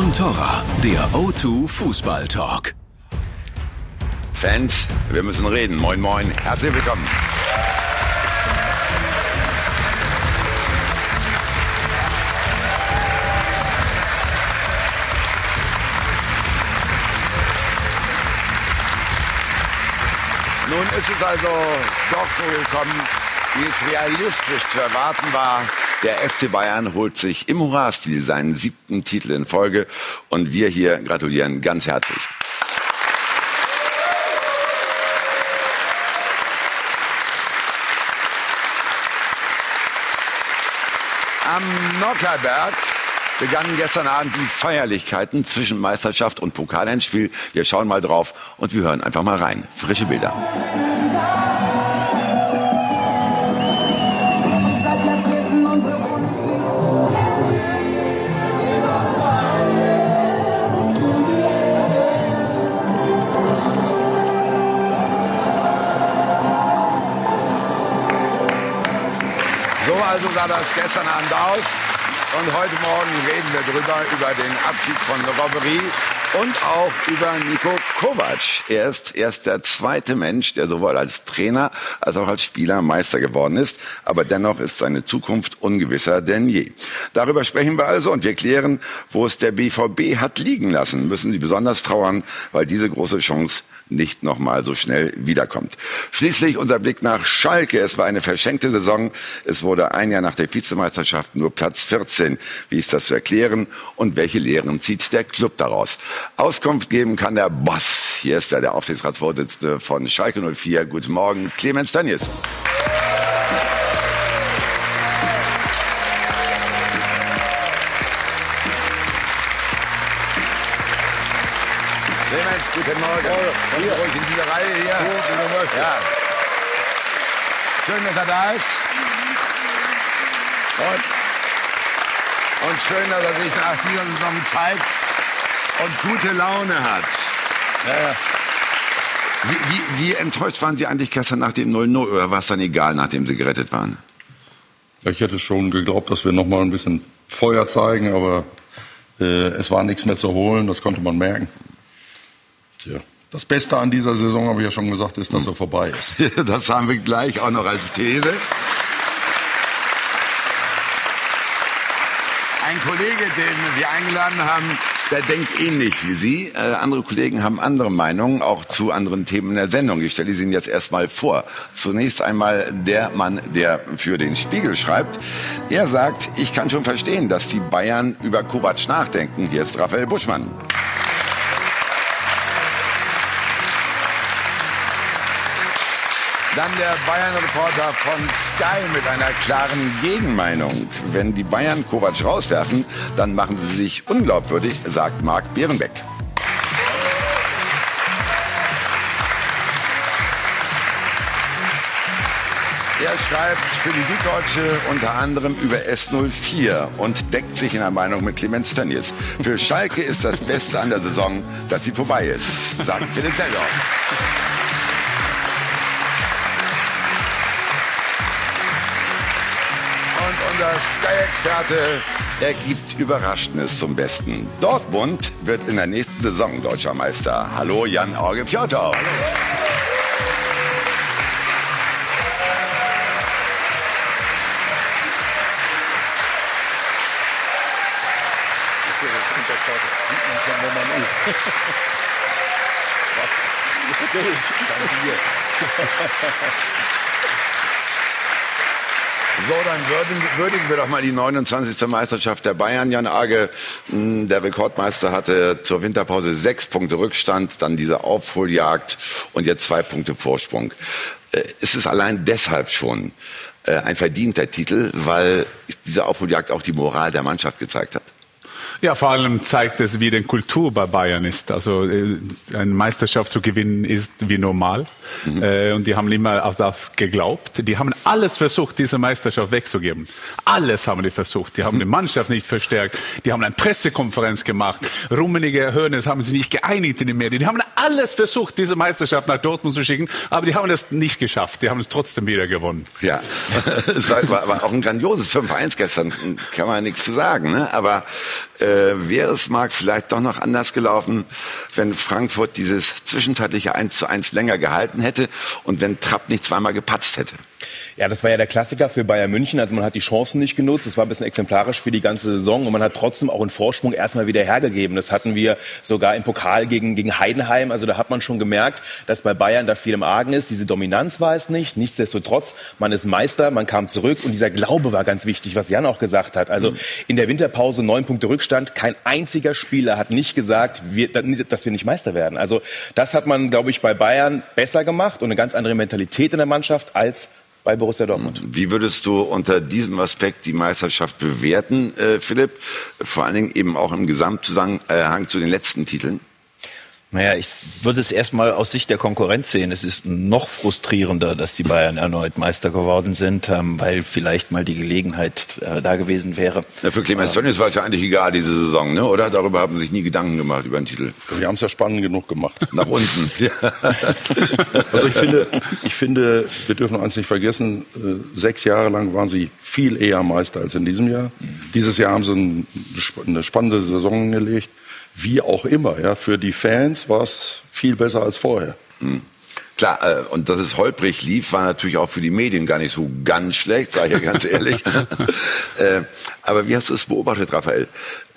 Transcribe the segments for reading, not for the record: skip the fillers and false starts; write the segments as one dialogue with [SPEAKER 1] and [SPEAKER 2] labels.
[SPEAKER 1] und Torra, der O2 Fußball Talk.
[SPEAKER 2] Fans, wir müssen reden. Moin, moin, herzlich willkommen. Nun ist es also doch so gekommen, wie es realistisch zu erwarten war. Der FC Bayern holt sich im Hurra-Stil seinen 7. Titel in Folge und wir hier gratulieren ganz herzlich. Am Nockherberg begannen gestern Abend die Feierlichkeiten zwischen Meisterschaft und Pokalendspiel. Wir schauen mal drauf und wir hören einfach mal rein. Frische Bilder. So also sah das gestern Abend aus. Und heute Morgen reden wir über den Abschied von Ribery und auch über Niko Kovac. Er ist erst der zweite Mensch, der sowohl als Trainer als auch als Spieler Meister geworden ist. Aber dennoch ist seine Zukunft ungewisser denn je. Darüber sprechen wir also und wir klären, wo es der BVB hat liegen lassen. Müssen Sie besonders trauern, weil diese große Chance nicht noch mal so schnell wiederkommt. Schließlich unser Blick nach Schalke. Es war eine verschenkte Saison. Es wurde ein Jahr nach der Vizemeisterschaft nur Platz 14. Wie ist das zu erklären und welche Lehren zieht der Club daraus? Auskunft geben kann der Boss. Hier ist der Aufsichtsratsvorsitzende von Schalke 04. Guten Morgen, Clemens Tönnies. Clemens, guten Morgen. Kommt ruhig in diese Reihe hier. Ja. Schön, dass er da ist. Und schön, dass er sich nach dieser Saison zeigt und gute Laune hat. Ja. Wie enttäuscht waren Sie eigentlich gestern nach dem 0-0 oder war es dann egal, nachdem Sie gerettet waren?
[SPEAKER 3] Ich hätte schon geglaubt, dass wir noch mal ein bisschen Feuer zeigen, aber es war nichts mehr zu holen, das konnte man merken. Tja, das Beste an dieser Saison, habe ich ja schon gesagt, ist, dass er vorbei ist.
[SPEAKER 2] Das haben wir gleich auch noch als These. Ein Kollege, den wir eingeladen haben, der denkt ähnlich wie Sie. Andere Kollegen haben andere Meinungen, auch zu anderen Themen in der Sendung. Ich stelle sie Ihnen jetzt erstmal vor. Zunächst einmal der Mann, der für den Spiegel schreibt. Er sagt, ich kann schon verstehen, dass die Bayern über Kovac nachdenken. Hier ist Raphael Buschmann. Dann der Bayern-Reporter von Sky mit einer klaren Gegenmeinung. Wenn die Bayern Kovac rauswerfen, dann machen sie sich unglaubwürdig, sagt Marc Behrenbeck. Er schreibt für die Süddeutsche unter anderem über S04 und deckt sich in der Meinung mit Clemens Tönnies. Für Schalke ist das Beste an der Saison, dass sie vorbei ist, sagt Philipp Seldorf. Unser Sky-Experte, er gibt Überraschendes zum Besten. Dortmund wird in der nächsten Saison deutscher Meister. Hallo Jan-Orge Fjordhoff. So, dann würdigen wir doch mal die 29. Meisterschaft der Bayern. Jan Age, der Rekordmeister, hatte zur Winterpause 6 Punkte Rückstand, dann diese Aufholjagd und jetzt 2 Punkte Vorsprung. Es ist allein deshalb schon ein verdienter Titel, weil diese Aufholjagd auch die Moral der Mannschaft gezeigt hat.
[SPEAKER 4] Ja, vor allem zeigt es, wie die Kultur bei Bayern ist. Also eine Meisterschaft zu gewinnen ist wie normal. Und die haben immer auf das geglaubt. Die haben alles versucht, diese Meisterschaft wegzugeben. Alles haben die versucht. Die haben die Mannschaft nicht verstärkt. Die haben eine Pressekonferenz gemacht. Rummenigge, Hoeneß haben sich nicht geeinigt in den Medien. Die haben alles versucht, diese Meisterschaft nach Dortmund zu schicken. Aber die haben das nicht geschafft. Die haben es trotzdem wieder gewonnen.
[SPEAKER 2] Ja, es war auch ein grandioses 5-1 gestern. Kann man nichts zu sagen. Ne? Aber Wäre es, Marc, vielleicht doch noch anders gelaufen, wenn Frankfurt dieses zwischenzeitliche 1:1 länger gehalten hätte und wenn Trapp nicht zweimal gepatzt hätte?
[SPEAKER 5] Ja, das war ja der Klassiker für Bayern München. Also man hat die Chancen nicht genutzt. Das war ein bisschen exemplarisch für die ganze Saison. Und man hat trotzdem auch einen Vorsprung erstmal wieder hergegeben. Das hatten wir sogar im Pokal gegen Heidenheim. Also da hat man schon gemerkt, dass bei Bayern da viel im Argen ist. Diese Dominanz war es nicht. Nichtsdestotrotz, man ist Meister, man kam zurück. Und dieser Glaube war ganz wichtig, was Jan auch gesagt hat. Also in der Winterpause 9 Punkte Rückstand. Kein einziger Spieler hat nicht gesagt, dass wir nicht Meister werden. Also das hat man, glaube ich, bei Bayern besser gemacht und eine ganz andere Mentalität in der Mannschaft als bei Borussia Dortmund.
[SPEAKER 2] Wie würdest du unter diesem Aspekt die Meisterschaft bewerten, Philipp? Vor allen Dingen eben auch im Gesamtzusammenhang zu den letzten Titeln?
[SPEAKER 6] Naja, ich würde es erstmal aus Sicht der Konkurrenz sehen. Es ist noch frustrierender, dass die Bayern erneut Meister geworden sind, weil vielleicht mal die Gelegenheit da gewesen wäre.
[SPEAKER 2] Ja, für Clemens Tönnies war es ja eigentlich egal, diese Saison, ne? Oder? Darüber haben sie sich nie Gedanken gemacht, über den Titel.
[SPEAKER 3] Wir haben es ja spannend genug gemacht.
[SPEAKER 2] Nach unten.
[SPEAKER 3] Also ich finde, wir dürfen eins nicht vergessen, 6 Jahre lang waren sie viel eher Meister als in diesem Jahr. Dieses Jahr haben sie eine spannende Saison gelegt. Wie auch immer, ja, für die Fans war es viel besser als vorher.
[SPEAKER 2] Klar, und dass es holprig lief, war natürlich auch für die Medien gar nicht so ganz schlecht, sage ich ja ganz ehrlich. Aber wie hast du es beobachtet, Raphael?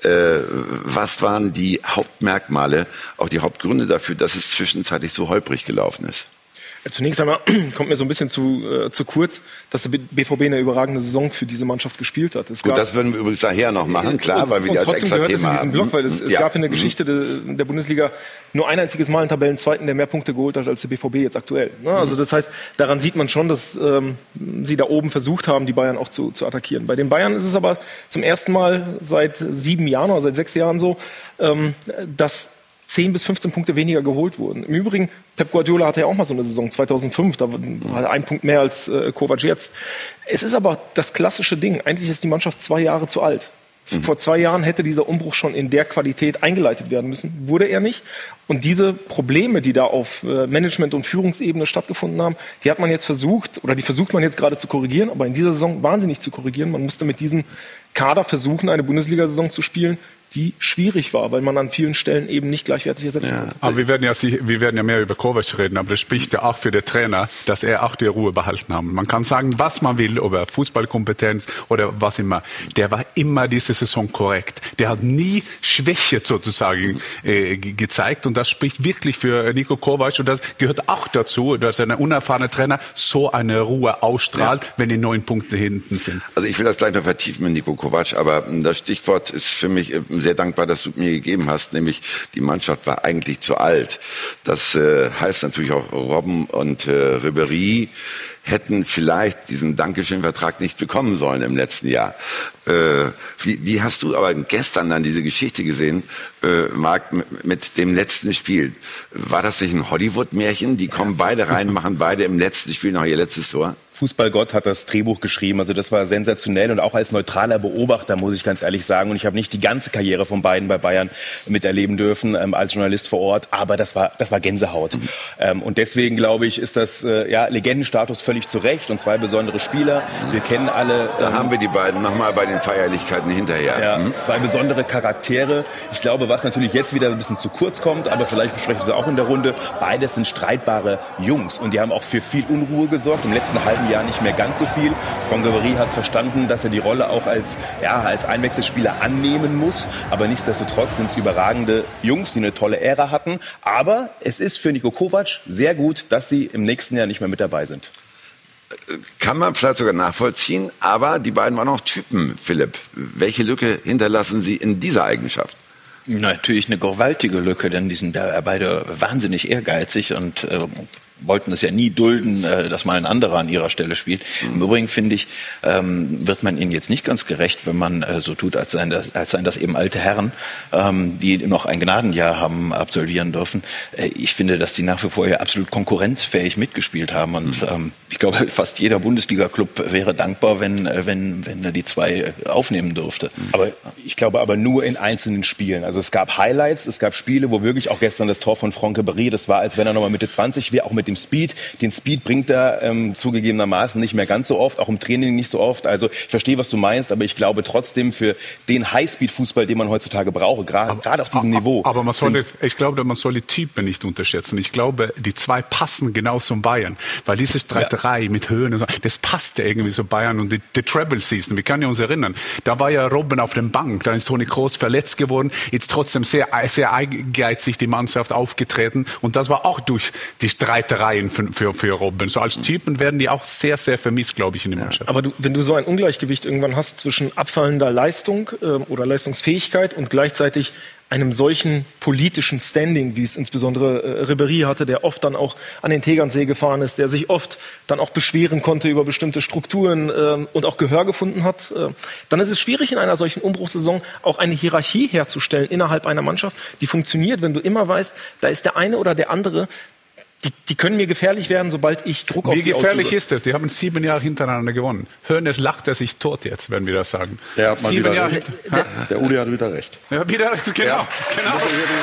[SPEAKER 2] Was waren die Hauptmerkmale, auch die Hauptgründe dafür, dass es zwischenzeitlich so holprig gelaufen ist?
[SPEAKER 7] Zunächst einmal kommt mir so ein bisschen zu kurz, dass der BVB eine überragende Saison für diese Mannschaft gespielt hat.
[SPEAKER 2] Gut, das würden wir übrigens nachher noch machen, klar, weil wir die als extra Thema haben.
[SPEAKER 7] Block, weil es gab in der Geschichte der Bundesliga nur ein einziges Mal einen Tabellenzweiten, der mehr Punkte geholt hat als der BVB jetzt aktuell. Also das heißt, daran sieht man schon, dass sie da oben versucht haben, die Bayern auch zu attackieren. Bei den Bayern ist es aber zum ersten Mal seit 7 Jahren oder seit 6 Jahren so, dass 10 bis 15 Punkte weniger geholt wurden. Im Übrigen, Pep Guardiola hatte ja auch mal so eine Saison 2005, da war er 1 Punkt mehr als Kovac jetzt. Es ist aber das klassische Ding. Eigentlich ist die Mannschaft 2 Jahre zu alt. Vor 2 Jahren hätte dieser Umbruch schon in der Qualität eingeleitet werden müssen. Wurde er nicht. Und diese Probleme, die da auf Management- und Führungsebene stattgefunden haben, die hat man jetzt versucht, oder die versucht man jetzt gerade zu korrigieren. Aber in dieser Saison waren sie nicht zu korrigieren. Man musste mit diesem Kader versuchen, eine Bundesliga-Saison zu spielen, die schwierig war, weil man an vielen Stellen eben nicht gleichwertig ersetzen konnte.
[SPEAKER 4] Aber wir werden ja mehr über Kovac reden, aber das spricht ja auch für den Trainer, dass er auch die Ruhe behalten hat. Man kann sagen, was man will über Fußballkompetenz oder was immer. Der war immer diese Saison korrekt. Der hat nie Schwäche sozusagen gezeigt und das spricht wirklich für Niko Kovac und das gehört auch dazu, dass ein unerfahrener Trainer so eine Ruhe ausstrahlt, wenn die 9 Punkte hinten sind.
[SPEAKER 2] Also ich will das gleich noch vertiefen mit Niko Kovac, aber das Stichwort ist für mich sehr dankbar, dass du mir gegeben hast, nämlich die Mannschaft war eigentlich zu alt. Das heißt natürlich auch, Robben und Ribéry hätten vielleicht diesen Dankeschön-Vertrag nicht bekommen sollen im letzten Jahr. Wie hast du aber gestern dann diese Geschichte gesehen, Marc, mit dem letzten Spiel? War das nicht ein Hollywood-Märchen? Die kommen beide rein, machen beide im letzten Spiel noch ihr letztes Tor?
[SPEAKER 5] Fußballgott hat das Drehbuch geschrieben, also das war sensationell und auch als neutraler Beobachter, muss ich ganz ehrlich sagen. Und ich habe nicht die ganze Karriere von beiden bei Bayern miterleben dürfen als Journalist vor Ort, aber das war Gänsehaut. Und deswegen, glaube ich, ist das Legendenstatus völlig zu Recht und 2 besondere Spieler. Wir kennen alle...
[SPEAKER 2] Da haben wir die beiden nochmal bei den Feierlichkeiten hinterher.
[SPEAKER 5] Ja, 2 besondere Charaktere. Ich glaube, was natürlich jetzt wieder ein bisschen zu kurz kommt, aber vielleicht besprechen wir auch in der Runde, beides sind streitbare Jungs und die haben auch für viel Unruhe gesorgt. Im letzten halben Jahr nicht mehr ganz so viel. Franck Ribéry hat es verstanden, dass er die Rolle auch als Einwechselspieler annehmen muss. Aber nichtsdestotrotz sind es überragende Jungs, die eine tolle Ära hatten. Aber es ist für Niko Kovac sehr gut, dass sie im nächsten Jahr nicht mehr mit dabei sind.
[SPEAKER 2] Kann man vielleicht sogar nachvollziehen, aber die beiden waren auch Typen, Philipp. Welche Lücke hinterlassen sie in dieser Eigenschaft?
[SPEAKER 6] Natürlich eine gewaltige Lücke, denn die sind beide wahnsinnig ehrgeizig und wollten es ja nie dulden, dass mal ein anderer an ihrer Stelle spielt. Im Übrigen finde ich, wird man ihnen jetzt nicht ganz gerecht, wenn man so tut, als seien das eben alte Herren, die noch ein Gnadenjahr haben absolvieren dürfen. Ich finde, dass die nach wie vor ja absolut konkurrenzfähig mitgespielt haben und ich glaube, fast jeder Bundesliga-Club wäre dankbar, wenn er die 2 aufnehmen dürfte.
[SPEAKER 5] Aber ich glaube aber nur in einzelnen Spielen. Also es gab Highlights, es gab Spiele, wo wirklich auch gestern das Tor von Franck Ribéry, das war, als wenn er nochmal Mitte 20 wäre, auch mit dem Speed. Den Speed bringt er zugegebenermaßen nicht mehr ganz so oft, auch im Training nicht so oft. Also ich verstehe, was du meinst, aber ich glaube trotzdem für den Highspeed-Fußball, den man heutzutage braucht, gerade auf diesem Niveau.
[SPEAKER 4] Aber ich glaube, man soll die Typen nicht unterschätzen. Ich glaube, die zwei passen genau zum Bayern, weil diese Streiterei mit Höhen, und so, das passte irgendwie so Bayern und die Treble Season. Wir können uns erinnern, da war ja Robben auf der Bank, dann ist Toni Kroos verletzt geworden, jetzt trotzdem sehr, sehr ehrgeizig die Mannschaft aufgetreten und das war auch durch die Streitereien für Robben. So als Typen werden die auch sehr, sehr vermisst, glaube ich, in der Mannschaft.
[SPEAKER 7] Aber wenn du so ein Ungleichgewicht irgendwann hast zwischen abfallender Leistung oder Leistungsfähigkeit und gleichzeitig einem solchen politischen Standing, wie es insbesondere Ribéry hatte, der oft dann auch an den Tegernsee gefahren ist, der sich oft dann auch beschweren konnte über bestimmte Strukturen und auch Gehör gefunden hat, dann ist es schwierig in einer solchen Umbruchssaison auch eine Hierarchie herzustellen innerhalb einer Mannschaft, die funktioniert, wenn du immer weißt, da ist der eine oder der andere, die können mir gefährlich werden, sobald ich Druck auf sie ausübe.
[SPEAKER 4] Wie gefährlich ist das? Die haben 7 Jahre hintereinander gewonnen. Hoeneß lacht er sich tot jetzt, wenn wir das sagen.
[SPEAKER 3] Der hat mal
[SPEAKER 4] 7
[SPEAKER 3] wieder
[SPEAKER 4] Jahre.
[SPEAKER 3] recht. Der Uli hat wieder recht.
[SPEAKER 4] Ja, wieder recht, genau.
[SPEAKER 3] Ja.
[SPEAKER 4] Genau.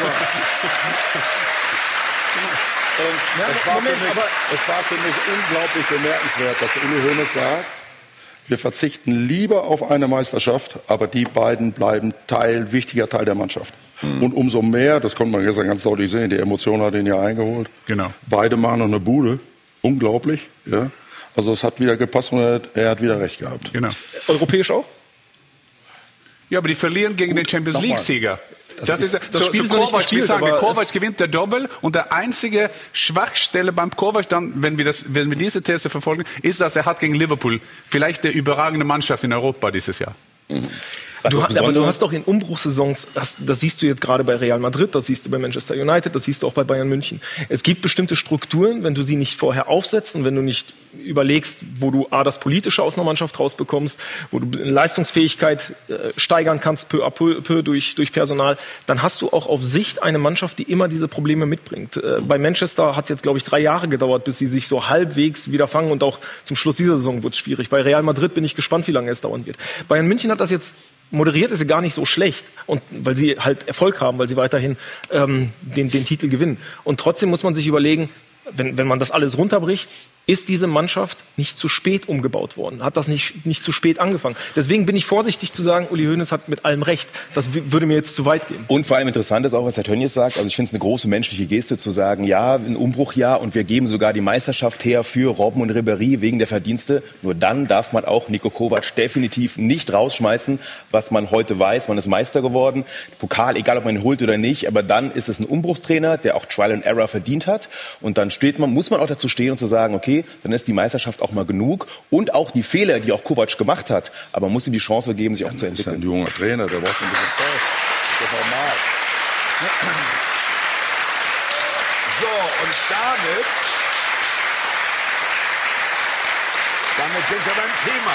[SPEAKER 3] Es war für mich unglaublich bemerkenswert, dass Uli Hoeneß sagt, wir verzichten lieber auf eine Meisterschaft, aber die beiden bleiben wichtiger Teil der Mannschaft. Und umso mehr, das konnte man gestern ganz deutlich sehen, die Emotion hat ihn ja eingeholt.
[SPEAKER 4] Genau.
[SPEAKER 3] Beide machen noch eine Bude. Unglaublich. Ja. Also es hat wieder gepasst und er hat wieder recht gehabt.
[SPEAKER 4] Genau.
[SPEAKER 7] Europäisch auch?
[SPEAKER 4] Ja, aber die verlieren gegen den Champions League-Sieger. Das ist
[SPEAKER 7] das Spiel ist noch nicht gespielt,
[SPEAKER 4] wir sagen,
[SPEAKER 7] aber
[SPEAKER 4] Kovac gewinnt der Doppel und der einzige Schwachstelle beim Kovac, dann, wenn wir diese These verfolgen, ist, dass er hat gegen Liverpool vielleicht der überragende Mannschaft in Europa dieses Jahr.
[SPEAKER 7] Aber du hast doch in Umbruchssaisons, das siehst du jetzt gerade bei Real Madrid, das siehst du bei Manchester United, das siehst du auch bei Bayern München. Es gibt bestimmte Strukturen, wenn du sie nicht vorher aufsetzt und wenn du nicht überlegst, wo du das Politische aus einer Mannschaft rausbekommst, wo du Leistungsfähigkeit steigern kannst peu à peu durch Personal, dann hast du auch auf Sicht eine Mannschaft, die immer diese Probleme mitbringt. Bei Manchester hat es jetzt, glaube ich, 3 Jahre gedauert, bis sie sich so halbwegs wieder fangen und auch zum Schluss dieser Saison wird es schwierig. Bei Real Madrid bin ich gespannt, wie lange es dauern wird. Bayern München hat das jetzt moderiert, ist sie gar nicht so schlecht, und weil sie halt Erfolg haben, weil sie weiterhin den Titel gewinnen. Und trotzdem muss man sich überlegen, wenn man das alles runterbricht, ist diese Mannschaft nicht zu spät umgebaut worden? Hat das nicht zu spät angefangen? Deswegen bin ich vorsichtig zu sagen, Uli Hoeneß hat mit allem recht. Das würde mir jetzt zu weit gehen.
[SPEAKER 5] Und vor allem interessant ist auch, was Herr Tönnies sagt. Also ich finde es eine große menschliche Geste zu sagen, ja, ein Umbruchjahr und wir geben sogar die Meisterschaft her für Robben und Ribéry wegen der Verdienste. Nur dann darf man auch Niko Kovac definitiv nicht rausschmeißen, was man heute weiß. Man ist Meister geworden. Pokal, egal ob man ihn holt oder nicht, aber dann ist es ein Umbruchstrainer, der auch Trial and Error verdient hat. Und dann muss man auch dazu stehen und zu sagen, okay, dann ist die Meisterschaft auch mal genug. Und auch die Fehler, die auch Kovac gemacht hat. Aber man muss ihm die Chance geben, sich auch zu entwickeln.
[SPEAKER 3] Das ist ein junger Trainer, der braucht ein bisschen Zeit. Das ist normal.
[SPEAKER 2] So, und damit sind wir beim Thema.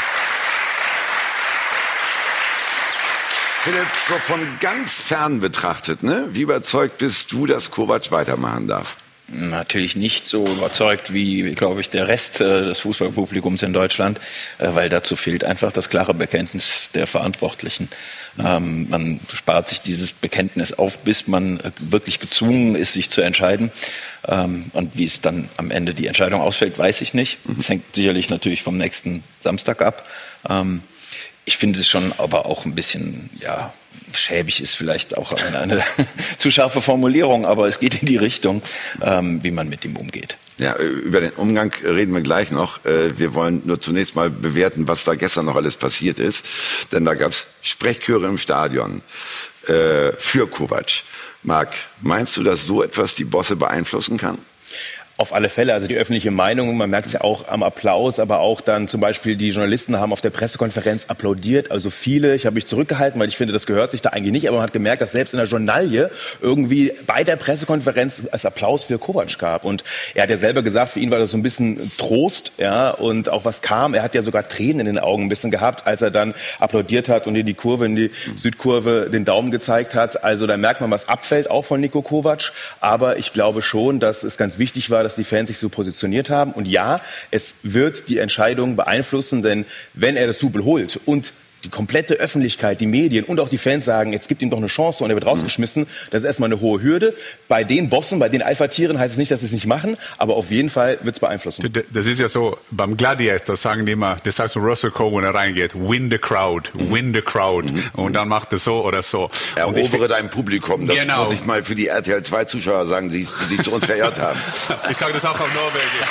[SPEAKER 2] Philipp, so von ganz fern betrachtet, ne? Wie überzeugt bist du, dass Kovac weitermachen darf?
[SPEAKER 6] Natürlich nicht so überzeugt wie, glaube ich, der Rest des Fußballpublikums in Deutschland, weil dazu fehlt einfach das klare Bekenntnis der Verantwortlichen. Man spart sich dieses Bekenntnis auf, bis man wirklich gezwungen ist, sich zu entscheiden. Und wie es dann am Ende die Entscheidung ausfällt, weiß ich nicht. Das hängt sicherlich natürlich vom nächsten Samstag ab. Ich finde es schon aber auch ein bisschen, ja, schäbig ist vielleicht auch eine zu scharfe Formulierung, aber es geht in die Richtung, wie man mit ihm umgeht.
[SPEAKER 2] Ja, über den Umgang reden wir gleich noch. Wir wollen nur zunächst mal bewerten, was da gestern noch alles passiert ist. Denn da gab's Sprechchöre im Stadion für Kovac. Marc, meinst du, dass so etwas die Bosse beeinflussen kann?
[SPEAKER 5] Auf alle Fälle, also die öffentliche Meinung, man merkt es ja auch am Applaus, aber auch dann zum Beispiel die Journalisten haben auf der Pressekonferenz applaudiert, also viele, ich habe mich zurückgehalten, weil ich finde, das gehört sich da eigentlich nicht, aber man hat gemerkt, dass selbst in der Journalie irgendwie bei der Pressekonferenz es Applaus für Kovac gab, und er hat ja selber gesagt, für ihn war das so ein bisschen Trost, ja, und auch was kam, er hat ja sogar Tränen in den Augen ein bisschen gehabt, als er dann applaudiert hat und in die Südkurve den Daumen gezeigt hat, also da merkt man, was abfällt, auch von Niko Kovac, aber ich glaube schon, dass es ganz wichtig war, dass die Fans sich so positioniert haben. Und ja, es wird die Entscheidung beeinflussen, denn wenn er das Double holt und die komplette Öffentlichkeit, die Medien und auch die Fans sagen, jetzt gibt ihm doch eine Chance und er wird rausgeschmissen, das ist erstmal eine hohe Hürde. Bei den Bossen, bei den Alpha-Tieren heißt es nicht, dass sie es nicht machen, aber auf jeden Fall wird es beeinflussen.
[SPEAKER 4] Das ist ja so, beim Gladiator sagen die immer, das sagt so Russell Crowe, wenn er reingeht, win the crowd. Und dann macht er so oder so.
[SPEAKER 2] Erobere dein Publikum. Das
[SPEAKER 4] Genau.
[SPEAKER 2] muss ich mal für die RTL 2 Zuschauer sagen, die sich zu uns verirrt haben.
[SPEAKER 4] Ich sage das auch auf Norwegisch.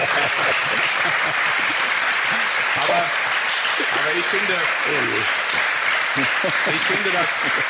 [SPEAKER 4] aber ich finde das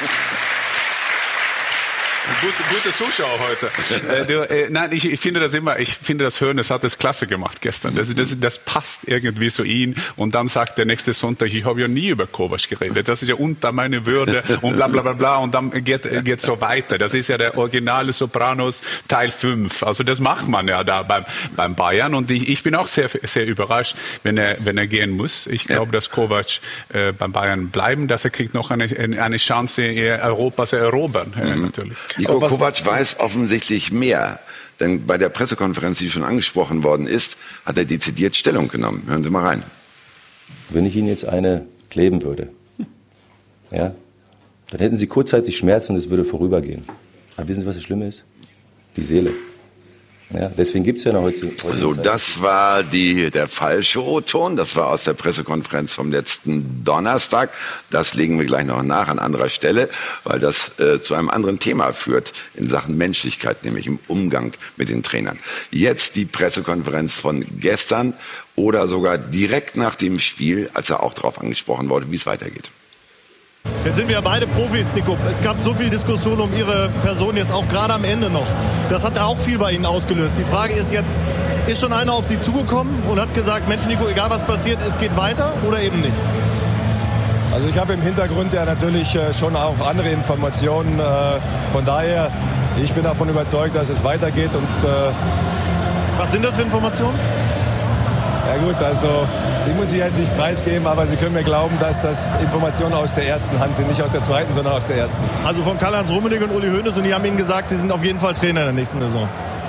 [SPEAKER 4] gute Zuschauer heute. Nein, ich finde das immer, Hoeneß hat das klasse gemacht gestern. Das passt irgendwie so ihn. Und dann sagt der nächste Sonntag, ich habe ja nie über Kovac geredet. Das ist ja unter meine Würde und bla bla bla bla. Und dann geht so weiter. Das ist ja der originale Sopranos Teil 5. Also das macht man ja da beim Bayern. Und ich bin auch sehr, sehr überrascht, wenn er gehen muss. Ich glaube, dass Kovac beim Bayern bleiben, dass er kriegt noch eine Chance, Europa zu erobern. Natürlich.
[SPEAKER 2] Niko Kovac weiß offensichtlich mehr, denn bei der Pressekonferenz, die schon angesprochen worden ist, hat er dezidiert Stellung genommen. Hören Sie mal rein.
[SPEAKER 8] Wenn ich Ihnen jetzt eine kleben würde, ja, dann hätten Sie kurzzeitig Schmerzen und es würde vorübergehen. Aber wissen Sie, was das Schlimme ist? Die Seele. Ja, deswegen gibt es ja noch heute.
[SPEAKER 2] So, das war der falsche O-Ton. Das war aus der Pressekonferenz vom letzten Donnerstag. Das legen wir gleich noch nach an anderer Stelle, weil das zu einem anderen Thema führt in Sachen Menschlichkeit, nämlich im Umgang mit den Trainern. Jetzt die Pressekonferenz von gestern oder sogar direkt nach dem Spiel, als er auch darauf angesprochen wurde, wie es weitergeht.
[SPEAKER 9] Jetzt sind wir beide Profis, Nico. Es gab so viel Diskussion um Ihre Person jetzt auch gerade am Ende noch. Das hat auch viel bei Ihnen ausgelöst. Die Frage ist jetzt, ist schon einer auf Sie zugekommen und hat gesagt, Mensch Nico, egal was passiert, es geht weiter oder eben nicht?
[SPEAKER 10] Also ich habe im Hintergrund ja natürlich schon auch andere Informationen. Von daher, ich bin davon überzeugt, dass es weitergeht. Und,
[SPEAKER 9] was sind das für Informationen?
[SPEAKER 10] Ja gut, also die muss ich jetzt nicht preisgeben, aber Sie können mir glauben, dass das Informationen aus der ersten Hand sind. Nicht aus der zweiten, sondern aus der ersten.
[SPEAKER 9] Also von Karl-Heinz Rummenigge und Uli Hoeneß, und die haben Ihnen gesagt, Sie sind auf jeden Fall Trainer in der nächsten Saison.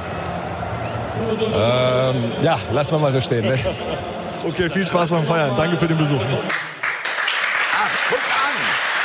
[SPEAKER 10] Ja, lassen wir mal so stehen. Ne?
[SPEAKER 9] Okay, viel Spaß beim Feiern. Danke für den Besuch.
[SPEAKER 2] Ach, guck an!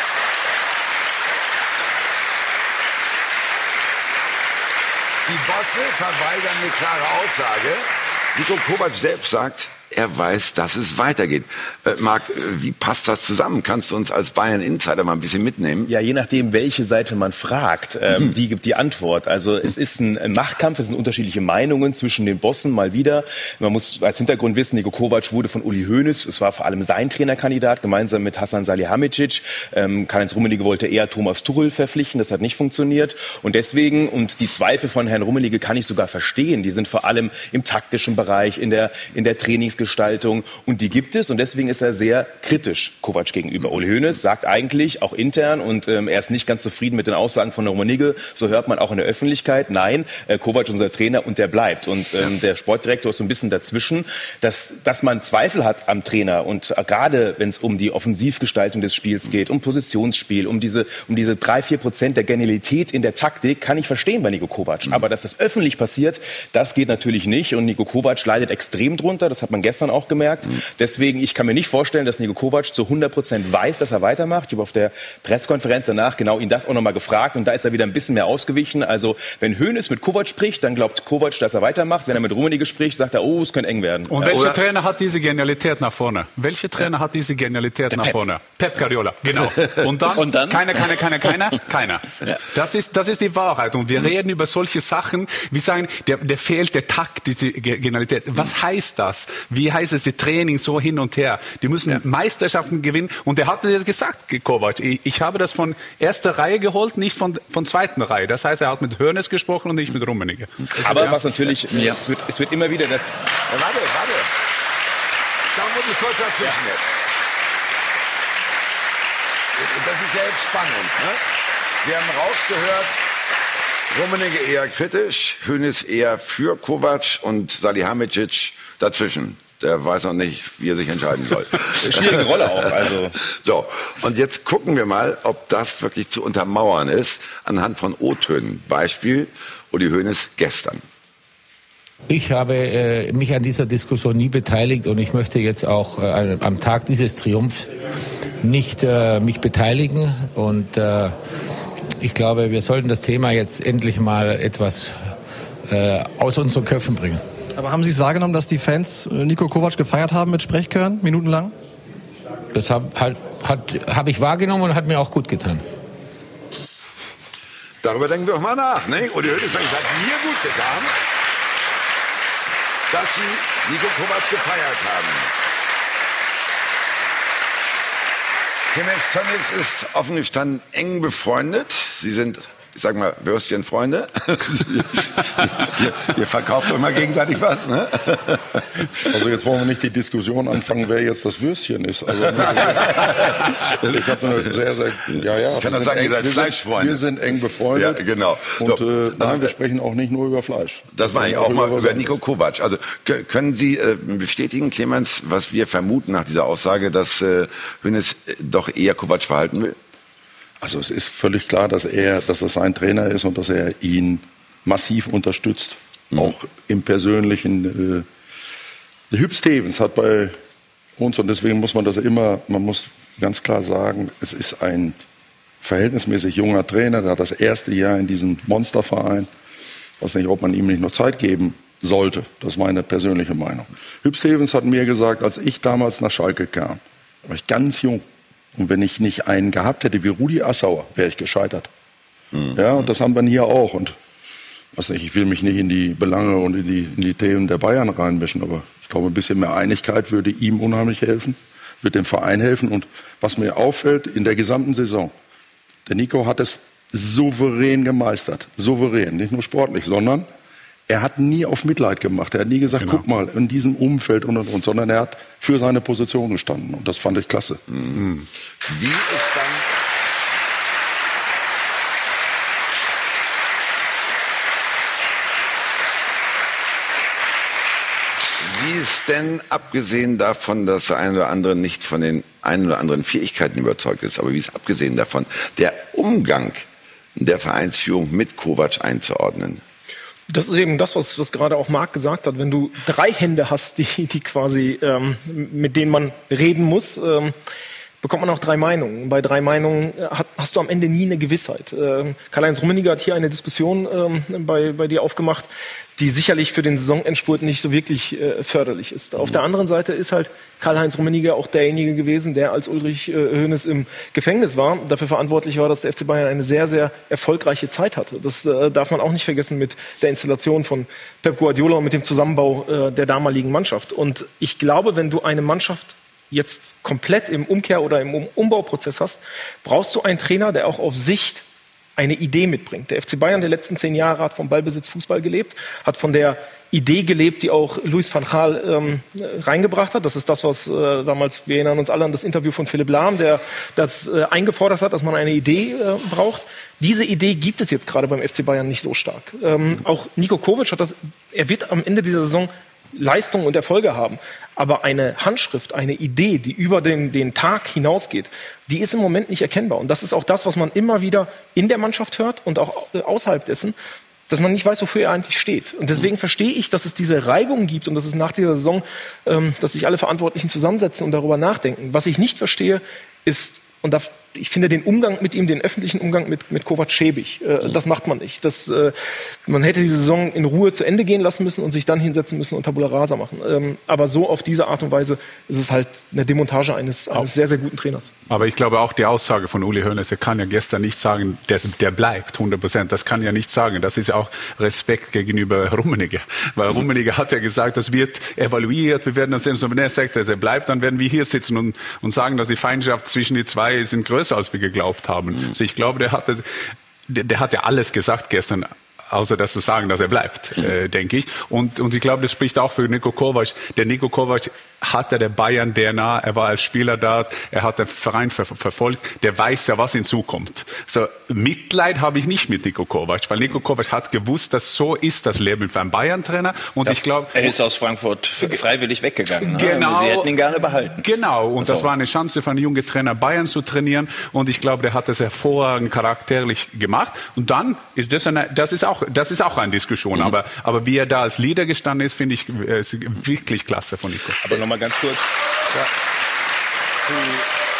[SPEAKER 2] Die Bosse verweigern eine klare Aussage. Niko Kovac selbst sagt, er weiß, dass es weitergeht. Marc, wie passt das zusammen? Kannst du uns als Bayern-Insider mal ein bisschen mitnehmen?
[SPEAKER 5] Ja, je nachdem, welche Seite man fragt, die gibt die Antwort. Also es ist ein Machtkampf, es sind unterschiedliche Meinungen zwischen den Bossen mal wieder. Man muss als Hintergrund wissen, Niko Kovac wurde von Uli Hoeneß, es war vor allem sein Trainerkandidat, gemeinsam mit Hasan Salihamidzic. Karl-Heinz Rummenigge wollte eher Thomas Tuchel verpflichten, das hat nicht funktioniert. Und deswegen, und die Zweifel von Herrn Rummenigge kann ich sogar verstehen, die sind vor allem im taktischen Bereich, in der Trainingsgestaltung, und die gibt es, und deswegen ist er sehr kritisch Kovac gegenüber. Uli Hoeneß sagt eigentlich, auch intern, und er ist nicht ganz zufrieden mit den Aussagen von Rummenigge, so hört man auch in der Öffentlichkeit, nein, Kovac ist unser Trainer und der bleibt. Und der Sportdirektor ist so ein bisschen dazwischen, dass man Zweifel hat am Trainer, und gerade wenn es um die Offensivgestaltung des Spiels geht, um Positionsspiel, um diese 3-4% der Genialität in der Taktik, kann ich verstehen bei Niko Kovac. Aber dass das öffentlich passiert, das geht natürlich nicht, und Niko Kovac leidet extrem drunter, das hat man gestern auch gemerkt. Deswegen, ich kann mir nicht vorstellen, dass Niko Kovac zu 100% weiß, dass er weitermacht. Ich habe auf der Pressekonferenz danach genau ihn das auch nochmal gefragt, und da ist er wieder ein bisschen mehr ausgewichen. Also wenn Hoeneß mit Kovac spricht, dann glaubt Kovac, dass er weitermacht. Wenn er mit Rummenigge spricht, sagt er, oh, es könnte eng werden.
[SPEAKER 4] Und welcher Trainer hat diese Genialität nach vorne? Welcher Trainer hat diese Genialität nach vorne? Pep Guardiola, genau. Und dann? Keiner. Ja. Das ist die Wahrheit. Und wir reden über solche Sachen, wir sagen, der fehlt der Takt, diese Genialität. Was heißt das? Wie heißt es, die Training so hin und her? Die müssen Meisterschaften gewinnen. Und er hat das gesagt, Kovac. Ich habe das von erster Reihe geholt, nicht von zweiten Reihe. Das heißt, er hat mit Hoeneß gesprochen und nicht mit Rummenigge.
[SPEAKER 5] Aber was natürlich, es wird immer wieder das...
[SPEAKER 2] Warte. Da muss ich kurz dazwischen jetzt. Das ist ja jetzt spannend. Ne? Wir haben rausgehört, Rummenigge eher kritisch, Hoeneß eher für Kovac und Salihamidzic dazwischen. Der weiß noch nicht, wie er sich entscheiden soll.
[SPEAKER 5] Schwierige Rolle auch. Also.
[SPEAKER 2] So, und jetzt gucken wir mal, ob das wirklich zu untermauern ist, anhand von O-Tönen. Beispiel Uli Hoeneß gestern.
[SPEAKER 11] Ich habe mich an dieser Diskussion nie beteiligt, und ich möchte jetzt auch am Tag dieses Triumphs nicht mich beteiligen. Und ich glaube, wir sollten das Thema jetzt endlich mal etwas aus unseren Köpfen bringen.
[SPEAKER 12] Aber haben Sie es wahrgenommen, dass die Fans Niko Kovac gefeiert haben mit Sprechchören, minutenlang?
[SPEAKER 11] Das hab ich wahrgenommen und hat mir auch gut getan.
[SPEAKER 2] Darüber denken wir doch mal nach. Ne? Uli Hoeneß sagt, es hat mir gut getan, dass Sie Niko Kovac gefeiert haben. Clemens Tönnies ist offen gestanden eng befreundet. Sie sind, ich sag mal, Würstchenfreunde. ihr verkauft euch mal gegenseitig was, ne?
[SPEAKER 3] Also jetzt wollen wir nicht die Diskussion anfangen, wer jetzt das Würstchen ist. Also, ich habe eine sehr, ja.
[SPEAKER 2] Ich kann das sagen, ihr seid Fleischfreunde.
[SPEAKER 3] Wir sind eng befreundet.
[SPEAKER 2] Ja, genau.
[SPEAKER 3] Und nein, wir sprechen auch nicht nur über Fleisch.
[SPEAKER 2] Das war eigentlich auch mal über Niko Kovac. Also können Sie bestätigen, Clemens, was wir vermuten nach dieser Aussage, dass Hoeneß doch eher Kovac verhalten will?
[SPEAKER 3] Also es ist völlig klar, dass es sein Trainer ist und dass er ihn massiv unterstützt. Auch im Persönlichen. Huub Stevens hat bei uns, und deswegen muss man man muss ganz klar sagen, es ist ein verhältnismäßig junger Trainer, der hat das erste Jahr in diesem Monsterverein. Ich weiß nicht, ob man ihm nicht noch Zeit geben sollte. Das ist meine persönliche Meinung. Huub Stevens hat mir gesagt, als ich damals nach Schalke kam, war ich ganz jung. Und wenn ich nicht einen gehabt hätte wie Rudi Assauer, wäre ich gescheitert. Ja, und das haben wir hier auch. Und ich will mich nicht in die Belange und in die Themen der Bayern reinmischen, aber ich glaube, ein bisschen mehr Einigkeit würde ihm unheimlich helfen, würde dem Verein helfen. Und was mir auffällt in der gesamten Saison, der Nico hat es souverän gemeistert. Souverän, nicht nur sportlich, sondern er hat nie auf Mitleid gemacht. Er hat nie gesagt, guck mal, in diesem Umfeld und, sondern er hat für seine Position gestanden. Und das fand ich klasse.
[SPEAKER 2] Mhm. Wie ist denn, abgesehen davon, dass der eine oder andere nicht von den ein oder anderen Fähigkeiten überzeugt ist, aber wie ist abgesehen davon der Umgang der Vereinsführung mit Kovac einzuordnen?
[SPEAKER 7] Das ist eben das, was gerade auch Marc gesagt hat. Wenn du 3 Hände hast, die quasi, mit denen man reden muss, bekommt man auch 3 Meinungen. Bei 3 Meinungen hast du am Ende nie eine Gewissheit. Karl-Heinz Rummenigge hat hier eine Diskussion bei dir aufgemacht, die sicherlich für den Saisonendspurt nicht so wirklich förderlich ist. Auf der anderen Seite ist halt Karl-Heinz Rummenigge auch derjenige gewesen, der als Ulrich Hoeneß im Gefängnis war, dafür verantwortlich war, dass der FC Bayern eine sehr, sehr erfolgreiche Zeit hatte. Das darf man auch nicht vergessen mit der Installation von Pep Guardiola und mit dem Zusammenbau der damaligen Mannschaft. Und ich glaube, wenn du eine Mannschaft jetzt komplett im Umkehr- oder im Umbauprozess hast, brauchst du einen Trainer, der auch auf Sicht eine Idee mitbringt. Der FC Bayern der letzten 10 Jahre hat vom Ballbesitz Fußball gelebt, hat von der Idee gelebt, die auch Louis van Gaal reingebracht hat. Das ist das, was damals, wir erinnern uns alle an das Interview von Philipp Lahm, der das eingefordert hat, dass man eine Idee braucht. Diese Idee gibt es jetzt gerade beim FC Bayern nicht so stark. Auch Niko Kovac er wird am Ende dieser Saison Leistungen und Erfolge haben. Aber eine Handschrift, eine Idee, die über den Tag hinausgeht, die ist im Moment nicht erkennbar. Und das ist auch das, was man immer wieder in der Mannschaft hört und auch außerhalb dessen, dass man nicht weiß, wofür er eigentlich steht. Und deswegen verstehe ich, dass es diese Reibung gibt und dass es nach dieser Saison, dass sich alle Verantwortlichen zusammensetzen und darüber nachdenken. Was ich nicht verstehe, ist, und ich finde den Umgang mit ihm, den öffentlichen Umgang mit Kovac schäbig. Das macht man nicht. Man hätte die Saison in Ruhe zu Ende gehen lassen müssen und sich dann hinsetzen müssen und Tabula Rasa machen. Aber so auf diese Art und Weise ist es halt eine Demontage eines sehr, sehr guten Trainers.
[SPEAKER 4] Aber ich glaube auch die Aussage von Uli Hoeneß, er kann ja gestern nicht sagen, der bleibt 100%. Das kann ja nicht sagen. Das ist ja auch Respekt gegenüber Rummenigge. Weil Rummenigge hat ja gesagt, das wird evaluiert, wir werden das sehen. Und wenn er sagt, dass er bleibt, dann werden wir hier sitzen und sagen, dass die Feindschaft zwischen die zwei sind größer, als wir geglaubt haben. Also ich glaube, der hat ja alles gesagt gestern, außer das zu sagen, dass er bleibt, denke ich. Und ich glaube, das spricht auch für Niko Kovac. Der Niko Kovac hatte der Bayern DNA, er war als Spieler da, er hat den Verein verfolgt, der weiß ja, was hinzukommt. So, Mitleid habe ich nicht mit Niko Kovac, weil Niko Kovac hat gewusst, dass so ist das Leben für einen Bayern-Trainer. Und ich glaube,
[SPEAKER 6] er ist aus Frankfurt freiwillig weggegangen.
[SPEAKER 4] Genau.
[SPEAKER 6] Sie hätten ihn gerne behalten.
[SPEAKER 4] Genau. Und das war eine Chance für einen jungen Trainer, Bayern zu trainieren. Und ich glaube, der hat das hervorragend charakterlich gemacht. Und dann ist das ist auch eine Diskussion. Aber wie er da als Leader gestanden ist, finde ich wirklich klasse von Nico.
[SPEAKER 5] Aber noch mal ganz kurz. Ja.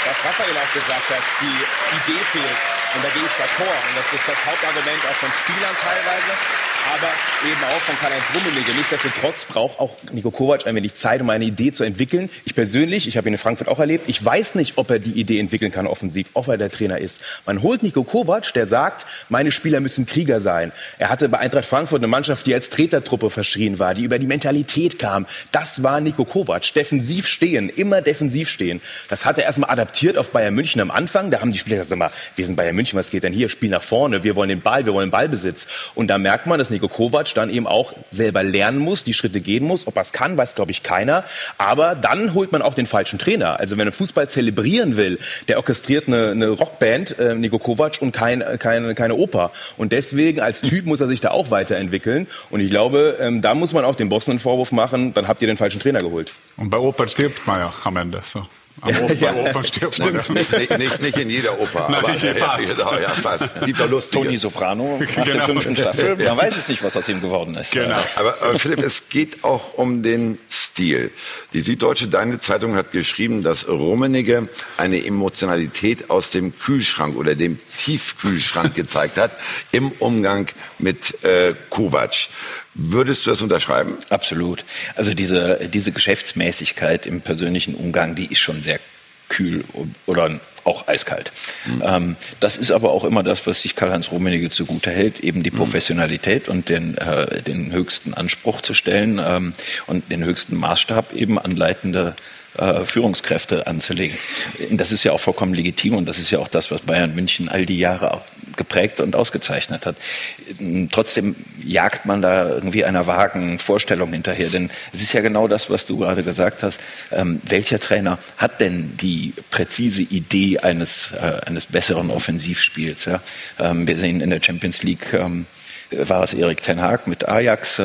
[SPEAKER 5] was Raphael auch gesagt hat, die Idee fehlt. Und da gehe ich d'accord. Und das ist das Hauptargument auch von Spielern teilweise, aber eben auch von Karl-Heinz Rummenigge. Nichtsdestotrotz braucht auch Niko Kovac ein wenig Zeit, um eine Idee zu entwickeln. Ich persönlich, ich habe ihn in Frankfurt auch erlebt, ich weiß nicht, ob er die Idee entwickeln kann offensiv, auch weil der Trainer ist. Man holt Niko Kovac, der sagt, meine Spieler müssen Krieger sein. Er hatte bei Eintracht Frankfurt eine Mannschaft, die als Tretertruppe verschrien war, die über die Mentalität kam. Das war Niko Kovac. Defensiv stehen, immer defensiv stehen. Das hat er erstmal adaptiert auf Bayern München am Anfang. Da haben die Spieler gesagt, wir sind Bayern München, was geht denn hier? Spiel nach vorne, wir wollen den Ball, wir wollen Ballbesitz. Und da merkt man, dass Niko Kovac dann eben auch selber lernen muss, die Schritte gehen muss. Ob er es kann, weiß, glaube ich, keiner. Aber dann holt man auch den falschen Trainer. Also wenn er Fußball zelebrieren will, der orchestriert eine Rockband, Niko Kovac, und keine Oper. Und deswegen als Typ muss er sich da auch weiterentwickeln. Und ich glaube, da muss man auch den Bossen einen Vorwurf machen, dann habt ihr den falschen Trainer geholt.
[SPEAKER 4] Und bei Opern stirbt man ja am Ende. So. Bei Opern stirbt man.
[SPEAKER 2] Nicht in jeder Oper.
[SPEAKER 4] Nein,
[SPEAKER 2] aber
[SPEAKER 4] nicht fast.
[SPEAKER 2] Ja, fast. Lieber lustig.
[SPEAKER 6] Toni Soprano nach der 5. Staffel. Man weiß es nicht, was aus ihm geworden ist.
[SPEAKER 4] Genau.
[SPEAKER 2] Aber Philipp, es geht auch um den Stil. Die Süddeutsche Deine Zeitung hat geschrieben, dass Rummenigge eine Emotionalität aus dem Kühlschrank oder dem Tiefkühlschrank gezeigt hat im Umgang mit Kovac. Würdest du das unterschreiben?
[SPEAKER 6] Absolut. Also diese Geschäftsmäßigkeit im persönlichen Umgang, die ist schon sehr kühl oder auch eiskalt. Das ist aber auch immer das, was sich Karl-Heinz Rummenigge zugute hält, eben die Professionalität und den höchsten Anspruch zu stellen und den höchsten Maßstab eben an leitende Führungskräfte anzulegen. Das ist ja auch vollkommen legitim und das ist ja auch das, was Bayern München all die Jahre auch geprägt und ausgezeichnet hat. Trotzdem jagt man da irgendwie einer vagen Vorstellung hinterher, denn es ist ja genau das, was du gerade gesagt hast. Welcher Trainer hat denn die präzise Idee eines besseren Offensivspiels? Ja? Wir sehen in der Champions League, war es Erik ten Hag mit Ajax.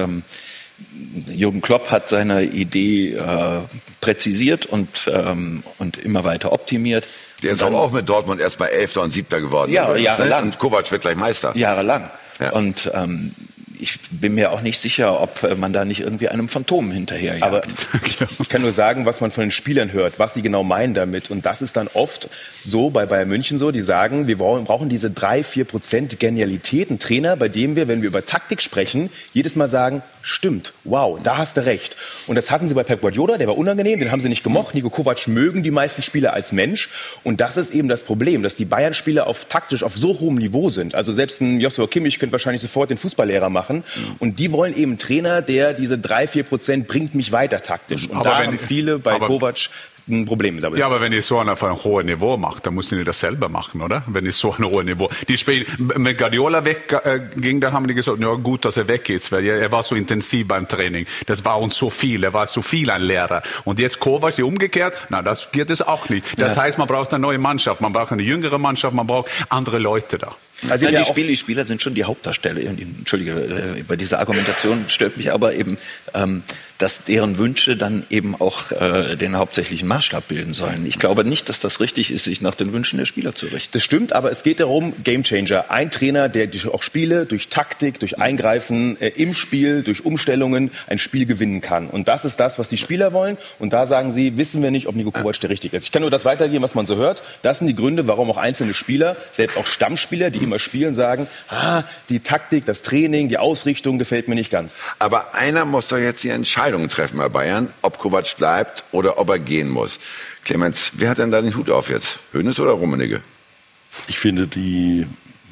[SPEAKER 6] Jürgen Klopp hat seine Idee präzisiert und immer weiter optimiert.
[SPEAKER 2] Der ist aber auch mit Dortmund erst mal 11. und 7. geworden.
[SPEAKER 6] Ja, jahrelang.
[SPEAKER 2] Und Kovac wird gleich Meister.
[SPEAKER 6] Jahrelang.
[SPEAKER 2] Ja.
[SPEAKER 6] Und ich bin mir auch nicht sicher, ob man da nicht irgendwie einem Phantom hinterherjagt.
[SPEAKER 5] Aber ich kann nur sagen, was man von den Spielern hört, was sie genau meinen damit. Und das ist dann oft so bei Bayern München so, die sagen, wir brauchen diese 3-4% Genialität, einen Trainer, bei dem wir, wenn wir über Taktik sprechen, jedes Mal sagen, stimmt, wow, da hast du recht. Und das hatten sie bei Pep Guardiola, der war unangenehm, den haben sie nicht gemocht. Niko Kovac mögen die meisten Spieler als Mensch. Und das ist eben das Problem, dass die Bayern-Spieler taktisch auf so hohem Niveau sind. Also selbst ein Joshua Kimmich könnte wahrscheinlich sofort den Fußballlehrer machen. Und die wollen eben einen Trainer, der diese 3-4% bringt mich weiter taktisch. Und da haben viele bei Kovac ein Problem damit.
[SPEAKER 4] Ja, aber wenn ihr so auf ein hohes Niveau macht, dann müsst ihr das selber machen, oder? Wenn ihr so ein hohes Niveau... Die Spiele, wenn Guardiola wegging, dann haben die gesagt, ja gut, dass er weg ist, weil er war so intensiv beim Training. Das war uns so viel, er war so viel ein Lehrer. Und jetzt Kovac, die umgekehrt, na, das geht es auch nicht. Das heißt, man braucht eine neue Mannschaft, man braucht eine jüngere Mannschaft, man braucht andere Leute da.
[SPEAKER 6] Also die Spieler sind schon die Hauptdarsteller. Entschuldige, bei dieser Argumentation stört mich aber eben, dass deren Wünsche dann eben auch den hauptsächlichen Maßstab bilden sollen. Ich glaube nicht, dass das richtig ist, sich nach den Wünschen der Spieler zu richten.
[SPEAKER 5] Das stimmt, aber es geht darum, Gamechanger. Ein Trainer, der auch Spiele durch Taktik, durch Eingreifen im Spiel, durch Umstellungen ein Spiel gewinnen kann. Und das ist das, was die Spieler wollen. Und da sagen sie, wissen wir nicht, ob Niko Kovac der Richtige ist. Ich kann nur das weitergeben, was man so hört. Das sind die Gründe, warum auch einzelne Spieler, selbst auch Stammspieler, die immer spielen, sagen, die Taktik, das Training, die Ausrichtung gefällt mir nicht ganz.
[SPEAKER 2] Aber einer muss doch jetzt die Entscheidung treffen bei Bayern, ob Kovac bleibt oder ob er gehen muss. Clemens, wer hat denn da den Hut auf jetzt? Hoeneß oder Rummenigge?
[SPEAKER 3] Ich finde die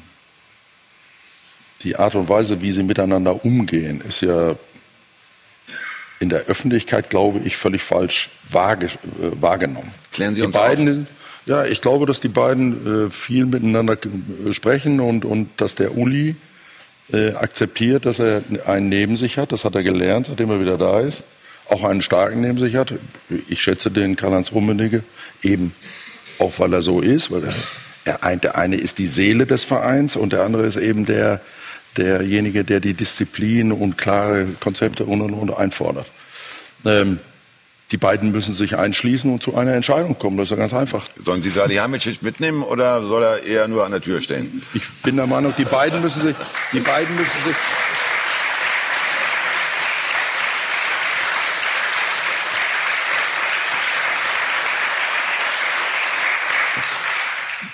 [SPEAKER 3] Art und Weise, wie sie miteinander umgehen, ist ja in der Öffentlichkeit, glaube ich, völlig falsch wahrgenommen.
[SPEAKER 2] Klären Sie
[SPEAKER 3] die
[SPEAKER 2] uns
[SPEAKER 3] beiden, ja, ich glaube, dass die beiden viel miteinander sprechen und dass der Uli akzeptiert, dass er einen neben sich hat. Das hat er gelernt, seitdem er wieder da ist. Auch einen starken neben sich hat. Ich schätze den Karl-Heinz Rummenigge eben auch, weil er so ist. Weil der eine ist die Seele des Vereins und der andere ist eben derjenige, der die Disziplin und klare Konzepte und einfordert. Die beiden müssen sich einschließen und zu einer Entscheidung kommen. Das ist ja ganz einfach.
[SPEAKER 2] Sollen Sie Salihamidzic mitnehmen oder soll er eher nur an der Tür stehen?
[SPEAKER 3] Ich bin der Meinung, die beiden müssen sich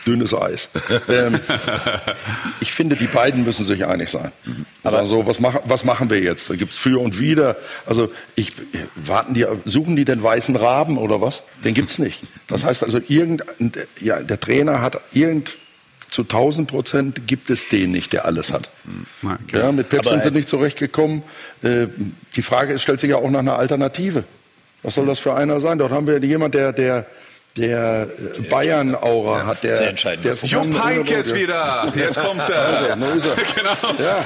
[SPEAKER 3] dünnes Eis. Ich finde, die beiden müssen sich einig sein. Aber so, was machen wir jetzt? Da gibt's für und wider. Also suchen die den weißen Raben oder was? Den gibt's nicht. Das heißt also, der Trainer hat zu 1000% gibt es den nicht, der alles hat. Okay. Ja, mit Pep sind sie nicht zurechtgekommen. Die Frage stellt sich ja auch nach einer Alternative. Was soll das für einer sein? Dort haben wir jemanden, der Bayern-Aura hat. Der
[SPEAKER 4] Jupp Heynckes wieder. Jetzt kommt er.
[SPEAKER 2] Also, ist er.
[SPEAKER 4] Genau.
[SPEAKER 2] Ja.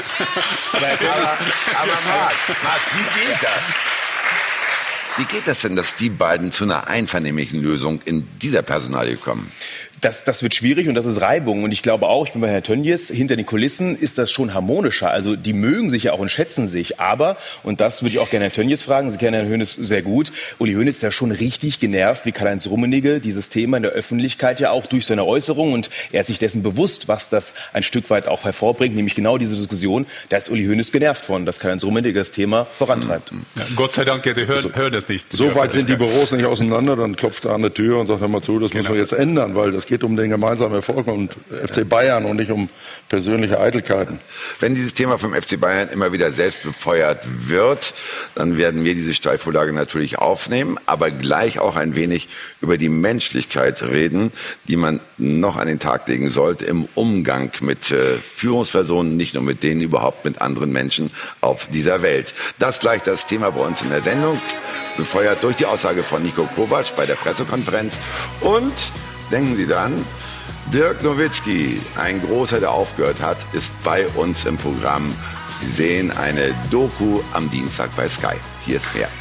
[SPEAKER 2] Aber Marc, wie geht das? Wie geht das denn, dass die beiden zu einer einvernehmlichen Lösung in dieser Personalie kommen?
[SPEAKER 5] Das wird schwierig und das ist Reibung. Und ich glaube auch, ich bin bei Herrn Tönnies, hinter den Kulissen ist das schon harmonischer. Also die mögen sich ja auch und schätzen sich. Aber, und das würde ich auch gerne Herrn Tönnies fragen, Sie kennen Herrn Hoeneß sehr gut, Uli Hoeneß ist ja schon richtig genervt, wie Karl-Heinz Rummenigge dieses Thema in der Öffentlichkeit ja auch durch seine Äußerung. Und er ist sich dessen bewusst, was das ein Stück weit auch hervorbringt, nämlich genau diese Diskussion. Da ist Uli Hoeneß genervt von, dass Karl-Heinz Rummenigge das Thema vorantreibt.
[SPEAKER 4] Ja, Gott sei Dank, hören das nicht.
[SPEAKER 3] So weit sind die Büros nicht auseinander, dann klopft er an der Tür und sagt, hör mal zu, das müssen wir jetzt ändern, weil das geht um den gemeinsamen Erfolg und FC Bayern und nicht um persönliche Eitelkeiten.
[SPEAKER 2] Wenn dieses Thema vom FC Bayern immer wieder selbst befeuert wird, dann werden wir diese Steilvorlage natürlich aufnehmen, aber gleich auch ein wenig über die Menschlichkeit reden, die man noch an den Tag legen sollte im Umgang mit Führungspersonen, nicht nur mit denen, überhaupt mit anderen Menschen auf dieser Welt. Das gleich das Thema bei uns in der Sendung, befeuert durch die Aussage von Niko Kovac bei der Pressekonferenz. Und denken Sie dran, Dirk Nowitzki, ein Großer, der aufgehört hat, ist bei uns im Programm. Sie sehen eine Doku am Dienstag bei Sky. Hier ist mehr.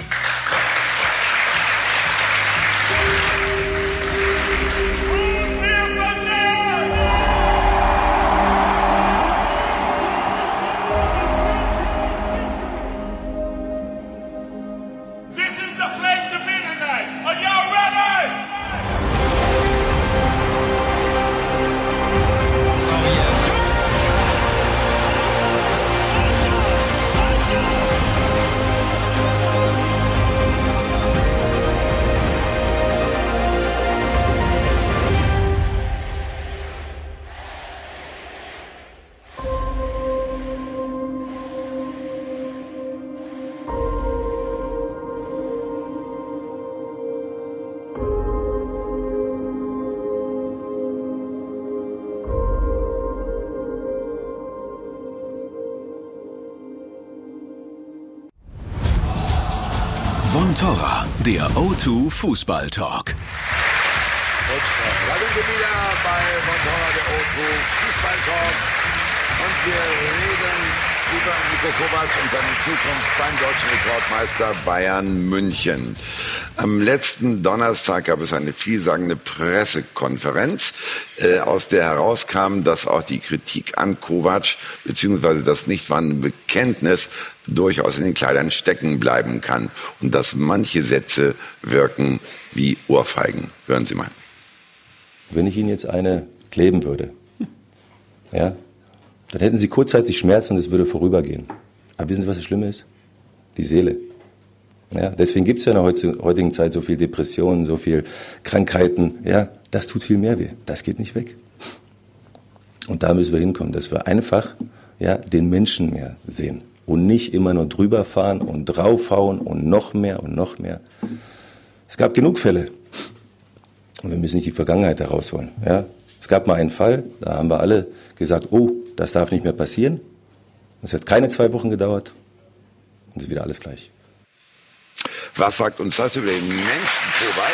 [SPEAKER 1] Von Torra, der O2 Fußball Talk.
[SPEAKER 2] Da sind wir wieder bei Von Torra, der O2 Fußball Talk. Und wir reden über Niko Kovac und seine Zukunft beim deutschen Rekordmeister Bayern München. Am letzten Donnerstag gab es eine vielsagende Pressekonferenz, aus der herauskam, dass auch die Kritik an Kovac bzw. das nicht vorhandene Bekenntnis durchaus in den Kleidern stecken bleiben kann und dass manche Sätze wirken wie Ohrfeigen. Hören Sie mal.
[SPEAKER 8] Wenn ich Ihnen jetzt eine kleben würde, ja, dann hätten Sie kurzzeitig Schmerzen und es würde vorübergehen. Aber wissen Sie, was das Schlimme ist? Die Seele. Ja, deswegen gibt es ja in der heutigen Zeit so viel Depressionen, so viel Krankheiten. Ja, das tut viel mehr weh. Das geht nicht weg. Und da müssen wir hinkommen, dass wir einfach den Menschen mehr sehen und nicht immer nur drüber fahren und draufhauen und noch mehr und noch mehr. Es gab genug Fälle und wir müssen nicht die Vergangenheit herausholen. Ja? Es gab mal einen Fall, da haben wir alle gesagt, oh, das darf nicht mehr passieren. Es hat keine 2 Wochen gedauert und es ist wieder alles gleich.
[SPEAKER 2] Was sagt uns das über den Menschen Kovac?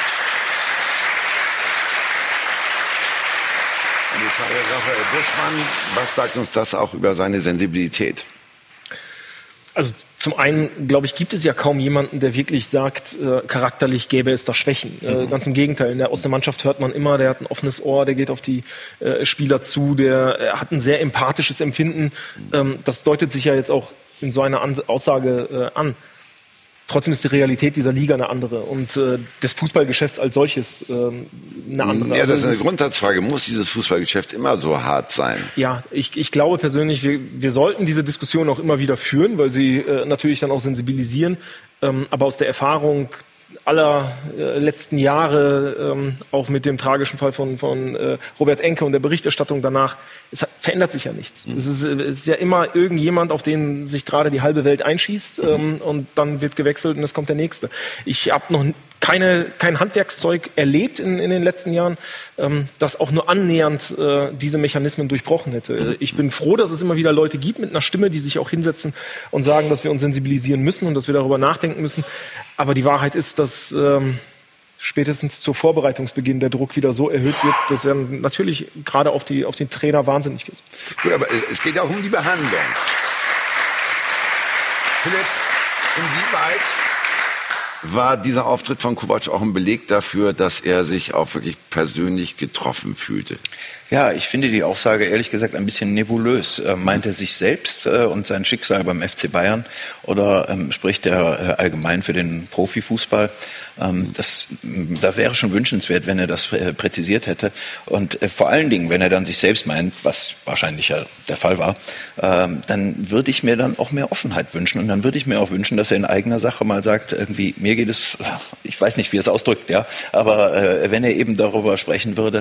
[SPEAKER 2] Und ich frage Raphael Buschmann, was sagt uns das auch über seine Sensibilität?
[SPEAKER 7] Also zum einen, glaube ich, gibt es ja kaum jemanden, der wirklich sagt, charakterlich gäbe es da Schwächen. Ganz im Gegenteil. Aus der Mannschaft hört man immer, der hat ein offenes Ohr, der geht auf die Spieler zu, der hat ein sehr empathisches Empfinden. Das deutet sich ja jetzt auch in so einer Aussage an. Trotzdem ist die Realität dieser Liga eine andere und des Fußballgeschäfts als solches eine andere.
[SPEAKER 2] Ja, das ist eine Grundsatzfrage. Muss dieses Fußballgeschäft immer so hart sein?
[SPEAKER 7] Ja, ich glaube persönlich, wir sollten diese Diskussion auch immer wieder führen, weil sie natürlich dann auch sensibilisieren. Aber aus der Erfahrung aller letzten Jahre, auch mit dem tragischen Fall von Robert Enke und der Berichterstattung danach, verändert sich ja nichts. Es ist ja immer irgendjemand, auf den sich gerade die halbe Welt einschießt, und dann wird gewechselt und es kommt der Nächste. Ich habe noch kein Handwerkszeug erlebt in den letzten Jahren, das auch nur annähernd diese Mechanismen durchbrochen hätte. Ich bin froh, dass es immer wieder Leute gibt mit einer Stimme, die sich auch hinsetzen und sagen, dass wir uns sensibilisieren müssen und dass wir darüber nachdenken müssen. Aber die Wahrheit ist, dass spätestens zur Vorbereitungsbeginn der Druck wieder so erhöht wird, dass er natürlich gerade auf den Trainer wahnsinnig wird.
[SPEAKER 2] Gut, aber es geht ja auch um die Behandlung. Philipp, inwieweit war dieser Auftritt von Kovac auch ein Beleg dafür, dass er sich auch wirklich persönlich getroffen fühlte?
[SPEAKER 6] Ja, ich finde die Aussage ehrlich gesagt ein bisschen nebulös. Meint er sich selbst und sein Schicksal beim FC Bayern oder spricht er allgemein für den Profifußball? Da wäre schon wünschenswert, wenn er das präzisiert hätte. Und vor allen Dingen, wenn er dann sich selbst meint, was wahrscheinlich ja der Fall war, dann würde ich mir dann auch mehr Offenheit wünschen. Und dann würde ich mir auch wünschen, dass er in eigener Sache mal sagt, irgendwie, mir geht es, ich weiß nicht, wie er es ausdrückt, ja, aber wenn er eben darüber sprechen würde,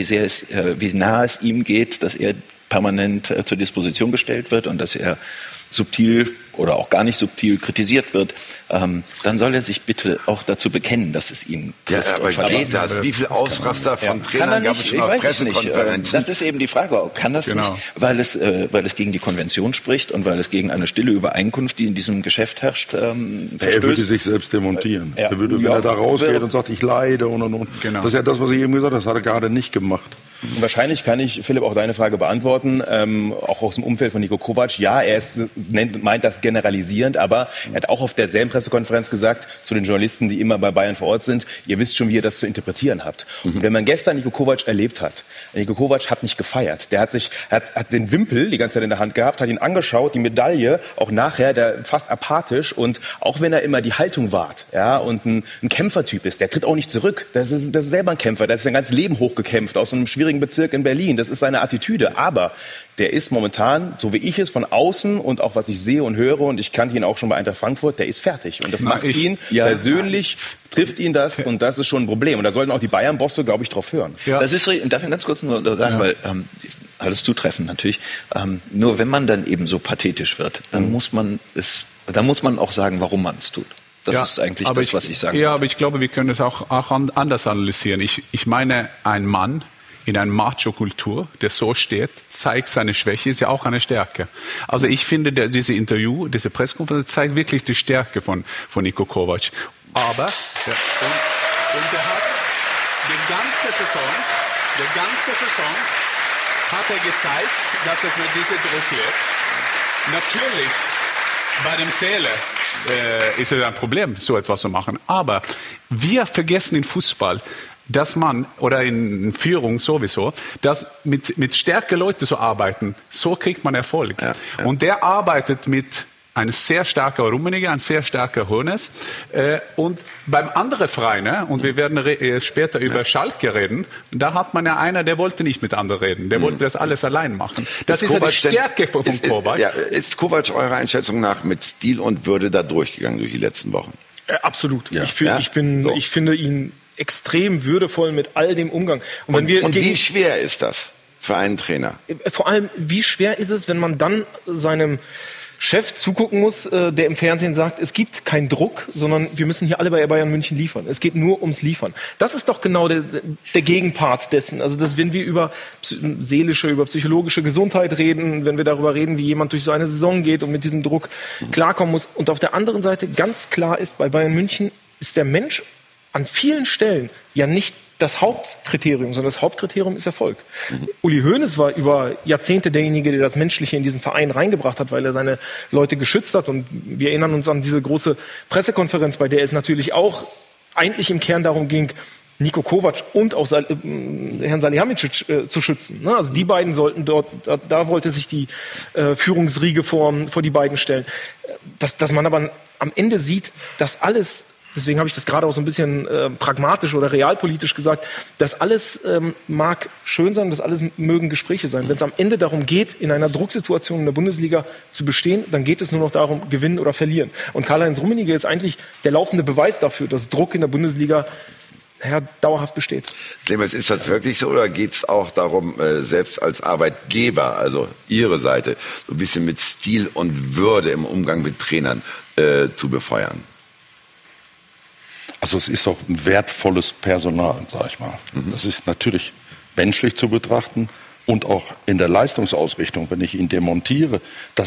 [SPEAKER 6] wie nah es ihm geht, dass er permanent zur Disposition gestellt wird und dass er subtil oder auch gar nicht subtil kritisiert wird, dann soll er sich bitte auch dazu bekennen, dass es ihn trifft.
[SPEAKER 2] Ja, aber geht das? Wie viel Ausraster von Trainern gab es schon auf Pressekonferenzen?
[SPEAKER 6] Das ist eben die Frage. Kann das nicht, weil es gegen die Konvention spricht und weil es gegen eine stille Übereinkunft, die in diesem Geschäft herrscht, verstößt?
[SPEAKER 3] Er würde sich selbst demontieren. Er würde, wenn er da rausgeht und sagt, ich leide und. Das ist ja das, was ich eben gesagt habe, das hat er gerade nicht gemacht.
[SPEAKER 5] Und wahrscheinlich kann ich, Philipp, auch deine Frage beantworten, auch aus dem Umfeld von Niko Kovac. Ja, meint das generalisierend, aber er hat auch auf derselben Pressekonferenz gesagt zu den Journalisten, die immer bei Bayern vor Ort sind, ihr wisst schon, wie ihr das zu interpretieren habt. Und wenn man gestern Niko Kovac erlebt hat, Niko Kovac hat nicht gefeiert. Der hat den Wimpel die ganze Zeit in der Hand gehabt, hat ihn angeschaut, die Medaille, auch nachher, der fast apathisch. Und auch wenn er immer die Haltung wahrt, ja, und ein Kämpfertyp ist, der tritt auch nicht zurück. Das ist selber ein Kämpfer, der hat sein ganzes Leben hochgekämpft aus einem schwierigen Bezirk in Berlin. Das ist seine Attitüde. Aber der ist momentan, so wie ich es von außen und auch was ich sehe und höre, und ich kannte ihn auch schon bei Eintracht Frankfurt, der ist fertig. Und das macht ihn persönlich, trifft ihn das, und das ist schon ein Problem. Und da sollten auch die Bayern-Bosse, glaube ich, drauf hören.
[SPEAKER 6] Ja. Das ist, darf ich ganz kurz nur sagen, weil alles zutreffend natürlich. Nur wenn man dann eben so pathetisch wird, dann muss man auch sagen, warum man es tut. Das ist eigentlich das, was ich sage.
[SPEAKER 4] Ja, aber ich glaube, wir können es auch anders analysieren. Ich meine, ein Mann in einer Macho-Kultur, der so steht, zeigt seine Schwäche, ist ja auch eine Stärke. Also ich finde, diese Pressekonferenz zeigt wirklich die Stärke von Niko Kovac. Aber der hat die ganze Saison hat er gezeigt, dass es mit diesem Druck lebt. Natürlich, bei dem Seele ist es ein Problem, so etwas zu machen. Aber wir vergessen im Fußball, dass man, oder in Führung sowieso, dass mit starken Leuten zu arbeiten, so kriegt man Erfolg. Ja. Und der arbeitet mit einem sehr starken Rummenigge, ein sehr starker Hoeneß. Und beim anderen Verein, und wir werden später über Schalke reden, da hat man ja einer, der wollte nicht mit anderen reden, der wollte das alles allein machen. Das ist ja die Stärke von Kovac.
[SPEAKER 2] Ist Kovac eurer Einschätzung nach mit Stil und Würde da durchgegangen durch die letzten Wochen?
[SPEAKER 7] Absolut. Ja. Ich finde ihn extrem würdevoll mit all dem Umgang.
[SPEAKER 2] Und wie schwer ist das für einen Trainer?
[SPEAKER 7] Vor allem, wie schwer ist es, wenn man dann seinem Chef zugucken muss, der im Fernsehen sagt, es gibt keinen Druck, sondern wir müssen hier alle bei Bayern München liefern. Es geht nur ums Liefern. Das ist doch genau der Gegenpart dessen. Also, dass wenn wir über über psychologische Gesundheit reden, wenn wir darüber reden, wie jemand durch so eine Saison geht und mit diesem Druck klarkommen muss. Und auf der anderen Seite ganz klar ist, bei Bayern München ist der Mensch an vielen Stellen ja nicht das Hauptkriterium, sondern das Hauptkriterium ist Erfolg. Uli Hoeneß war über Jahrzehnte derjenige, der das Menschliche in diesen Verein reingebracht hat, weil er seine Leute geschützt hat. Und wir erinnern uns an diese große Pressekonferenz, bei der es natürlich auch eigentlich im Kern darum ging, Niko Kovac und auch Herrn Salihamidzic zu schützen. Also die beiden sollten dort, da wollte sich die Führungsriege vor die beiden stellen. Dass man aber am Ende sieht, dass alles deswegen habe ich das gerade auch so ein bisschen pragmatisch oder realpolitisch gesagt, das alles mag schön sein, das alles mögen Gespräche sein. Wenn es am Ende darum geht, in einer Drucksituation in der Bundesliga zu bestehen, dann geht es nur noch darum, gewinnen oder verlieren. Und Karl-Heinz Rummenigge ist eigentlich der laufende Beweis dafür, dass Druck in der Bundesliga dauerhaft besteht.
[SPEAKER 2] Clemens, ist das wirklich so oder geht es auch darum, selbst als Arbeitgeber, also Ihre Seite, so ein bisschen mit Stil und Würde im Umgang mit Trainern zu befeuern?
[SPEAKER 3] Also es ist auch ein wertvolles Personal, sag ich mal. Das ist natürlich menschlich zu betrachten und auch in der Leistungsausrichtung, wenn ich ihn demontiere.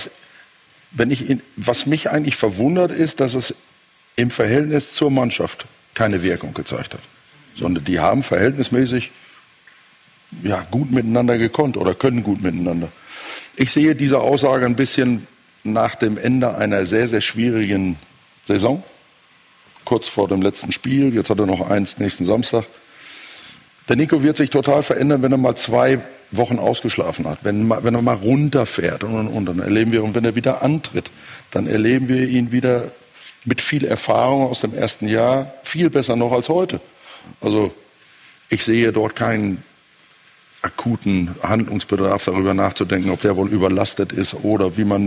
[SPEAKER 3] Was mich eigentlich verwundert ist, dass es im Verhältnis zur Mannschaft keine Wirkung gezeigt hat. Sondern die haben verhältnismäßig gut miteinander gekonnt oder können gut miteinander. Ich sehe diese Aussage ein bisschen nach dem Ende einer sehr, sehr schwierigen Saison. Kurz vor dem letzten Spiel, jetzt hat er noch eins nächsten Samstag. Der Nico wird sich total verändern, wenn er mal 2 Wochen ausgeschlafen hat, wenn er mal runterfährt und dann erleben wir, und wenn er wieder antritt, dann erleben wir ihn wieder mit viel Erfahrung aus dem ersten Jahr, viel besser noch als heute. Also ich sehe dort keinen akuten Handlungsbedarf, darüber nachzudenken, ob der wohl überlastet ist oder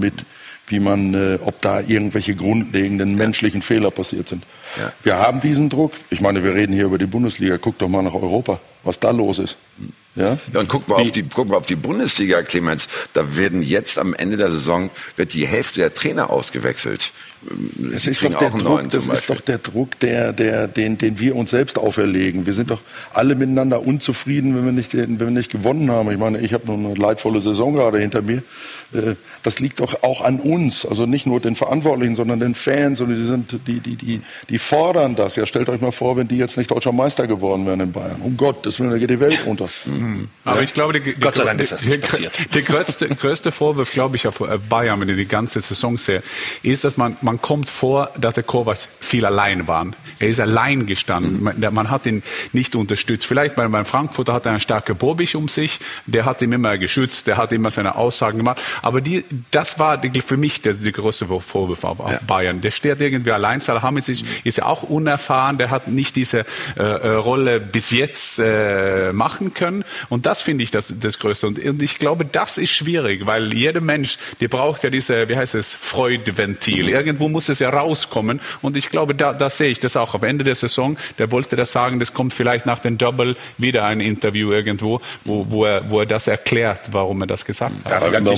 [SPEAKER 3] ob da irgendwelche grundlegenden menschlichen Fehler passiert sind. Ja. Wir haben diesen Druck. Ich meine, wir reden hier über die Bundesliga. Guck doch mal nach Europa, was da los ist. Ja, und guck mal auf die Bundesliga, Clemens. Da werden jetzt am Ende der Saison die Hälfte der Trainer ausgewechselt. Das ist doch der Druck, den wir uns selbst auferlegen. Wir sind doch alle miteinander unzufrieden, wenn wir nicht gewonnen haben. Ich meine, ich habe noch eine leidvolle Saison gerade hinter mir. Das liegt doch auch an uns, also nicht nur den Verantwortlichen, sondern den Fans. Und die fordern das. Ja, stellt euch mal vor, wenn die jetzt nicht deutscher Meister geworden wären in Bayern. Um Gottes Willen, da geht die Welt unter.
[SPEAKER 4] Aber ich glaube,
[SPEAKER 6] Gott sei Dank ist das nicht passiert.
[SPEAKER 4] Der größte Vorwurf, glaube ich, auf Bayern, wenn ich die ganze Saison sehe, ist, dass man kommt vor, dass der Kovac viel allein war. Er ist allein gestanden. Man hat ihn nicht unterstützt. Vielleicht beim Frankfurter hat er einen starken Bobic um sich. Der hat ihn immer geschützt. Der hat immer seine Aussagen gemacht. Aber das war für mich der größte Vorwurf auf Bayern. Der steht irgendwie allein. Salihamidzic ist ja auch unerfahren. Der hat nicht diese Rolle bis jetzt machen können. Und das finde ich das Größte. Und ich glaube, das ist schwierig, weil jeder Mensch, der braucht ja diese, Freudeventil. Irgendwo muss es ja rauskommen. Und ich glaube, da sehe ich das auch. Am Ende der Saison, der wollte das sagen, das kommt vielleicht nach dem Double wieder ein Interview irgendwo, wo er das erklärt, warum er das gesagt hat.
[SPEAKER 3] Ja, ganz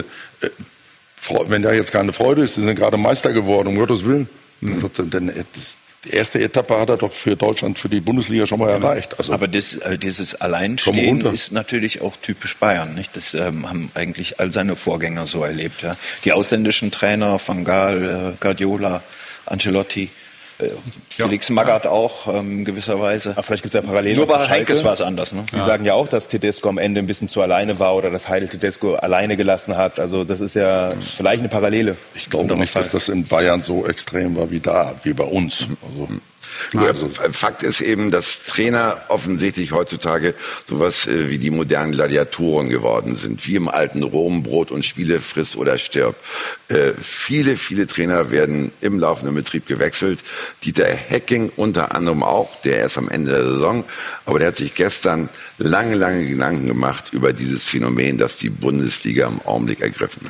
[SPEAKER 3] wenn da jetzt keine Freude ist, die sind gerade Meister geworden, um Gottes Willen. Die erste Etappe hat er doch für Deutschland, für die Bundesliga schon mal erreicht. Also,
[SPEAKER 6] aber dieses Alleinstehen ist natürlich auch typisch Bayern. Nicht? Das haben eigentlich all seine Vorgänger so erlebt. Ja? Die ausländischen Trainer, Van Gaal, Guardiola, Ancelotti, Felix Magath auch in gewisser Weise.
[SPEAKER 5] Aber vielleicht gibt es ja Parallelen.
[SPEAKER 6] Nur bei Heinkes war es anders. Ne?
[SPEAKER 5] Sie sagen ja auch, dass Tedesco am Ende ein bisschen zu alleine war oder dass Heidel Tedesco alleine gelassen hat. Also das ist ja vielleicht eine Parallele.
[SPEAKER 3] Ich glaube nicht, dass das in Bayern so extrem war wie bei uns.
[SPEAKER 2] Fakt ist eben, dass Trainer offensichtlich heutzutage sowas wie die modernen Gladiatoren geworden sind. Wie im alten Rom, Brot und Spiele, friss oder stirb. Viele Trainer werden im laufenden Betrieb gewechselt. Dieter Hecking unter anderem auch, der erst am Ende der Saison. Aber der hat sich gestern lange Gedanken gemacht über dieses Phänomen, das die Bundesliga im Augenblick ergriffen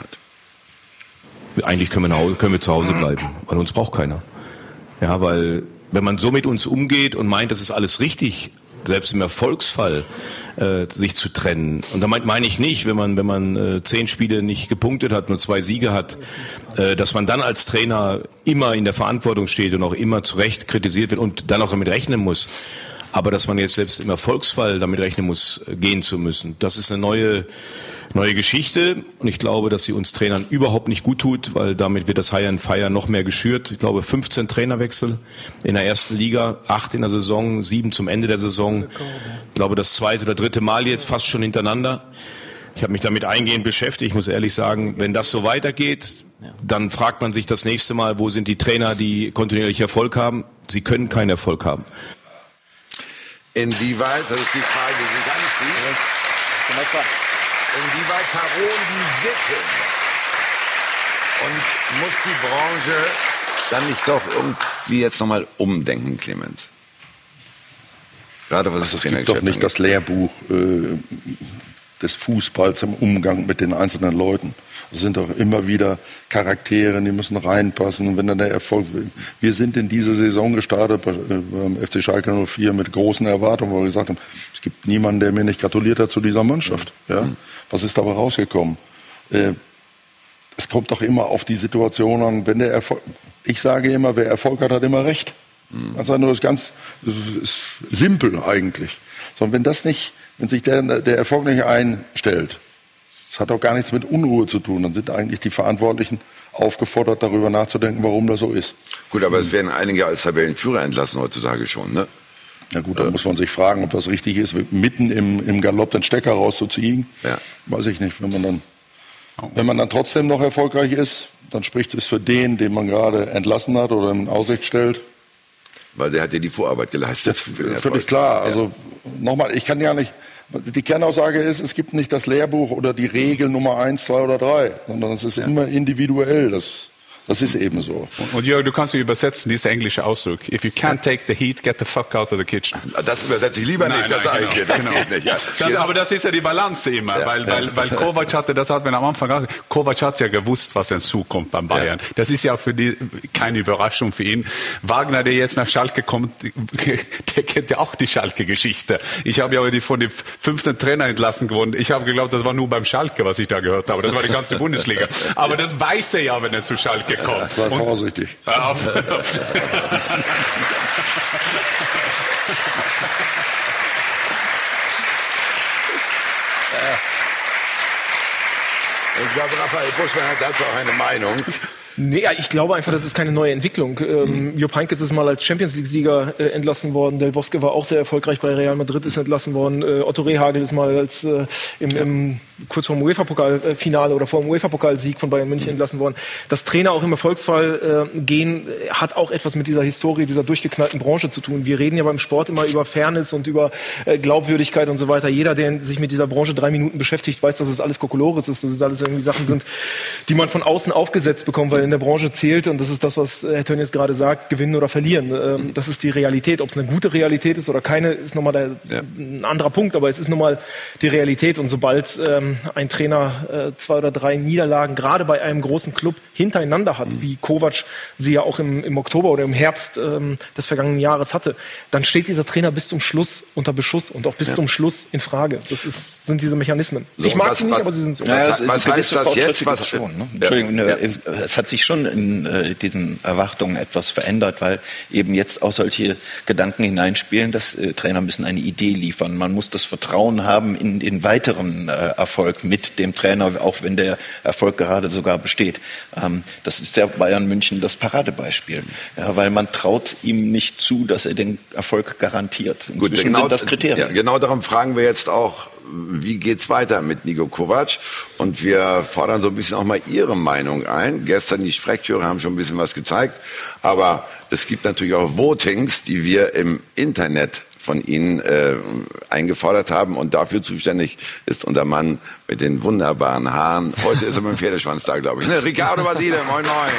[SPEAKER 2] hat.
[SPEAKER 13] Eigentlich können wir zu Hause bleiben, weil uns braucht keiner. Ja, weil wenn man so mit uns umgeht und meint, das ist alles richtig, selbst im Erfolgsfall sich zu trennen. Und damit meine ich nicht, wenn man 10 Spiele nicht gepunktet hat, nur 2 Siege hat, dass man dann als Trainer immer in der Verantwortung steht und auch immer zu Recht kritisiert wird und dann auch damit rechnen muss. Aber dass man jetzt selbst im Erfolgsfall damit rechnen muss, gehen zu müssen, das ist eine neue Geschichte. Und ich glaube, dass sie uns Trainern überhaupt nicht gut tut, weil damit wird das High and Fire noch mehr geschürt. Ich glaube, 15 Trainerwechsel in der ersten Liga, 8 in der Saison, 7 zum Ende der Saison. Ich glaube, das 2. oder 3. Mal jetzt fast schon hintereinander. Ich habe mich damit eingehend beschäftigt. Ich muss ehrlich sagen, wenn das so weitergeht, dann fragt man sich das nächste Mal, wo sind die Trainer, die kontinuierlich Erfolg haben? Sie können keinen Erfolg haben.
[SPEAKER 2] Inwieweit, das ist die Frage, die sich anschließt, inwieweit verrohen die Sitten und muss die Branche dann nicht doch irgendwie jetzt nochmal umdenken, Clemens? Gerade was ist das
[SPEAKER 3] Es gibt doch nicht das Lehrbuch des Fußballs im Umgang mit den einzelnen Leuten. Es sind doch immer wieder Charaktere, die müssen reinpassen. Und wenn dann der Erfolg will. Wir sind in diese Saison gestartet beim FC Schalke 04 mit großen Erwartungen, weil wir gesagt haben, es gibt niemanden, der mir nicht gratuliert hat zu dieser Mannschaft. Ja? Was ist dabei rausgekommen? Es kommt doch immer auf die Situation an, wenn der Erfolg, ich sage immer, wer Erfolg hat, hat immer Recht. Also nur das ist simpel eigentlich. Sondern wenn sich der Erfolg nicht einstellt, das hat auch gar nichts mit Unruhe zu tun, dann sind eigentlich die Verantwortlichen aufgefordert, darüber nachzudenken, warum das so ist.
[SPEAKER 2] Gut, aber es werden einige als Tabellenführer entlassen heutzutage schon, ne?
[SPEAKER 3] Na gut, dann muss man sich fragen, ob das richtig ist, mitten im Galopp den Stecker rauszuziehen. Ja. Weiß ich nicht. Wenn man dann trotzdem noch erfolgreich ist, dann spricht es für den man gerade entlassen hat oder in Aussicht stellt.
[SPEAKER 2] Weil der hat ja die Vorarbeit geleistet.
[SPEAKER 3] Völlig klar. Also nochmal, ich kann ja nicht. Die Kernaussage ist, es gibt nicht das Lehrbuch oder die Regel Nummer 1, 2 oder 3, sondern es ist immer individuell. Das ist eben so.
[SPEAKER 4] Und Jörg, du kannst übersetzen, dieser englische Ausdruck. If you can't take the heat, get the fuck out of the kitchen.
[SPEAKER 2] Das übersetze ich lieber nicht, das sage ich dir. Das geht nicht. Ja.
[SPEAKER 4] Aber das ist ja die Balance immer, weil Kovac hatte, das hat man am Anfang auch, Kovac hat ja gewusst, was hinzukommt beim Bayern. Das ist ja für die keine Überraschung für ihn. Wagner, der jetzt nach Schalke kommt, der kennt ja auch die Schalke-Geschichte. Ich habe ja von dem 5. Trainer entlassen gewonnen. Ich habe geglaubt, das war nur beim Schalke, was ich da gehört habe. Das war die ganze Bundesliga. Aber das weiß er ja, wenn er zu Schalke kommt.
[SPEAKER 3] Sei vorsichtig.
[SPEAKER 2] Ich glaube, Raphael Buschmann hat dazu auch eine Meinung.
[SPEAKER 7] Nee, ich glaube einfach, das ist keine neue Entwicklung. Jupp Heynckes ist mal als Champions-League-Sieger entlassen worden. Del Bosque war auch sehr erfolgreich bei Real Madrid, ist entlassen worden. Otto Rehhagel ist mal als kurz vor dem UEFA-Pokal-Finale oder vor dem UEFA-Pokalsieg von Bayern München entlassen worden. Dass Trainer auch im Erfolgsfall gehen, hat auch etwas mit dieser Historie, dieser durchgeknallten Branche zu tun. Wir reden ja beim Sport immer über Fairness und über Glaubwürdigkeit und so weiter. Jeder, der sich mit dieser Branche 3 Minuten beschäftigt, weiß, dass es alles Kokolores ist, dass es alles irgendwie Sachen sind, die man von außen aufgesetzt bekommt, weil in der Branche zählt, und das ist das, was Herr Tönnies gerade sagt, gewinnen oder verlieren. Das ist die Realität. Ob es eine gute Realität ist oder keine, ist nochmal ein anderer Punkt, aber es ist nochmal die Realität. Und sobald ein Trainer 2 oder 3 Niederlagen gerade bei einem großen Club hintereinander hat, wie Kovac sie ja auch im Oktober oder im Herbst des vergangenen Jahres hatte, dann steht dieser Trainer bis zum Schluss unter Beschuss und auch bis zum Schluss in Frage. Das sind diese Mechanismen.
[SPEAKER 2] So,
[SPEAKER 7] ich mag sie nicht, aber sie sind so.
[SPEAKER 2] Was heißt das jetzt?
[SPEAKER 6] Entschuldigung, es hat sich schon in diesen Erwartungen etwas verändert, weil eben jetzt auch solche Gedanken hineinspielen, dass Trainer müssen eine Idee liefern. Man muss das Vertrauen haben in den weiteren Erfolg mit dem Trainer, auch wenn der Erfolg gerade sogar besteht. Das ist ja Bayern München das Paradebeispiel, ja, weil man traut ihm nicht zu, dass er den Erfolg garantiert.
[SPEAKER 2] Gut, genau das Kriterium. Ja, genau darum fragen wir jetzt auch, wie geht's weiter mit Niko Kovac? Und wir fordern so ein bisschen auch mal Ihre Meinung ein. Gestern die Sprechchöre haben schon ein bisschen was gezeigt, aber es gibt natürlich auch Votings, die wir im Internet von Ihnen eingefordert haben, und dafür zuständig ist unser Mann mit den wunderbaren Haaren. Heute ist er mit dem Pferdeschwanz da, glaube ich. Ne? Ricardo Basile, moin moin.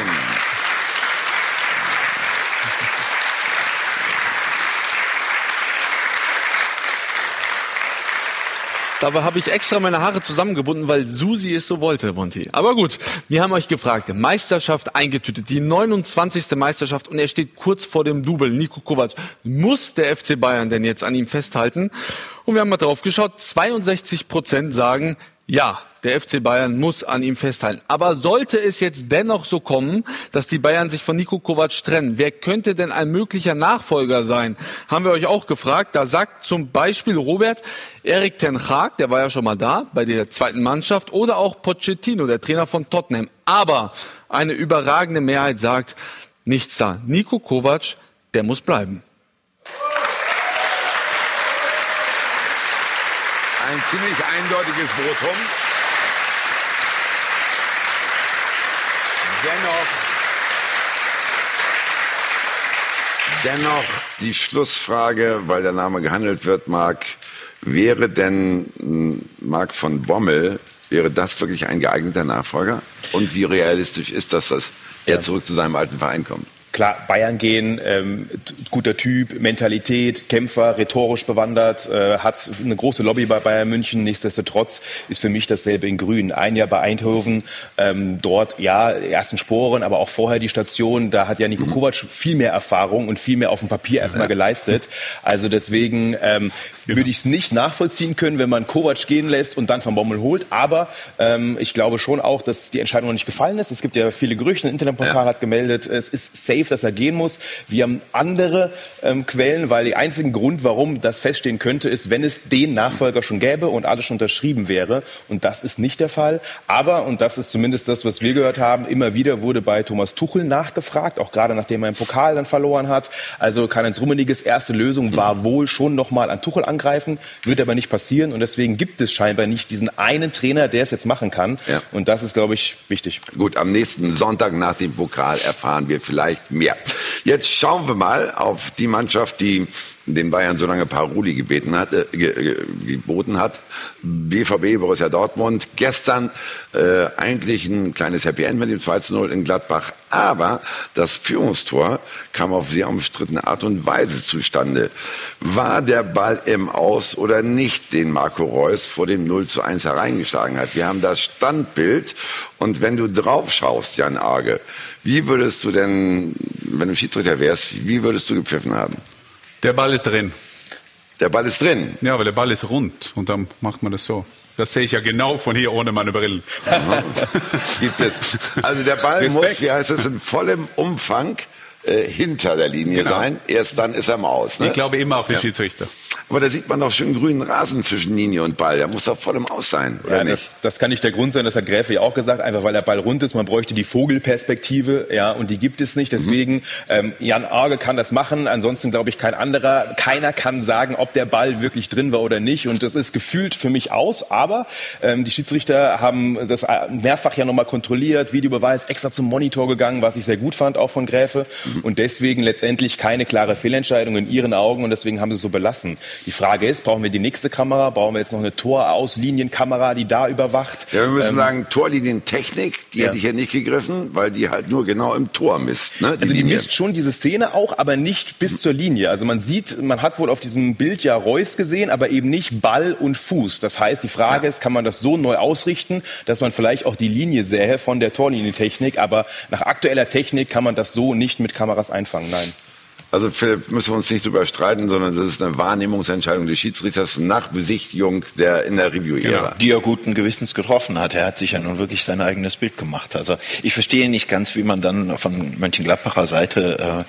[SPEAKER 14] Dabei habe ich extra meine Haare zusammengebunden, weil Susi es so wollte, Monty. Aber gut, wir haben euch gefragt, Meisterschaft eingetütet, die 29. Meisterschaft, und er steht kurz vor dem Double. Niko Kovac, muss der FC Bayern denn jetzt an ihm festhalten? Und wir haben mal drauf geschaut, 62% sagen, ja, der FC Bayern muss an ihm festhalten. Aber sollte es jetzt dennoch so kommen, dass die Bayern sich von Niko Kovac trennen, wer könnte denn ein möglicher Nachfolger sein? Haben wir euch auch gefragt. Da sagt zum Beispiel Robert, Erik ten Hag, der war ja schon mal da bei der zweiten Mannschaft, oder auch Pochettino, der Trainer von Tottenham. Aber eine überragende Mehrheit sagt, nichts da. Niko Kovac, der muss bleiben.
[SPEAKER 2] Ein ziemlich eindeutiges Votum. Dennoch die Schlussfrage, weil der Name gehandelt wird, Marc, wäre denn Marc von Bommel, wäre das wirklich ein geeigneter Nachfolger? Und wie realistisch ist das, dass er zurück zu seinem alten Verein kommt?
[SPEAKER 5] klar, Bayern gehen, guter Typ, Mentalität, Kämpfer, rhetorisch bewandert, hat eine große Lobby bei Bayern München. Nichtsdestotrotz ist für mich dasselbe in Grün. Ein Jahr bei Eindhoven, dort ja ersten Sporen, aber auch vorher die Station. Da hat ja Niko Kovac viel mehr Erfahrung und viel mehr auf dem Papier erstmal geleistet. Also deswegen würde ich es nicht nachvollziehen können, wenn man Kovac gehen lässt und dann Van Bommel holt. Aber ich glaube schon auch, dass die Entscheidung noch nicht gefallen ist. Es gibt ja viele Gerüchte. Ein Internetportal hat gemeldet, es ist safe, dass er gehen muss. Wir haben andere Quellen, weil der einzige Grund, warum das feststehen könnte, ist, wenn es den Nachfolger schon gäbe und alles schon unterschrieben wäre. Und das ist nicht der Fall. Aber, und das ist zumindest das, was wir gehört haben, immer wieder wurde bei Thomas Tuchel nachgefragt, auch gerade nachdem er im Pokal dann verloren hat. Also Karl-Heinz Rummeniges erste Lösung war wohl schon nochmal an Tuchel angreifen, wird aber nicht passieren. Und deswegen gibt es scheinbar nicht diesen einen Trainer, der es jetzt machen kann. Ja. Und das ist, glaube ich, wichtig.
[SPEAKER 2] Gut, am nächsten Sonntag nach dem Pokal erfahren wir vielleicht mehr. Jetzt schauen wir mal auf die Mannschaft, die den Bayern so lange Paroli geboten hat. BVB, Borussia Dortmund. Gestern eigentlich ein kleines Happy End mit dem 2:0 in Gladbach. Aber das Führungstor kam auf sehr umstrittene Art und Weise zustande. War der Ball im Aus oder nicht, den Marco Reus vor dem 0:1 hereingeschlagen hat? Wir haben das Standbild. Und wenn du drauf schaust, Jan Arge, wie würdest du denn, wenn du Schiedsrichter wärst, wie würdest du gepfiffen haben?
[SPEAKER 4] Der Ball ist drin.
[SPEAKER 2] Der Ball ist drin?
[SPEAKER 4] Ja, weil der Ball ist rund und dann macht man das so. Das sehe ich ja genau von hier ohne meine Brillen.
[SPEAKER 2] Gibt es. Also der Ball muss, wie heißt es, in vollem Umfang hinter der Linie sein. Erst dann ist er im Aus. Ne?
[SPEAKER 4] Ich glaube immer auf den Schiedsrichter.
[SPEAKER 2] Aber da sieht man doch schön grünen Rasen zwischen Linie und Ball. Der muss doch voll im Aus sein, oder
[SPEAKER 5] ja,
[SPEAKER 2] nicht?
[SPEAKER 5] Das kann nicht der Grund sein, das hat Gräfe ja auch gesagt, einfach weil der Ball rund ist. Man bräuchte die Vogelperspektive, ja, und die gibt es nicht. Deswegen, Jan Arge kann das machen. Ansonsten glaube ich kein anderer. Keiner kann sagen, ob der Ball wirklich drin war oder nicht. Und das ist gefühlt für mich aus. Aber die Schiedsrichter haben das mehrfach ja nochmal kontrolliert. Videobeweis extra zum Monitor gegangen, was ich sehr gut fand, auch von Gräfe. Und deswegen letztendlich keine klare Fehlentscheidung in ihren Augen. Und deswegen haben sie es so belassen. Die Frage ist, brauchen wir die nächste Kamera? Brauchen wir jetzt noch eine Torauslinienkamera, die da überwacht?
[SPEAKER 2] Ja, wir müssen sagen, Torlinientechnik, die hätte ich ja nicht gegriffen, weil die halt nur genau im Tor misst. Ne?
[SPEAKER 5] Die misst schon diese Szene auch, aber nicht bis zur Linie. Also man sieht, man hat wohl auf diesem Bild ja Reus gesehen, aber eben nicht Ball und Fuß. Das heißt, die Frage ist, kann man das so neu ausrichten, dass man vielleicht auch die Linie sähe von der Torlinientechnik, aber nach aktueller Technik kann man das so nicht mit Kameras einfangen, nein.
[SPEAKER 2] Also Philipp, müssen wir uns nicht drüber streiten, sondern das ist eine Wahrnehmungsentscheidung des Schiedsrichters nach Besichtigung in der Review-Ära.
[SPEAKER 6] Genau, die er guten Gewissens getroffen hat. Er hat sich ja nun wirklich sein eigenes Bild gemacht. Also ich verstehe nicht ganz, wie man dann von Mönchengladbacher Seite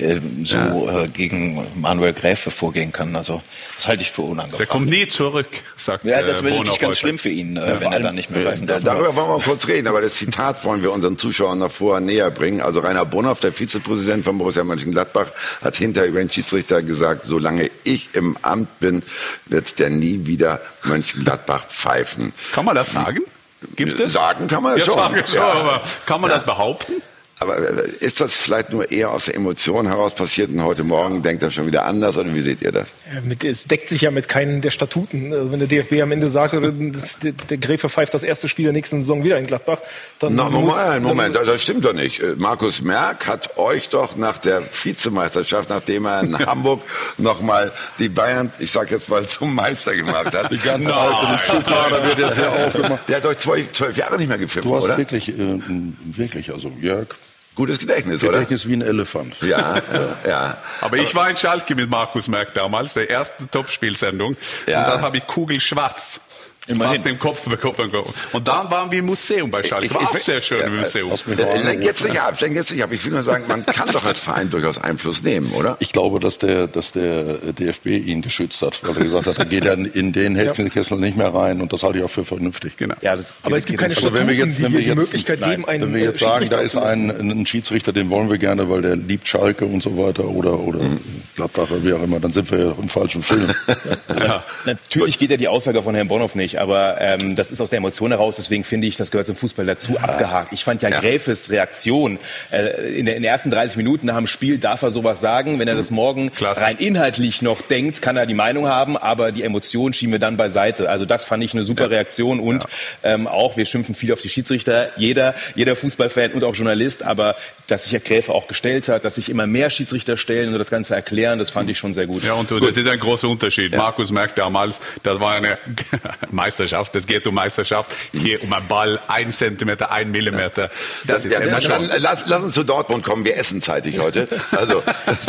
[SPEAKER 6] gegen Manuel Gräfe vorgehen kann. Also das halte ich für unangebracht.
[SPEAKER 4] Der kommt nie zurück, sagt
[SPEAKER 6] Ja, das wäre natürlich ganz
[SPEAKER 2] heute
[SPEAKER 6] schlimm für ihn, wenn er dann nicht mehr greifen darf.
[SPEAKER 2] Darüber wollen wir kurz reden, aber das Zitat wollen wir unseren Zuschauern noch vorher näher bringen. Also Rainer Bonhoff, der Vizepräsident von Borussia Mönchengladbach, hat hinterher über den Schiedsrichter gesagt, solange ich im Amt bin, wird der nie wieder Mönchengladbach pfeifen.
[SPEAKER 4] Kann man das sagen? Gibt es?
[SPEAKER 2] Sagen kann man das schon.
[SPEAKER 4] Aber kann man das behaupten?
[SPEAKER 2] Aber ist das vielleicht nur eher aus der Emotion heraus passiert und heute Morgen denkt er schon wieder anders, oder wie seht ihr das?
[SPEAKER 7] Es deckt sich ja mit keinen der Statuten. Wenn der DFB am Ende sagt, der Gräfe pfeift das erste Spiel der nächsten Saison wieder in Gladbach, dann
[SPEAKER 2] Moment, das stimmt doch nicht. Markus Merck hat euch doch nach der Vizemeisterschaft, nachdem er in Hamburg nochmal die Bayern, ich sag jetzt mal, zum Meister gemacht hat.
[SPEAKER 3] Die ganze alte Schublade wird jetzt hier aufgemacht.
[SPEAKER 2] Der hat euch 12 Jahre nicht mehr gepfiffen,
[SPEAKER 3] oder?
[SPEAKER 2] Du hast
[SPEAKER 3] wirklich, also Jörg.
[SPEAKER 2] Gutes Gedächtnis, oder?
[SPEAKER 3] Gedächtnis wie ein Elefant.
[SPEAKER 2] Ja, ja.
[SPEAKER 4] Aber ich war in Schalke mit Markus Merck damals, der ersten Topspielsendung. Ja. Und dann habe ich kugelschwarz fast im Kopf bekommen. Und dann waren wir im Museum bei Schalke. War auch sehr schön im Museum.
[SPEAKER 2] Lenk jetzt nicht ab. Ich will nur sagen, man kann doch als Verein durchaus Einfluss nehmen, oder?
[SPEAKER 3] Ich glaube, dass der DFB ihn geschützt hat, weil er gesagt hat, er geht dann in den Hexenkessel nicht mehr rein, und das halte ich auch für vernünftig.
[SPEAKER 7] Genau. Ja, aber es gibt keine Statuten,
[SPEAKER 3] die
[SPEAKER 7] die Möglichkeit geben,
[SPEAKER 3] wenn wir jetzt sagen, da ist ein Schiedsrichter, den wollen wir gerne, weil der liebt Schalke und so weiter, oder Gladbacher, wie auch immer, dann sind wir ja im falschen Film.
[SPEAKER 5] Ja. Natürlich geht ja die Aussage von Herrn Bonhoff nicht. nicht, aber das ist aus der Emotion heraus, deswegen finde ich, das gehört zum Fußball dazu, abgehakt. Ich fand ja Gräfes Reaktion in den ersten 30 Minuten nach dem Spiel, darf er sowas sagen, wenn er das morgen rein inhaltlich noch denkt, kann er die Meinung haben, aber die Emotion schieben wir dann beiseite. Also das fand ich eine super Reaktion und auch, wir schimpfen viel auf die Schiedsrichter, jeder Fußballfan und auch Journalist, aber dass sich Herr Gräfe auch gestellt hat, dass sich immer mehr Schiedsrichter stellen und das Ganze erklären, das fand ich schon sehr gut.
[SPEAKER 4] Ja, und das ist ein großer Unterschied. Ja. Markus merkt damals, das war eine Meisterschaft, es geht um Meisterschaft, hier um einen Ball, 1 Zentimeter, 1 Millimeter. Das ist
[SPEAKER 2] lass uns zu Dortmund kommen, wir essen zeitig heute. Also,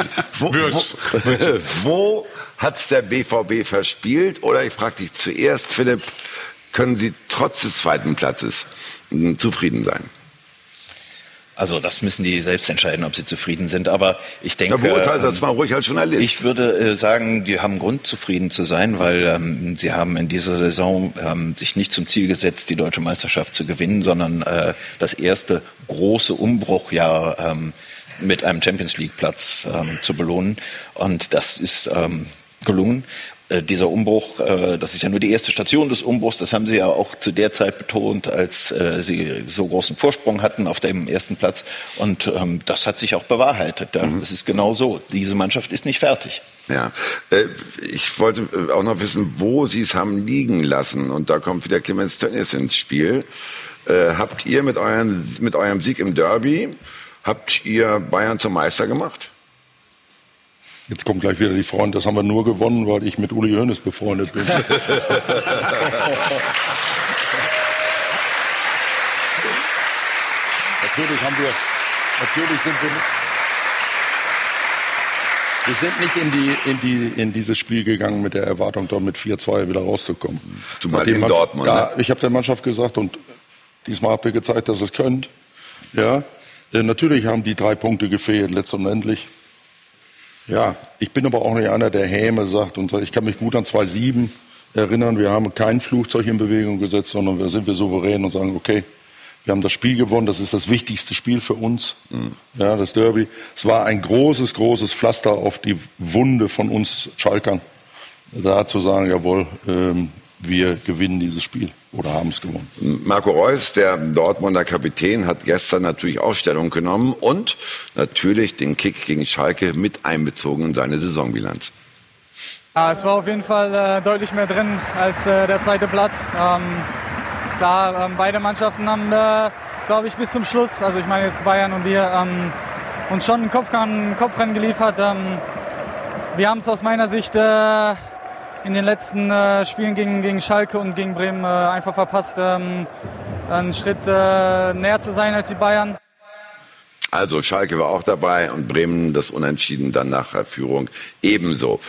[SPEAKER 2] wo hat's der BVB verspielt? Oder ich frage dich zuerst, Philipp, können Sie trotz des zweiten Platzes zufrieden sein?
[SPEAKER 6] Also das müssen die selbst entscheiden, ob sie zufrieden sind. Aber ich denke,
[SPEAKER 2] beurteile das mal ruhig als Journalist.
[SPEAKER 6] Ich würde sagen, die haben Grund, zufrieden zu sein, weil sie haben in dieser Saison sich nicht zum Ziel gesetzt, die deutsche Meisterschaft zu gewinnen, sondern das erste große Umbruchjahr mit einem Champions-League-Platz zu belohnen. Und das ist gelungen. Dieser Umbruch, das ist ja nur die erste Station des Umbruchs, das haben sie ja auch zu der Zeit betont, als sie so großen Vorsprung hatten auf dem ersten Platz. Und das hat sich auch bewahrheitet. Es ist genau so. Diese Mannschaft ist nicht fertig.
[SPEAKER 2] Ja, ich wollte auch noch wissen, wo Sie es haben liegen lassen. Und da kommt wieder Clemens Tönnies ins Spiel. Habt ihr mit eurem Sieg im Derby, habt ihr Bayern zum Meister gemacht?
[SPEAKER 3] Jetzt kommt gleich wieder die Front, das haben wir nur gewonnen, weil ich mit Uli Hoeneß befreundet bin. Natürlich sind wir sind nicht in dieses Spiel gegangen mit der Erwartung, dort mit 4-2 wieder rauszukommen.
[SPEAKER 2] Zumal in Dortmund.
[SPEAKER 3] Ja, ich habe der Mannschaft gesagt, und diesmal habt ihr gezeigt, dass ihr es könnt. Ja, natürlich haben die 3 Punkte gefehlt, letztendlich. Ja, ich bin aber auch nicht einer, der Häme sagt und sagt, ich kann mich gut an 2-7 erinnern. Wir haben kein Flugzeug in Bewegung gesetzt, sondern wir sind souverän und sagen, okay, wir haben das Spiel gewonnen. Das ist das wichtigste Spiel für uns. Ja, das Derby. Es war ein großes Pflaster auf die Wunde von uns Schalkern. Da zu sagen, jawohl, wir gewinnen dieses Spiel oder haben es gewonnen.
[SPEAKER 2] Marco Reus, der Dortmunder Kapitän, hat gestern natürlich auch Stellung genommen und natürlich den Kick gegen Schalke mit einbezogen in seine Saisonbilanz.
[SPEAKER 15] Ja, es war auf jeden Fall deutlich mehr drin als der zweite Platz. Klar, beide Mannschaften haben, glaube ich, bis zum Schluss, also ich meine jetzt Bayern und wir, uns schon ein Kopfrennen geliefert. Wir haben es aus meiner Sicht in den letzten Spielen gegen Schalke und gegen Bremen einfach verpasst, einen Schritt näher zu sein als die Bayern.
[SPEAKER 2] Also Schalke war auch dabei und Bremen das Unentschieden dann nach Führung ebenso.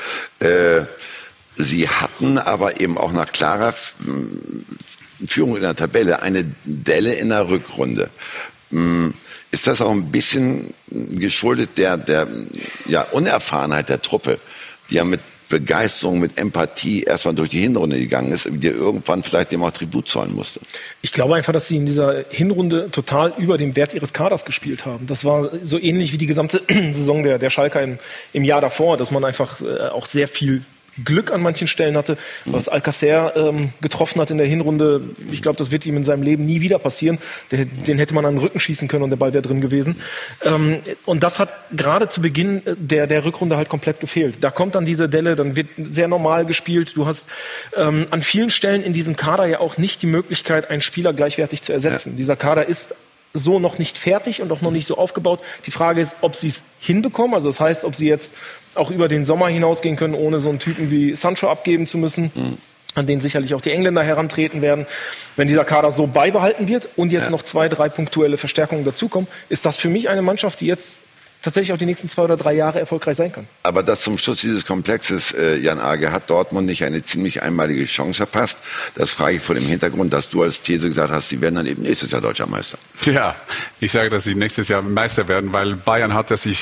[SPEAKER 2] Sie hatten aber eben auch nach klarer Führung in der Tabelle eine Delle in der Rückrunde. Ist das auch ein bisschen geschuldet der Unerfahrenheit der Truppe, die ja mit Begeisterung, mit Empathie erstmal durch die Hinrunde gegangen ist, die irgendwann vielleicht dem auch Tribut zollen musste?
[SPEAKER 7] Ich glaube einfach, dass sie in dieser Hinrunde total über dem Wert ihres Kaders gespielt haben. Das war so ähnlich wie die gesamte Saison der Schalker im Jahr davor, dass man einfach auch sehr viel Glück an manchen Stellen hatte, was Alcacer getroffen hat in der Hinrunde. Ich glaube, das wird ihm in seinem Leben nie wieder passieren. Den hätte man an den Rücken schießen können und der Ball wäre drin gewesen. Und das hat gerade zu Beginn der Rückrunde halt komplett gefehlt. Da kommt dann diese Delle, dann wird sehr normal gespielt. Du hast an vielen Stellen in diesem Kader ja auch nicht die Möglichkeit, einen Spieler gleichwertig zu ersetzen. Ja. Dieser Kader ist so noch nicht fertig und auch noch nicht so aufgebaut. Die Frage ist, ob sie es hinbekommen. Also das heißt, ob sie jetzt auch über den Sommer hinausgehen können, ohne so einen Typen wie Sancho abgeben zu müssen, an den sicherlich auch die Engländer herantreten werden. Wenn dieser Kader so beibehalten wird und jetzt noch 2, 3 punktuelle Verstärkungen dazukommen, ist das für mich eine Mannschaft, die jetzt tatsächlich auch die nächsten 2 oder 3 Jahre erfolgreich sein kann.
[SPEAKER 2] Aber das zum Schluss dieses Komplexes, Jan Age, hat Dortmund nicht eine ziemlich einmalige Chance verpasst? Das frage ich vor dem Hintergrund, dass du als These gesagt hast, sie werden dann eben nächstes Jahr Deutscher Meister.
[SPEAKER 4] Ja, ich sage, dass sie nächstes Jahr Meister werden, weil Bayern hat es sich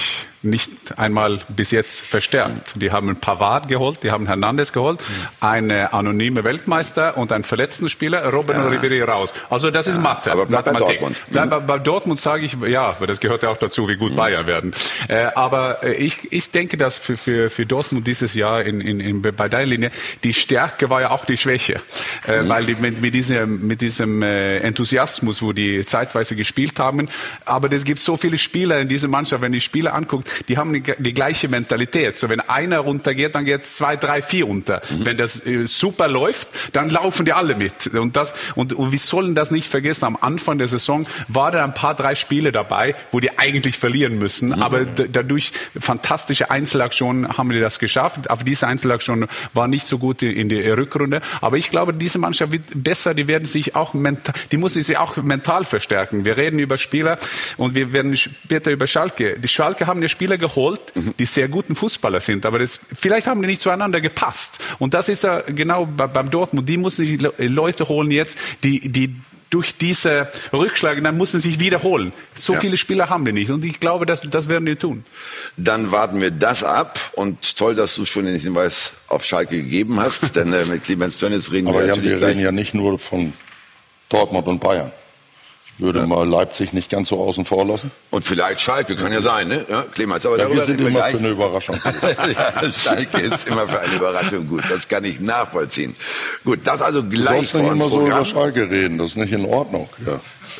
[SPEAKER 4] nicht einmal bis jetzt verstärkt. Die haben Pavard geholt, die haben Hernandez geholt, eine anonyme Weltmeister und einen verletzten Spieler, Robben und Ribéry raus. Also das ist Mathe,
[SPEAKER 2] aber
[SPEAKER 4] Mathematik.
[SPEAKER 2] Bei Dortmund.
[SPEAKER 4] Bei Dortmund sage ich, ja, aber das gehört ja auch dazu, wie gut Bayern werden. Aber ich denke, dass für Dortmund dieses Jahr bei der Linie die Stärke war ja auch die Schwäche, weil die mit diesem Enthusiasmus, wo die zeitweise gespielt haben, aber es gibt so viele Spieler in dieser Mannschaft, wenn die Spieler anguckt, die haben die gleiche Mentalität. So wenn einer runtergeht, dann geht es 2, 3, 4 runter. Wenn das super läuft, dann laufen die alle mit. Und wir sollen das nicht vergessen. Am Anfang der Saison waren da ein paar 3 Spiele dabei, wo die eigentlich verlieren müssen. Aber dadurch fantastische Einzelaktionen haben die das geschafft. Aber diese Einzelaktionen waren nicht so gut in der Rückrunde. Aber ich glaube, diese Mannschaft wird besser. Die werden sich auch die muss sich auch mental verstärken. Wir reden über Spieler und wir werden später über Schalke. Die Schalke haben ja Spieler geholt, die sehr guten Fußballer sind, aber vielleicht haben die nicht zueinander gepasst. Und das ist ja genau beim Dortmund. Die müssen sich Leute holen jetzt, die durch diese Rückschläge, dann müssen sie sich wiederholen. So viele Spieler haben die nicht. Und ich glaube, das werden die tun.
[SPEAKER 2] Dann warten wir das ab. Und toll, dass du schon den Hinweis auf Schalke gegeben hast. Denn mit Clemens Tönnies reden
[SPEAKER 3] aber
[SPEAKER 2] wir natürlich
[SPEAKER 3] wir reden ja nicht nur von Dortmund und Bayern. Ich würde mal Leipzig nicht ganz so außen vor lassen.
[SPEAKER 2] Und vielleicht Schalke, kann ja sein, ne? Ja, Clemens, aber
[SPEAKER 3] wir sind immer für eine Überraschung.
[SPEAKER 2] Ja, Schalke ist immer für eine Überraschung gut. Das kann ich nachvollziehen. Gut, das also gleich
[SPEAKER 3] bei uns immer so über Schalke reden, das ist nicht in Ordnung. Ja.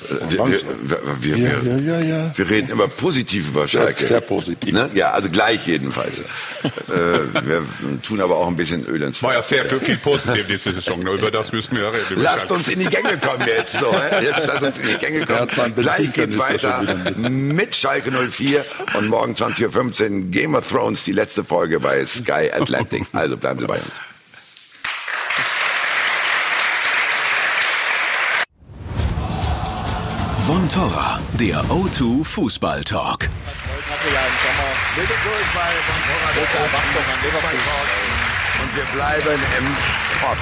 [SPEAKER 2] Wir reden immer positiv über Schalke.
[SPEAKER 3] Sehr positiv.
[SPEAKER 2] Ne? Ja, also gleich jedenfalls. Wir tun aber auch ein bisschen Öl ins Feuer.
[SPEAKER 4] War ja sehr viel positiv diese Saison. Über das müssten wir reden.
[SPEAKER 2] Lasst uns in die Gänge kommen jetzt. So, jetzt lasst uns in die Gänge kommen. Gleich geht's weiter mit Schalke 04 und morgen 20.15 Uhr Game of Thrones, die letzte Folge bei Sky Atlantic. Also bleiben Sie bei uns.
[SPEAKER 1] Von Torra, der O2 Fußball Talk.
[SPEAKER 2] Und wir bleiben im Pott.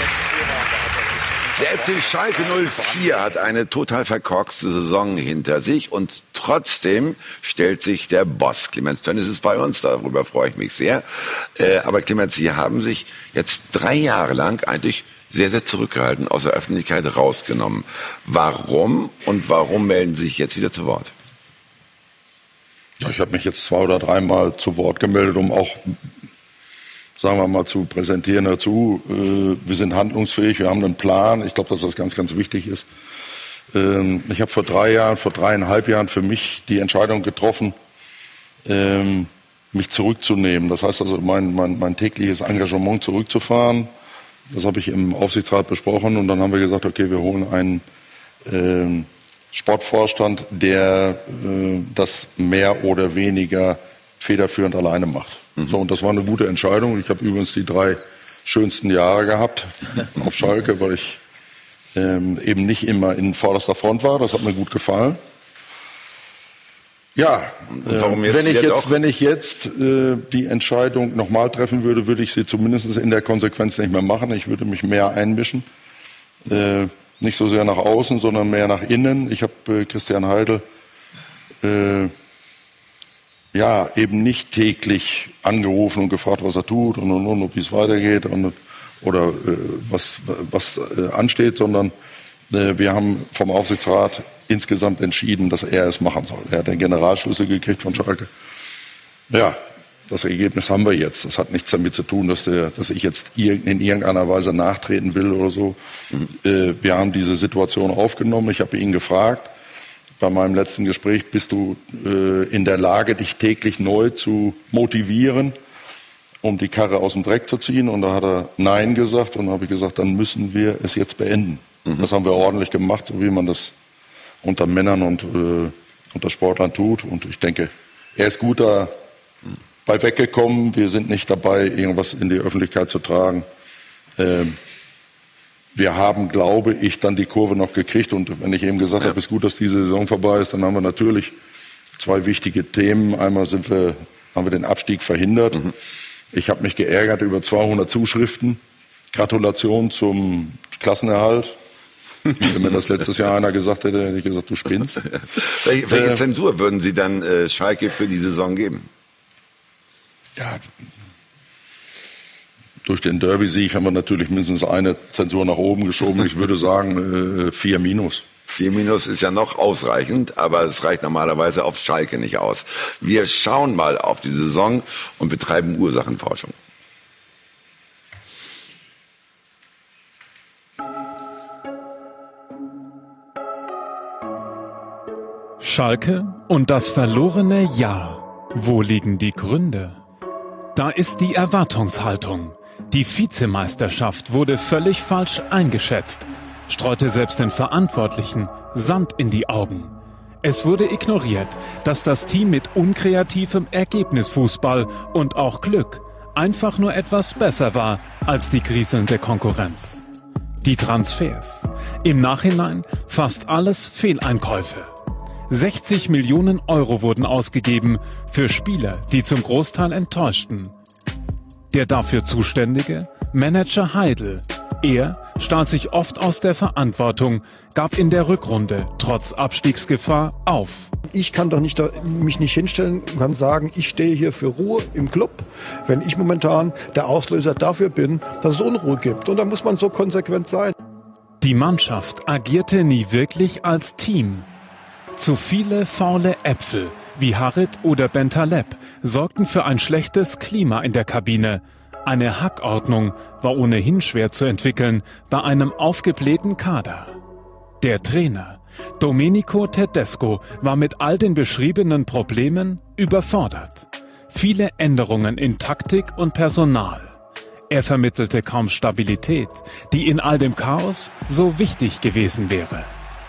[SPEAKER 2] Der FC Schalke 04 hat eine total verkorkste Saison hinter sich und trotzdem stellt sich der Boss. Clemens Tönnies ist bei uns, darüber freue ich mich sehr. Aber Clemens, Sie haben sich jetzt 3 Jahre lang eigentlich sehr, sehr zurückgehalten, aus der Öffentlichkeit rausgenommen. Warum und warum melden Sie sich jetzt wieder zu Wort?
[SPEAKER 3] Ja, ich habe mich jetzt 2 oder 3 Mal zu Wort gemeldet, um auch, sagen wir mal, zu präsentieren dazu. Wir sind handlungsfähig, wir haben einen Plan. Ich glaube, dass das ganz, ganz wichtig ist. Ich habe vor 3,5 Jahren für mich die Entscheidung getroffen, mich zurückzunehmen. Das heißt also, mein tägliches Engagement zurückzufahren. Das habe ich im Aufsichtsrat besprochen und dann haben wir gesagt, okay, wir holen einen Sportvorstand, der das mehr oder weniger federführend alleine macht. So, und das war eine gute Entscheidung. Ich habe übrigens die 3 schönsten Jahre gehabt auf Schalke, weil ich eben nicht immer in vorderster Front war. Das hat mir gut gefallen. Ja, wenn ich jetzt die Entscheidung nochmal treffen würde, würde ich sie zumindest in der Konsequenz nicht mehr machen. Ich würde mich mehr einmischen. Nicht so sehr nach außen, sondern mehr nach innen. Ich habe Christian Heidel eben nicht täglich angerufen und gefragt, was er tut und wie es weitergeht oder was ansteht, sondern wir haben vom Aufsichtsrat insgesamt entschieden, dass er es machen soll. Er hat den Generalschlüssel gekriegt von Schalke. Ja, das Ergebnis haben wir jetzt. Das hat nichts damit zu tun, dass ich jetzt in irgendeiner Weise nachtreten will oder so. Wir haben diese Situation aufgenommen. Ich habe ihn gefragt, bei meinem letzten Gespräch, bist du in der Lage, dich täglich neu zu motivieren, um die Karre aus dem Dreck zu ziehen? Und da hat er Nein gesagt. Und dann habe ich gesagt, dann müssen wir es jetzt beenden. Das haben wir ordentlich gemacht, so wie man das unter Männern und unter Sportlern tut. Und ich denke, er ist gut dabei weggekommen. Wir sind nicht dabei, irgendwas in die Öffentlichkeit zu tragen. Wir haben, glaube ich, dann die Kurve noch gekriegt. Und wenn ich eben gesagt habe, es ist gut, dass diese Saison vorbei ist, dann haben wir natürlich 2 wichtige Themen. Einmal haben wir den Abstieg verhindert. Ich habe mich geärgert über 200 Zuschriften. Gratulation zum Klassenerhalt. Wenn mir das letztes Jahr einer gesagt hätte, hätte ich gesagt, du spinnst.
[SPEAKER 2] Welche Zensur würden Sie dann Schalke für die Saison geben?
[SPEAKER 3] Ja, durch den Derby-Sieg haben wir natürlich mindestens eine Zensur nach oben geschoben. Ich würde sagen 4 minus.
[SPEAKER 2] 4 minus ist ja noch ausreichend, aber es reicht normalerweise auf Schalke nicht aus. Wir schauen mal auf die Saison und betreiben Ursachenforschung.
[SPEAKER 16] Schalke und das verlorene Jahr. Wo liegen die Gründe? Da ist die Erwartungshaltung. Die Vizemeisterschaft wurde völlig falsch eingeschätzt, streute selbst den Verantwortlichen Sand in die Augen. Es wurde ignoriert, dass das Team mit unkreativem Ergebnisfußball und auch Glück einfach nur etwas besser war als die kriselnde Konkurrenz. Die Transfers. Im Nachhinein fast alles Fehleinkäufe. 60 Millionen Euro wurden ausgegeben für Spieler, die zum Großteil enttäuschten. Der dafür zuständige Manager Heidel, er stahl sich oft aus der Verantwortung, gab in der Rückrunde trotz Abstiegsgefahr auf.
[SPEAKER 17] Ich kann doch nicht mich nicht hinstellen und kann sagen, ich stehe hier für Ruhe im Club, wenn ich momentan der Auslöser dafür bin, dass es Unruhe gibt. Und da muss man so konsequent sein.
[SPEAKER 16] Die Mannschaft agierte nie wirklich als Team. Zu viele faule Äpfel, wie Harit oder Bentaleb, sorgten für ein schlechtes Klima in der Kabine. Eine Hackordnung war ohnehin schwer zu entwickeln bei einem aufgeblähten Kader. Der Trainer, Domenico Tedesco, war mit all den beschriebenen Problemen überfordert. Viele Änderungen in Taktik und Personal. Er vermittelte kaum Stabilität, die in all dem Chaos so wichtig gewesen wäre.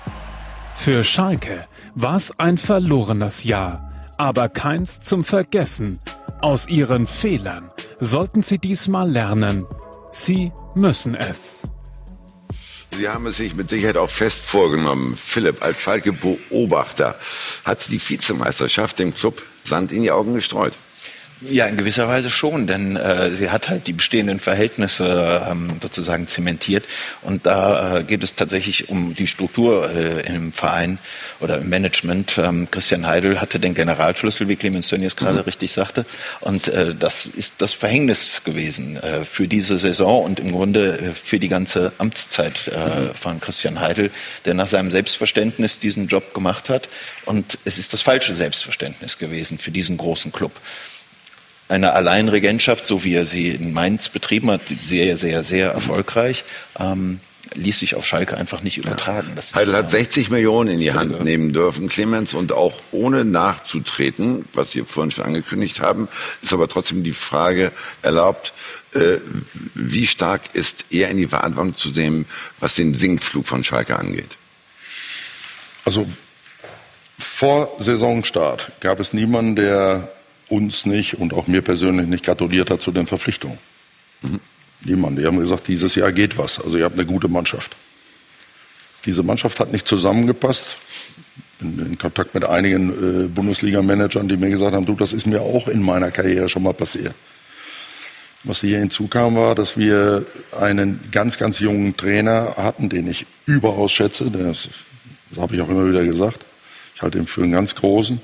[SPEAKER 16] Für Schalke war es ein verlorenes Jahr, aber keins zum Vergessen. Aus ihren Fehlern sollten sie diesmal lernen. Sie müssen es.
[SPEAKER 2] Sie haben es sich mit Sicherheit auch fest vorgenommen. Philipp, als Schalke-Beobachter, hat die Vizemeisterschaft dem Club Sand in die Augen gestreut?
[SPEAKER 6] Ja, in gewisser Weise schon, denn sie hat halt die bestehenden Verhältnisse sozusagen zementiert und da geht es tatsächlich um die Struktur im Verein oder im Management. Christian Heidel hatte den Generalschlüssel, wie Clemens Tönnies gerade richtig sagte, und das ist das Verhängnis gewesen für diese Saison und im Grunde für die ganze Amtszeit von Christian Heidel, der nach seinem Selbstverständnis diesen Job gemacht hat, und es ist das falsche Selbstverständnis gewesen für diesen großen Club. Eine Alleinregentschaft, so wie er sie in Mainz betrieben hat, sehr, sehr, sehr erfolgreich, ließ sich auf Schalke einfach nicht übertragen. Das
[SPEAKER 2] Heidel hat 60 Millionen in die Hand nehmen dürfen, Clemens, und auch ohne nachzutreten, was Sie vorhin schon angekündigt haben, ist aber trotzdem die Frage erlaubt, wie stark ist er in die Verantwortung zu nehmen, was den Sinkflug von Schalke angeht?
[SPEAKER 3] Also vor Saisonstart gab es niemanden, der uns nicht und auch mir persönlich nicht gratuliert hat zu den Verpflichtungen. Niemand. Die haben gesagt, dieses Jahr geht was. Also ihr habt eine gute Mannschaft. Diese Mannschaft hat nicht zusammengepasst. Bin in Kontakt mit einigen Bundesliga-Managern, die mir gesagt haben, du, das ist mir auch in meiner Karriere schon mal passiert. Was hier hinzukam, war, dass wir einen ganz, ganz jungen Trainer hatten, den ich überaus schätze. Das habe ich auch immer wieder gesagt. Ich halte ihn für einen ganz großen.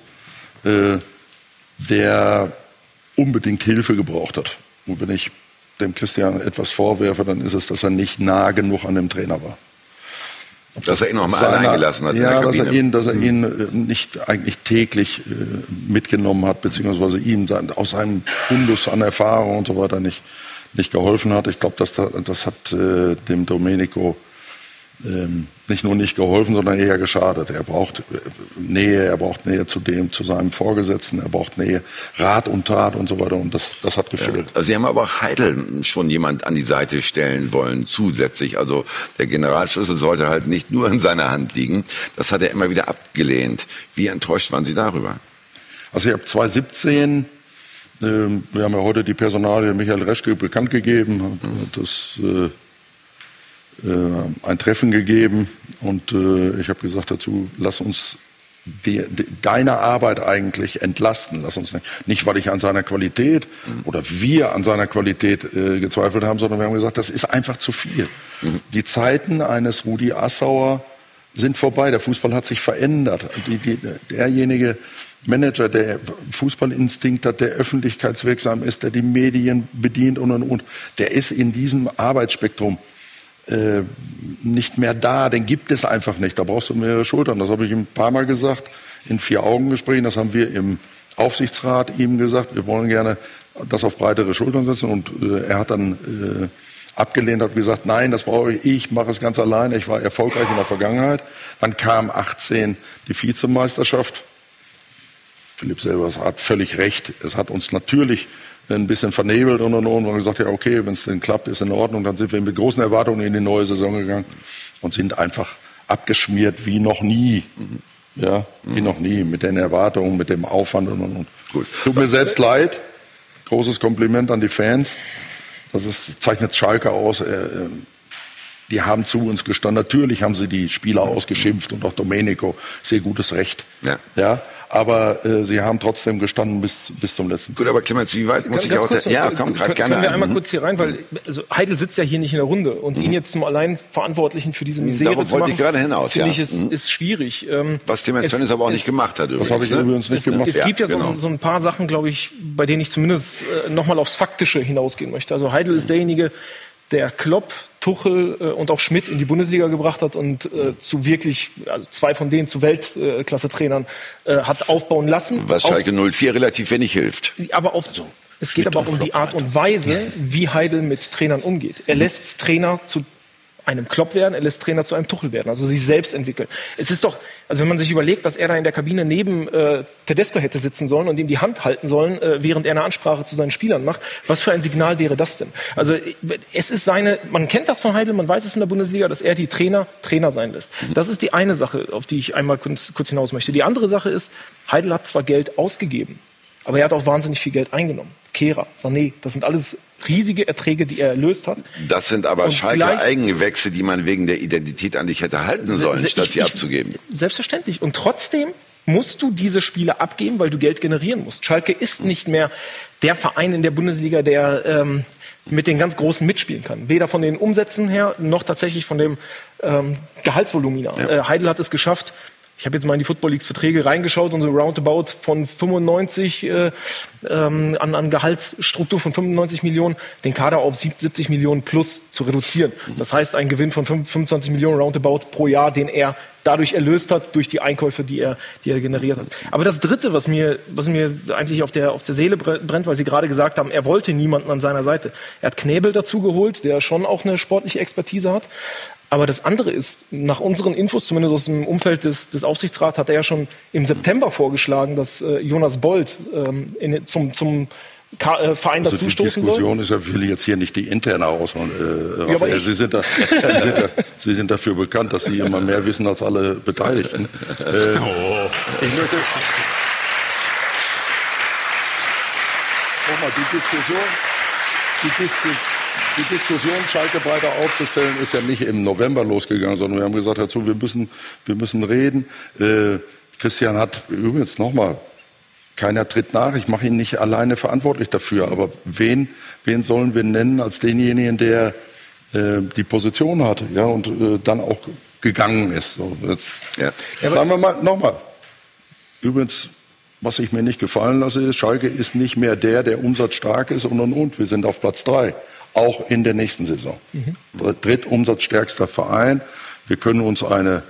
[SPEAKER 3] Der unbedingt Hilfe gebraucht hat. Und wenn ich dem Christian etwas vorwerfe, dann ist es, dass er nicht nah genug an dem Trainer war.
[SPEAKER 2] Dass er ihn noch mal allein gelassen hat in der Kabine.
[SPEAKER 3] Dass er ihn nicht eigentlich täglich mitgenommen hat, beziehungsweise ihm aus seinem Fundus an Erfahrung und so weiter nicht geholfen hat. Ich glaube, das hat dem Domenico nicht nur nicht geholfen, sondern eher geschadet. Er braucht Nähe zu seinem Vorgesetzten, er braucht Nähe, Rat und Tat und so weiter, und das hat gefehlt.
[SPEAKER 2] Ja, Sie haben aber auch Heidel schon jemand an die Seite stellen wollen, zusätzlich. Also der Generalschlüssel sollte halt nicht nur in seiner Hand liegen. Das hat er immer wieder abgelehnt. Wie enttäuscht waren Sie darüber?
[SPEAKER 3] Also ich habe 2017, wir haben ja heute die Personalie Michael Reschke bekannt gegeben, das ein Treffen gegeben, und ich habe gesagt dazu, lass uns deine Arbeit eigentlich entlasten. Lass uns nicht, weil ich an seiner Qualität oder wir an seiner Qualität gezweifelt haben, sondern wir haben gesagt, das ist einfach zu viel. Die Zeiten eines Rudi Assauer sind vorbei. Der Fußball hat sich verändert. Derjenige Manager, der Fußballinstinkt hat, der öffentlichkeitswirksam ist, der die Medien bedient und, der ist in diesem Arbeitsspektrum nicht mehr da. Den gibt es einfach nicht. Da brauchst du mehrere Schultern. Das habe ich ihm ein paar Mal gesagt in 4-Augen-Gesprächen. Das haben wir im Aufsichtsrat ihm gesagt. Wir wollen gerne das auf breitere Schultern setzen. Und er hat dann abgelehnt, hat gesagt, nein, das brauche ich mache es ganz alleine. Ich war erfolgreich in der Vergangenheit. Dann kam 18 die Vizemeisterschaft. Philipp selber hat völlig recht. Es hat uns natürlich ein bisschen vernebelt und haben gesagt, ja okay, wenn es denn klappt, ist in Ordnung. Dann sind wir mit großen Erwartungen in die neue Saison gegangen und sind einfach abgeschmiert wie noch nie. Ja, wie noch nie, mit den Erwartungen, mit dem Aufwand und. Gut. Tut mir selbst leid. Großes Kompliment an die Fans. Zeichnet Schalke aus. Die haben zu uns gestanden. Natürlich haben sie die Spieler ausgeschimpft und auch Domenico. Sehr gutes Recht. Ja. Aber sie haben trotzdem gestanden bis zum letzten.
[SPEAKER 2] Gut, aber Clemens, wie weit muss ich auch... Komm, greif gerne
[SPEAKER 7] ein. Können wir einmal
[SPEAKER 2] Mhm.
[SPEAKER 7] kurz hier rein, weil also Heidel sitzt ja hier nicht in der Runde und ihn jetzt zum allein Verantwortlichen für diese Misere
[SPEAKER 2] Darauf
[SPEAKER 7] zu machen,
[SPEAKER 2] wollte ich gerade hinaus,
[SPEAKER 7] finde
[SPEAKER 2] ja.
[SPEAKER 7] ich, ist schwierig.
[SPEAKER 2] Was Clemens Tönnies aber auch nicht gemacht hat übrigens.
[SPEAKER 3] Das habe ich übrigens nicht gemacht.
[SPEAKER 7] Es gibt ja
[SPEAKER 2] genau.
[SPEAKER 7] so ein paar Sachen, glaube ich, bei denen ich zumindest nochmal aufs Faktische hinausgehen möchte. Also Heidel ist derjenige, der Klopp, Tuchel und auch Schmidt in die Bundesliga gebracht hat und zu wirklich, also zwei von denen zu Weltklasse-Trainern hat aufbauen lassen.
[SPEAKER 2] Was Schalke 04 relativ wenig hilft.
[SPEAKER 7] Aber es geht aber auch um die Art und Weise, wie Heidel mit Trainern umgeht. Er lässt Trainer zu einem Klopp werden, er lässt Trainer zu einem Tuchel werden, also sich selbst entwickeln. Es ist doch, also wenn man sich überlegt, dass er da in der Kabine neben Tedesco hätte sitzen sollen und ihm die Hand halten sollen, während er eine Ansprache zu seinen Spielern macht, was für ein Signal wäre das denn? Also es ist man kennt das von Heidel, man weiß es in der Bundesliga, dass er die Trainer sein lässt. Das ist die eine Sache, auf die ich einmal kurz hinaus möchte. Die andere Sache ist, Heidel hat zwar Geld ausgegeben, aber er hat auch wahnsinnig viel Geld eingenommen. Kehrer, Sané, das sind alles riesige Erträge, die er erlöst hat.
[SPEAKER 2] Das sind aber Schalke Eigengewächse, die man wegen der Identität an dich hätte halten sollen, statt sie abzugeben.
[SPEAKER 7] Selbstverständlich. Und trotzdem musst du diese Spiele abgeben, weil du Geld generieren musst. Schalke ist nicht mehr der Verein in der Bundesliga, der mit den ganz Großen mitspielen kann. Weder von den Umsätzen her, noch tatsächlich von dem Gehaltsvolumina. Ja. Heidel hat es geschafft. Ich habe jetzt mal in die Football Leagues Verträge reingeschaut und so roundabout von 95 an Gehaltsstruktur von 95 Millionen, den Kader auf 70 Millionen plus zu reduzieren. Das heißt, ein Gewinn von 25 Millionen roundabout pro Jahr, den er dadurch erlöst hat, durch die Einkäufe, die er generiert hat. Aber das Dritte, was mir eigentlich auf der Seele brennt, weil Sie gerade gesagt haben, er wollte niemanden an seiner Seite. Er hat Knebel dazu geholt, der schon auch eine sportliche Expertise hat. Aber das andere ist, nach unseren Infos, zumindest aus dem Umfeld des Aufsichtsrats, hat er ja schon im September vorgeschlagen, dass Jonas Bold zum Verein dazu stoßen soll.
[SPEAKER 3] Die Diskussion ist ja, will jetzt hier nicht die interne aushauen. Sie sind dafür bekannt, dass Sie immer mehr wissen als alle Beteiligten. Ich möchte nochmal die Diskussion, Schalke breiter aufzustellen, ist ja nicht im November losgegangen, sondern wir haben gesagt, dazu, wir müssen reden. Christian hat übrigens nochmal, keiner tritt nach, ich mache ihn nicht alleine verantwortlich dafür, aber wen sollen wir nennen als denjenigen, der die Position hat, ja, und dann auch gegangen ist. So, jetzt sagen wir mal nochmal. Übrigens, was ich mir nicht gefallen lasse, ist, Schalke ist nicht mehr der umsatzstark ist und. Wir sind auf Platz 3, auch in der nächsten Saison. Drittumsatzstärkster Verein. Wir können uns eine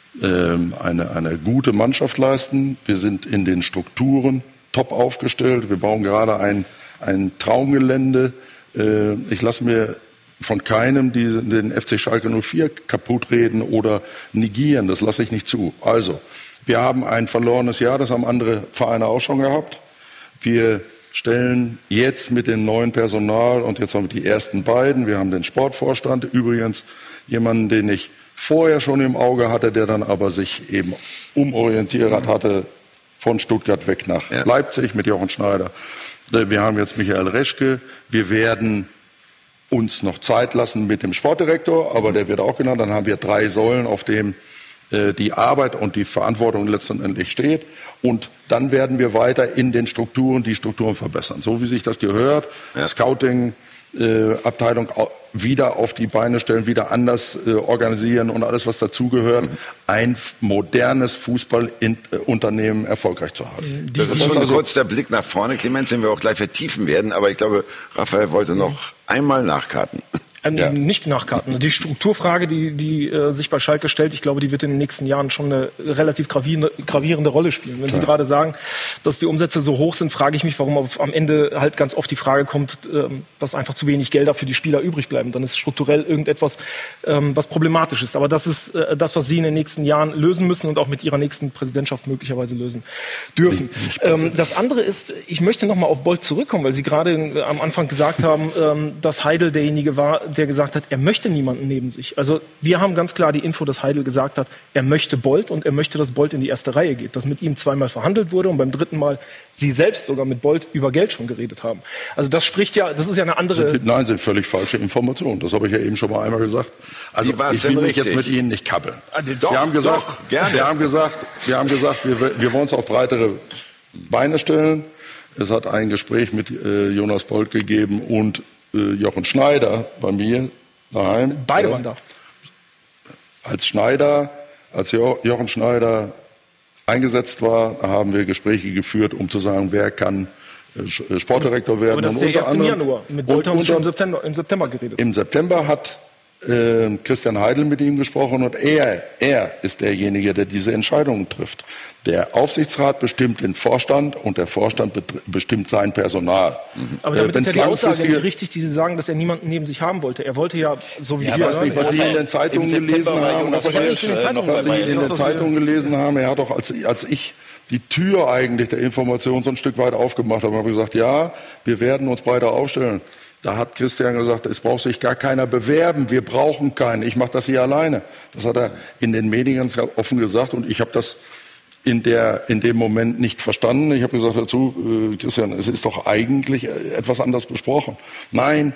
[SPEAKER 3] gute Mannschaft leisten. Wir sind in den Strukturen top aufgestellt. Wir bauen gerade ein Traumgelände. Ich lasse mir von keinem den FC Schalke 04 kaputtreden oder negieren. Das lasse ich nicht zu. Also, wir haben ein verlorenes Jahr, das haben andere Vereine auch schon gehabt. Wir stellen jetzt mit dem neuen Personal, und jetzt haben wir die ersten beiden, wir haben den Sportvorstand, übrigens jemanden, den ich vorher schon im Auge hatte, der dann aber sich eben umorientiert hatte von Stuttgart weg nach Leipzig mit Jochen Schneider. Wir haben jetzt Michael Reschke. Wir werden uns noch Zeit lassen mit dem Sportdirektor, aber der wird auch genannt. Dann haben wir 3 Säulen, auf denen die Arbeit und die Verantwortung letztendlich steht. Und dann werden wir weiter in den Strukturen die Strukturen verbessern. So wie sich das gehört. Scouting, Abteilung wieder auf die Beine stellen, wieder anders organisieren und alles, was dazugehört, ein modernes Fußballunternehmen erfolgreich zu haben.
[SPEAKER 2] Das ist schon kurz der Blick nach vorne, Clemens, den wir auch gleich vertiefen werden. Aber ich glaube, Raphael wollte noch einmal nachkarten.
[SPEAKER 7] Nicht nachkarten. Die Strukturfrage, die sich bei Schalke stellt, ich glaube, die wird in den nächsten Jahren schon eine relativ gravierende Rolle spielen. Wenn Sie gerade sagen, dass die Umsätze so hoch sind, frage ich mich, warum am Ende halt ganz oft die Frage kommt, dass einfach zu wenig Gelder für die Spieler übrig bleiben. Dann ist strukturell irgendetwas, was problematisch ist. Aber das ist das, was Sie in den nächsten Jahren lösen müssen und auch mit Ihrer nächsten Präsidentschaft möglicherweise lösen dürfen. Das andere ist, ich möchte noch mal auf Bolt zurückkommen, weil Sie gerade am Anfang gesagt haben, dass Heidel derjenige war, der gesagt hat, er möchte niemanden neben sich. Also wir haben ganz klar die Info, dass Heidel gesagt hat, er möchte Bolt und er möchte, dass Bolt in die erste Reihe geht. Dass mit ihm zweimal verhandelt wurde und beim dritten Mal Sie selbst sogar mit Bolt über Geld schon geredet haben. Also das spricht ja, das ist ja eine andere...
[SPEAKER 3] Nein, sind völlig falsche Informationen. Das habe ich ja eben schon mal einmal gesagt. Also ich will mich jetzt mit Ihnen nicht kappeln. Wir haben gesagt, wir wollen es auf breitere Beine stellen. Es hat ein Gespräch mit Jonas Bolt gegeben und Jochen Schneider bei mir daheim.
[SPEAKER 7] Beide waren da.
[SPEAKER 3] Als Jochen Schneider eingesetzt war, haben wir Gespräche geführt, um zu sagen, wer kann Sportdirektor werden.
[SPEAKER 7] Aber das ist ja erst im Januar. Mit Bolt haben wir schon im September geredet.
[SPEAKER 3] Im September hat Christian Heidel mit ihm gesprochen und er ist derjenige, der diese Entscheidungen trifft. Der Aufsichtsrat bestimmt den Vorstand und der Vorstand bestimmt sein Personal.
[SPEAKER 7] Aber damit ist ja die Aussage nicht richtig, die Sie sagen, dass er niemanden neben sich haben wollte. Er wollte ja, so wie wir...
[SPEAKER 3] Ich weiß nicht, was Sie in den Zeitungen gelesen haben. Er hat doch, als ich die Tür eigentlich der Information so ein Stück weit aufgemacht habe, habe ich gesagt, ja, wir werden uns breiter aufstellen. Da hat Christian gesagt, es braucht sich gar keiner bewerben, wir brauchen keinen, ich mache das hier alleine. Das hat er in den Medien ganz offen gesagt und ich habe das in dem Moment nicht verstanden. Ich habe gesagt dazu, Christian, es ist doch eigentlich etwas anders besprochen. Nein,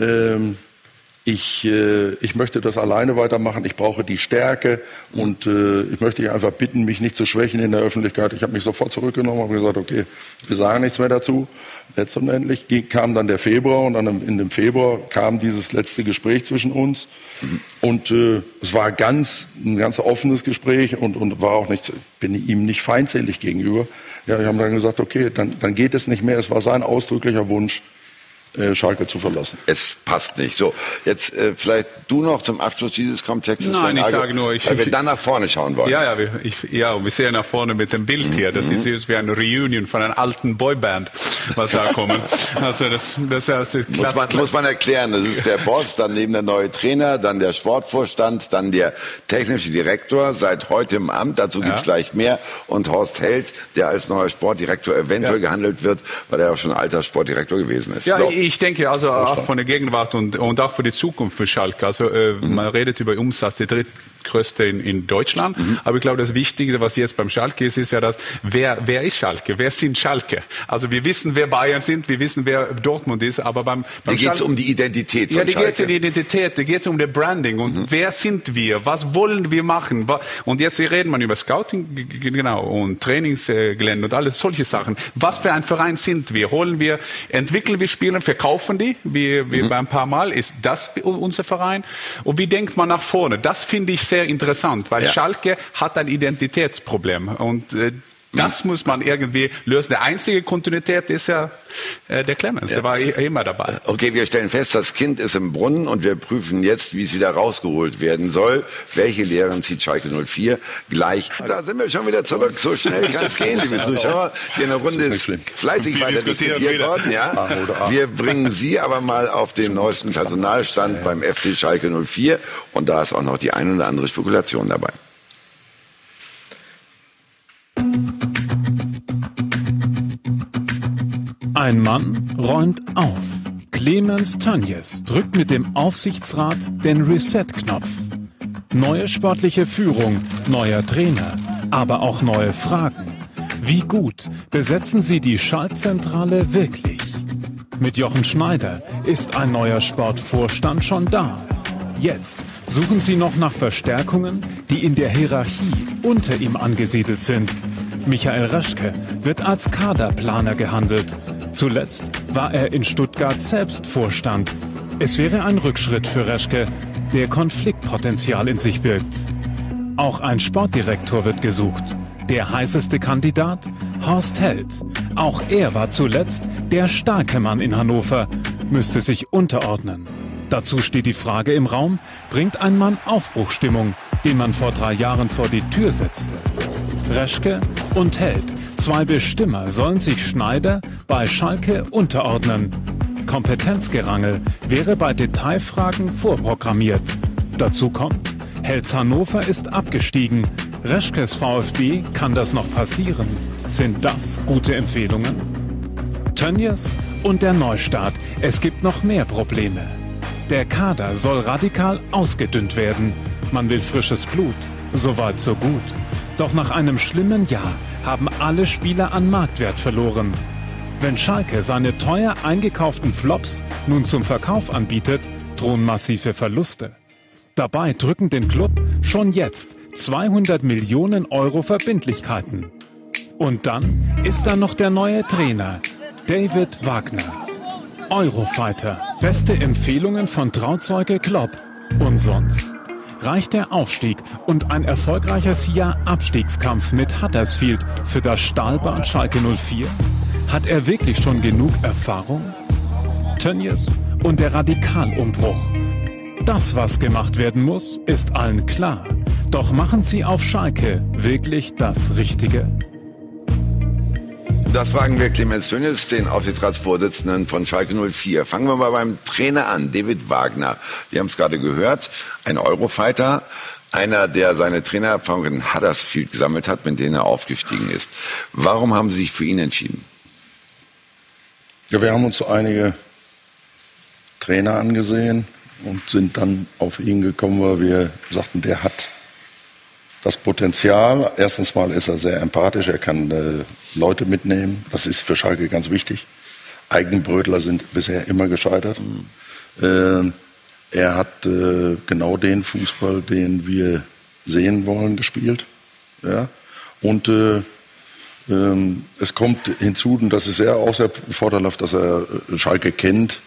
[SPEAKER 3] ich möchte das alleine weitermachen, ich brauche die Stärke und ich möchte dich einfach bitten, mich nicht zu schwächen in der Öffentlichkeit. Ich habe mich sofort zurückgenommen und gesagt, okay, wir sagen nichts mehr dazu. Letztendlich kam dann der Februar und dann in dem Februar kam dieses letzte Gespräch zwischen uns und es war ein ganz offenes Gespräch und war auch nicht, bin ihm nicht feindselig gegenüber. Ja, wir haben dann gesagt, okay, dann geht es nicht mehr. Es war sein ausdrücklicher Wunsch, Schalke zu verlassen.
[SPEAKER 2] Es passt nicht. So, jetzt vielleicht du noch zum Abschluss dieses Komplexes.
[SPEAKER 4] Nein, ich sage nur...
[SPEAKER 2] weil wir dann nach vorne schauen wollen.
[SPEAKER 4] Ja, wir sehen nach vorne mit dem Bild hier. Das ist wie eine Reunion von einer alten Boyband, was da kommt. Also das
[SPEAKER 2] muss man erklären. Das ist der Boss, dann neben der neue Trainer, dann der Sportvorstand, dann der technische Direktor, seit heute im Amt. Dazu gibt's gleich mehr. Und Horst Held, der als neuer Sportdirektor eventuell gehandelt wird, weil er auch schon alter Sportdirektor gewesen ist.
[SPEAKER 4] Ja,
[SPEAKER 2] so.
[SPEAKER 4] Ich denke also auch von der Gegenwart und auch für die Zukunft für Schalke. Also man redet über Umsatz, der drittgrößte in Deutschland. Aber ich glaube, das Wichtige, was jetzt beim Schalke ist ja das, wer ist Schalke? Wer sind Schalke? Also wir wissen, wer Bayern sind, wir wissen, wer Dortmund ist, aber beim
[SPEAKER 2] da geht es um die Identität von Schalke.
[SPEAKER 4] Ja, da geht es um die Identität, da geht es um das Branding und wer sind wir? Was wollen wir machen? Und jetzt reden wir über Scouting, genau, und Trainingsgelände und alles solche Sachen. Was für ein Verein sind wir? Entwickeln wir Spieler, verkaufen die, wie bei ein paar Mal? Ist das unser Verein? Und wie denkt man nach vorne? Das finde ich sehr interessant, weil Schalke hat ein Identitätsproblem und das muss man irgendwie lösen. Der einzige Kontinuität ist ja der Clemens, der war immer dabei.
[SPEAKER 2] Okay, wir stellen fest, das Kind ist im Brunnen und wir prüfen jetzt, wie es wieder rausgeholt werden soll. Welche Lehren zieht Schalke 04 gleich? Da sind wir schon wieder zurück. So schnell kann es gehen, liebe Zuschauer. Hier in der Runde ist fleißig weiter diskutiert worden. Ja. Wir bringen Sie aber mal auf den neuesten Personalstand beim FC Schalke 04 und da ist auch noch die ein oder andere Spekulation dabei.
[SPEAKER 16] Ein Mann räumt auf. Clemens Tönjes drückt mit dem Aufsichtsrat den Reset-Knopf. Neue sportliche Führung, neuer Trainer, aber auch neue Fragen. Wie gut besetzen Sie die Schaltzentrale wirklich? Mit Jochen Schneider ist ein neuer Sportvorstand schon da. Jetzt suchen Sie noch nach Verstärkungen, die in der Hierarchie unter ihm angesiedelt sind. Michael Raschke wird als Kaderplaner gehandelt. Zuletzt war er in Stuttgart selbst Vorstand. Es wäre ein Rückschritt für Reschke, der Konfliktpotenzial in sich birgt. Auch ein Sportdirektor wird gesucht. Der heißeste Kandidat? Horst Held. Auch er war zuletzt der starke Mann in Hannover, müsste sich unterordnen. Dazu steht die Frage im Raum, bringt ein Mann Aufbruchstimmung, den man vor 3 Jahren vor die Tür setzte? Reschke und Held, 2 Bestimmer, sollen sich Schneider bei Schalke unterordnen. Kompetenzgerangel wäre bei Detailfragen vorprogrammiert. Dazu kommt, Helds Hannover ist abgestiegen. Reschkes VfB kann das noch passieren. Sind das gute Empfehlungen? Tönnies und der Neustart. Es gibt noch mehr Probleme. Der Kader soll radikal ausgedünnt werden. Man will frisches Blut. Soweit so gut. Doch nach einem schlimmen Jahr haben alle Spieler an Marktwert verloren. Wenn Schalke seine teuer eingekauften Flops nun zum Verkauf anbietet, drohen massive Verluste. Dabei drücken den Club schon jetzt 200 Millionen Euro Verbindlichkeiten. Und dann ist da noch der neue Trainer, David Wagner. Eurofighter, beste Empfehlungen von Trauzeuge Klopp. Und sonst? Reicht der Aufstieg und ein erfolgreiches Jahr Abstiegskampf mit Huddersfield für das Stahlbad Schalke 04? Hat er wirklich schon genug Erfahrung? Tönnies und der Radikalumbruch. Das, was gemacht werden muss, ist allen klar. Doch machen Sie auf Schalke wirklich das Richtige?
[SPEAKER 2] Das fragen wir Clemens Tönnies, den Aufsichtsratsvorsitzenden von Schalke 04. Fangen wir mal beim Trainer an, David Wagner. Wir haben es gerade gehört, ein Eurofighter, einer, der seine Trainererfahrung in Huddersfield gesammelt hat, mit denen er aufgestiegen ist. Warum haben Sie sich für ihn entschieden?
[SPEAKER 3] Ja, wir haben uns einige Trainer angesehen und sind dann auf ihn gekommen, weil wir sagten, der hat das Potenzial. Erstens mal ist er sehr empathisch, er kann Leute mitnehmen. Das ist für Schalke ganz wichtig. Eigenbrötler sind bisher immer gescheitert. Er hat genau den Fußball, den wir sehen wollen, gespielt. Ja? Und es kommt hinzu, und das ist sehr auch sehr vorteilhaft, dass er Schalke kennt.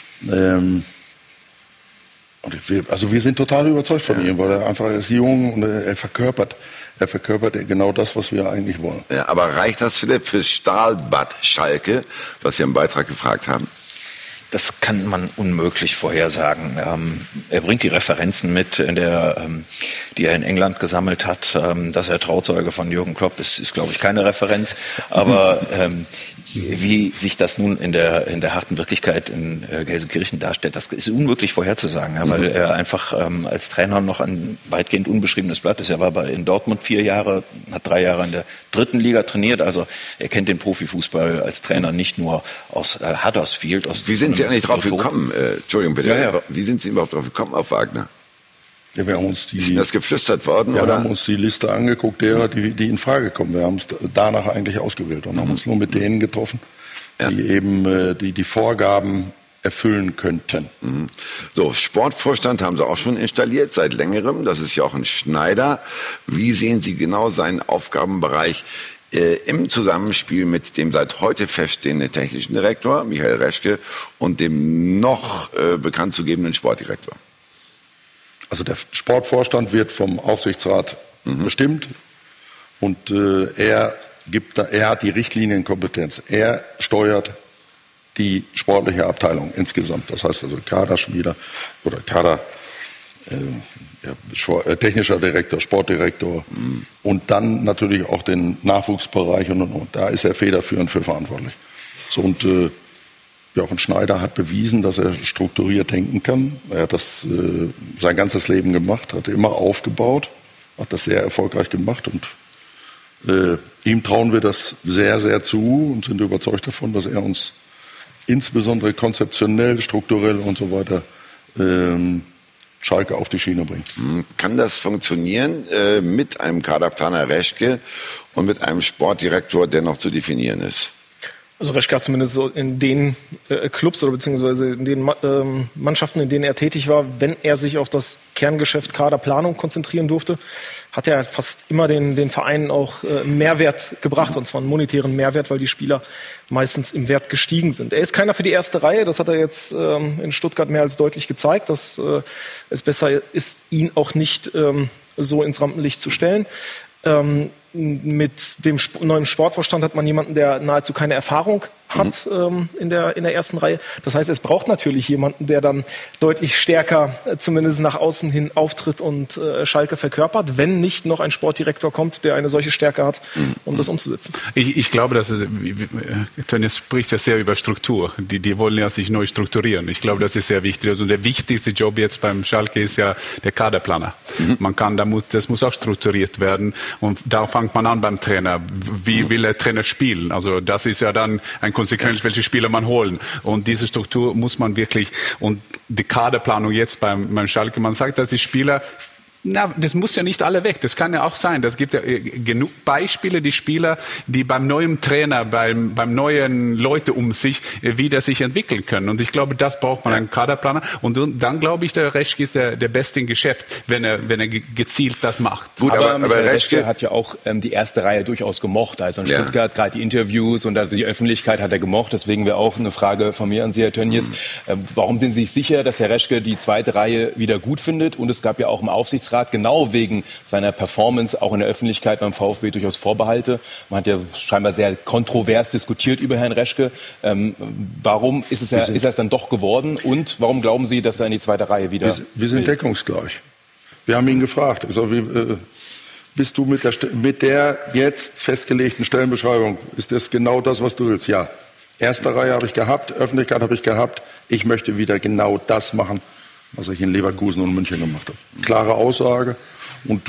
[SPEAKER 3] Also wir sind total überzeugt von ihm, weil er einfach ist jung und er verkörpert genau das, was wir eigentlich wollen.
[SPEAKER 2] Ja, aber reicht das, Philipp, für Stahlbad Schalke, was wir im Beitrag gefragt haben?
[SPEAKER 6] Das kann man unmöglich vorhersagen. Er bringt die Referenzen mit, die er in England gesammelt hat. Dass er Trauzeuge von Jürgen Klopp ist, glaube ich, keine Referenz. Aber wie sich das nun in der harten Wirklichkeit in Gelsenkirchen darstellt, das ist unmöglich vorherzusagen, weil er einfach als Trainer noch ein weitgehend unbeschriebenes Blatt ist. Er war in Dortmund 4 Jahre, hat 3 Jahre in der 3. Liga trainiert. Also er kennt den Profifußball als Trainer nicht nur aus Huddersfield. Wie
[SPEAKER 2] sind Sie eigentlich drauf gekommen? Entschuldigung bitte. Ja. Wie sind Sie überhaupt drauf gekommen auf Wagner?
[SPEAKER 3] Ja, wir haben uns
[SPEAKER 2] ist das geflüstert worden?
[SPEAKER 3] Ja,
[SPEAKER 2] oder?
[SPEAKER 3] Wir haben uns die Liste angeguckt, derer, die in Frage kommen. Wir haben es danach eigentlich ausgewählt und haben uns nur mit denen getroffen, die eben die Vorgaben erfüllen könnten.
[SPEAKER 2] So, Sportvorstand haben Sie auch schon installiert, seit längerem. Das ist Jochen Schneider. Wie sehen Sie genau seinen Aufgabenbereich im Zusammenspiel mit dem seit heute feststehenden technischen Direktor, Michael Reschke, und dem noch bekannt zu gebenden Sportdirektor?
[SPEAKER 3] Also der Sportvorstand wird vom Aufsichtsrat bestimmt und er hat die Richtlinienkompetenz. Er steuert die sportliche Abteilung insgesamt. Das heißt also Kaderspieler oder technischer Direktor, Sportdirektor und dann natürlich auch den Nachwuchsbereich und da ist er federführend für verantwortlich. So, und Jochen Schneider hat bewiesen, dass er strukturiert denken kann. Er hat das sein ganzes Leben gemacht, hat immer aufgebaut, hat das sehr erfolgreich gemacht und ihm trauen wir das sehr, sehr zu und sind überzeugt davon, dass er uns insbesondere konzeptionell, strukturell und so weiter Schalke auf die Schiene bringt.
[SPEAKER 2] Kann das funktionieren mit einem Kaderplaner Reschke und mit einem Sportdirektor, der noch zu definieren ist?
[SPEAKER 7] Also Reschke hat zumindest so in den Clubs oder beziehungsweise in den Mannschaften, in denen er tätig war, wenn er sich auf das Kerngeschäft Kaderplanung konzentrieren durfte, hat er fast immer den Vereinen auch Mehrwert gebracht, und zwar einen monetären Mehrwert, weil die Spieler meistens im Wert gestiegen sind. Er ist keiner für die erste Reihe, das hat er jetzt in Stuttgart mehr als deutlich gezeigt, dass es besser ist, ihn auch nicht so ins Rampenlicht zu stellen. Mit dem neuen Sportvorstand hat man jemanden, der nahezu keine Erfahrung hat in der ersten Reihe. Das heißt, es braucht natürlich jemanden, der dann deutlich stärker zumindest nach außen hin auftritt und Schalke verkörpert, wenn nicht noch ein Sportdirektor kommt, der eine solche Stärke hat, um das umzusetzen.
[SPEAKER 4] Ich glaube, dass Tönnies spricht ja sehr über Struktur. Die wollen ja sich neu strukturieren. Ich glaube, das ist sehr wichtig. Also der wichtigste Job jetzt beim Schalke ist ja der Kaderplaner. Das muss auch strukturiert werden, und da fängt man an beim Trainer. Wie will der Trainer spielen? Also das ist ja dann ein Konsequenz, welche Spieler man holen. Und diese Struktur muss man wirklich, und die Kaderplanung jetzt beim Schalke, man sagt, dass die Spieler, das muss ja nicht alle weg. Das kann ja auch sein. Das gibt ja genug Beispiele, die Spieler, die beim neuen Trainer, beim neuen Leute um sich, wieder sich entwickeln können. Und ich glaube, das braucht man einen Kaderplaner. Und dann glaube ich, der Reschke ist der Beste im Geschäft, wenn er gezielt das macht.
[SPEAKER 5] Gut, aber Reschke hat ja auch die erste Reihe durchaus gemocht. Also in Stuttgart, gerade die Interviews und die Öffentlichkeit hat er gemocht. Deswegen wäre auch eine Frage von mir an Sie, Herr Tönnies. Warum sind Sie sich sicher, dass Herr Reschke die zweite Reihe wieder gut findet? Und es gab ja auch im Aufsichtsrat genau wegen seiner Performance auch in der Öffentlichkeit beim VfB durchaus Vorbehalte. Man hat ja scheinbar sehr kontrovers diskutiert über Herrn Reschke. Warum ist er es dann doch geworden, und warum glauben Sie, dass er in die zweite Reihe wieder...
[SPEAKER 3] Wir sind deckungsgleich. Wir haben ihn gefragt, also, bist du mit der jetzt festgelegten Stellenbeschreibung, ist das genau das, was du willst? Ja. Erste Reihe habe ich gehabt, Öffentlichkeit habe ich gehabt. Ich möchte wieder genau das machen, was ich in Leverkusen und München gemacht habe. Klare Aussage, und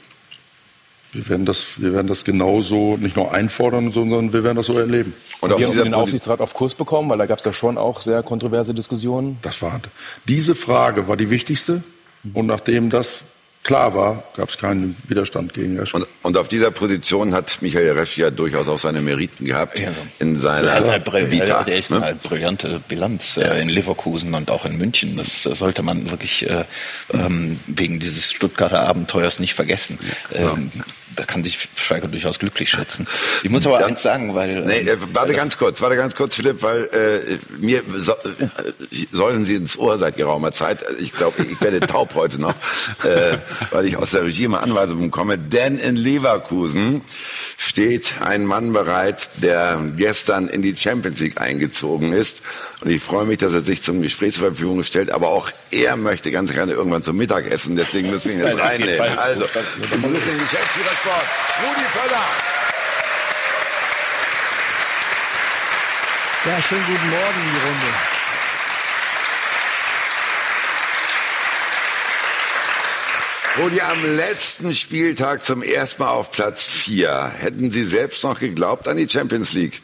[SPEAKER 3] wir werden das genauso nicht nur einfordern, sondern wir werden das so erleben.
[SPEAKER 5] Und wir haben den Aufsichtsrat auf Kurs bekommen, weil da gab es ja schon auch sehr kontroverse Diskussionen.
[SPEAKER 3] Diese Frage war die wichtigste, und nachdem das klar war, gab es keinen Widerstand gegen Reschke.
[SPEAKER 2] Und auf dieser Position hat Michael Reschke ja durchaus auch seine Meriten gehabt in seiner Vita.
[SPEAKER 6] Er hat echt eine brillante Bilanz in Leverkusen und auch in München. Das sollte man wirklich wegen dieses Stuttgarter Abenteuers nicht vergessen. Da kann sich Schalke durchaus glücklich schätzen. Ich muss aber eins sagen, weil...
[SPEAKER 2] Warte ganz kurz, Philipp, weil mir sollen Sie ins Ohr seit geraumer Zeit. Ich glaube, ich werde taub heute noch. Weil ich aus der Regie mal Anweisungen bekomme. Denn in Leverkusen steht ein Mann bereit, der gestern in die Champions League eingezogen ist. Und ich freue mich, dass er sich zum Gespräch zur Verfügung stellt. Aber auch er möchte ganz gerne irgendwann zum Mittagessen. Deswegen müssen wir ihn jetzt reinnehmen. Also, wir müssen den Geschäftsführer Sport, Rudi Völler.
[SPEAKER 18] Ja, schönen guten Morgen in die Runde.
[SPEAKER 2] Rudi, am letzten Spieltag zum ersten Mal auf Platz 4. Hätten Sie selbst noch geglaubt an die Champions League?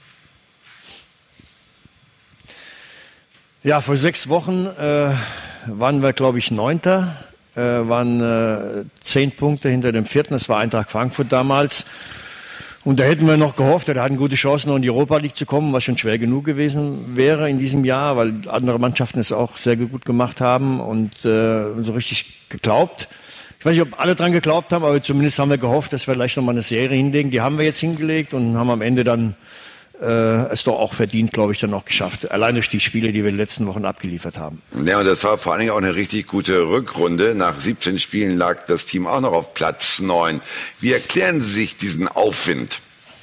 [SPEAKER 18] Ja, vor 6 Wochen waren wir, glaube ich, 9. Waren 10 Punkte hinter dem 4. Das war Eintracht Frankfurt damals. Und da hätten wir noch gehofft, oder hatten gute Chancen, noch in die Europa League zu kommen, was schon schwer genug gewesen wäre in diesem Jahr, weil andere Mannschaften es auch sehr gut gemacht haben und so richtig geglaubt. Ich weiß nicht, ob alle dran geglaubt haben, aber zumindest haben wir gehofft, dass wir gleich nochmal eine Serie hinlegen. Die haben wir jetzt hingelegt und haben am Ende dann es doch auch verdient, glaube ich, dann auch geschafft. Alleine durch die Spiele, die wir in den letzten Wochen abgeliefert haben.
[SPEAKER 2] Ja, und das war vor allen Dingen auch eine richtig gute Rückrunde. Nach 17 Spielen lag das Team auch noch auf Platz 9. Wie erklären Sie sich diesen Aufwind?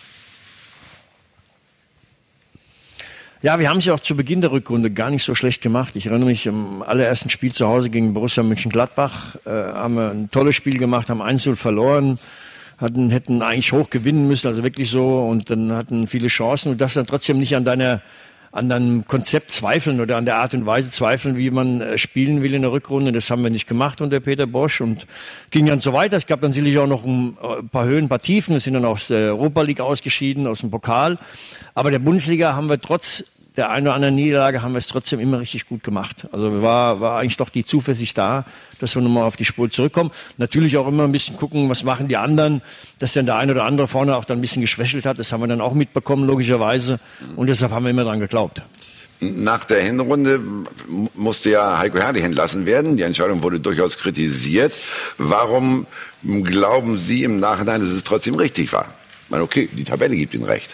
[SPEAKER 18] Ja, wir haben es ja auch zu Beginn der Rückrunde gar nicht so schlecht gemacht. Ich erinnere mich am allerersten Spiel zu Hause gegen Borussia Mönchengladbach. Haben wir ein tolles Spiel gemacht, haben 1-0 verloren. Hätten eigentlich hoch gewinnen müssen, also wirklich so, und dann hatten viele Chancen. Du darfst dann trotzdem nicht an deinem Konzept zweifeln oder an der Art und Weise zweifeln, wie man spielen will in der Rückrunde. Das haben wir nicht gemacht unter Peter Bosch und ging dann so weiter. Es gab dann sicherlich auch noch ein paar Höhen, ein paar Tiefen. Wir sind dann aus der Europa League ausgeschieden, aus dem Pokal. Aber der Bundesliga haben wir trotz der einen oder anderen Niederlage haben wir es trotzdem immer richtig gut gemacht. Also war eigentlich doch die Zuversicht da, dass wir nochmal auf die Spur zurückkommen. Natürlich auch immer ein bisschen gucken, was machen die anderen, dass dann der eine oder andere vorne auch dann ein bisschen geschwächelt hat. Das haben wir dann auch mitbekommen, logischerweise. Und deshalb haben wir immer dran geglaubt.
[SPEAKER 2] Nach der Hinrunde musste ja Heiko Herrlich entlassen werden. Die Entscheidung wurde durchaus kritisiert. Warum glauben Sie im Nachhinein, dass es trotzdem richtig war? Ich meine, okay, die Tabelle gibt Ihnen recht.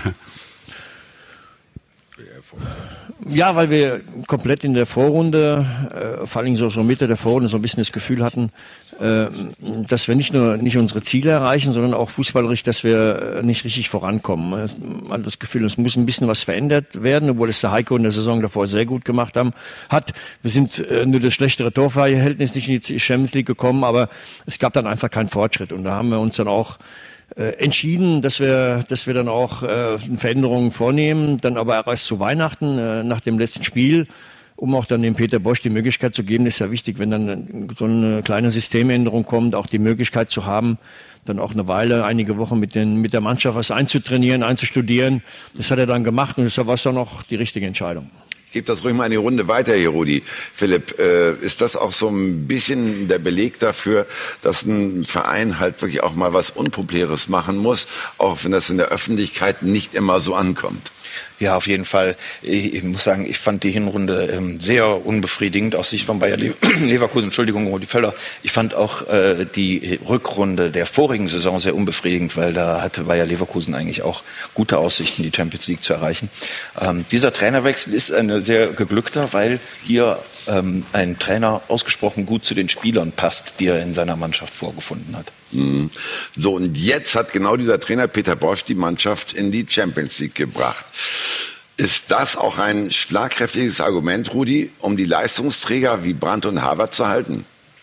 [SPEAKER 18] Ja, weil wir komplett in der Vorrunde, vor allem so Mitte der Vorrunde, so ein bisschen das Gefühl hatten, dass wir nicht unsere Ziele erreichen, sondern auch fußballerisch, dass wir nicht richtig vorankommen. Man hat das Gefühl, es muss ein bisschen was verändert werden, obwohl es der Heiko in der Saison davor sehr gut gemacht hat. Wir sind nur das schlechtere Torverhältnis nicht in die Champions League gekommen, aber es gab dann einfach keinen Fortschritt. Und da haben wir uns dann auch entschieden, dass wir dann auch Veränderungen vornehmen, dann aber erst zu Weihnachten, nach dem letzten Spiel, um auch dann dem Peter Bosch die Möglichkeit zu geben. Das ist ja wichtig, wenn dann so eine kleine Systemänderung kommt, auch die Möglichkeit zu haben, dann auch eine Weile, einige Wochen mit der Mannschaft was einzutrainieren, einzustudieren. Das hat er dann gemacht und deshalb war es dann auch die richtige Entscheidung.
[SPEAKER 2] Ich gebe das ruhig mal in die Runde weiter hier, Rudi. Philipp, ist das auch so ein bisschen der Beleg dafür, dass ein Verein halt wirklich auch mal was Unpopuläres machen muss, auch wenn das in der Öffentlichkeit nicht immer so ankommt?
[SPEAKER 6] Ja, auf jeden Fall. Ich muss sagen, ich fand die Hinrunde sehr unbefriedigend aus Sicht von Bayer Leverkusen. Entschuldigung, Rudi Völler. Ich fand auch die Rückrunde der vorigen Saison sehr unbefriedigend, weil da hatte Bayer Leverkusen eigentlich auch gute Aussichten, die Champions League zu erreichen. Dieser Trainerwechsel ist ein sehr geglückter, weil hier ein Trainer ausgesprochen gut zu den Spielern passt, die er in seiner Mannschaft vorgefunden hat.
[SPEAKER 2] So, und jetzt hat genau dieser Trainer Peter Bosch die Mannschaft in die Champions League gebracht. Ist das auch ein schlagkräftiges Argument, Rudi, um die Leistungsträger wie Brandt und Havertz zu halten?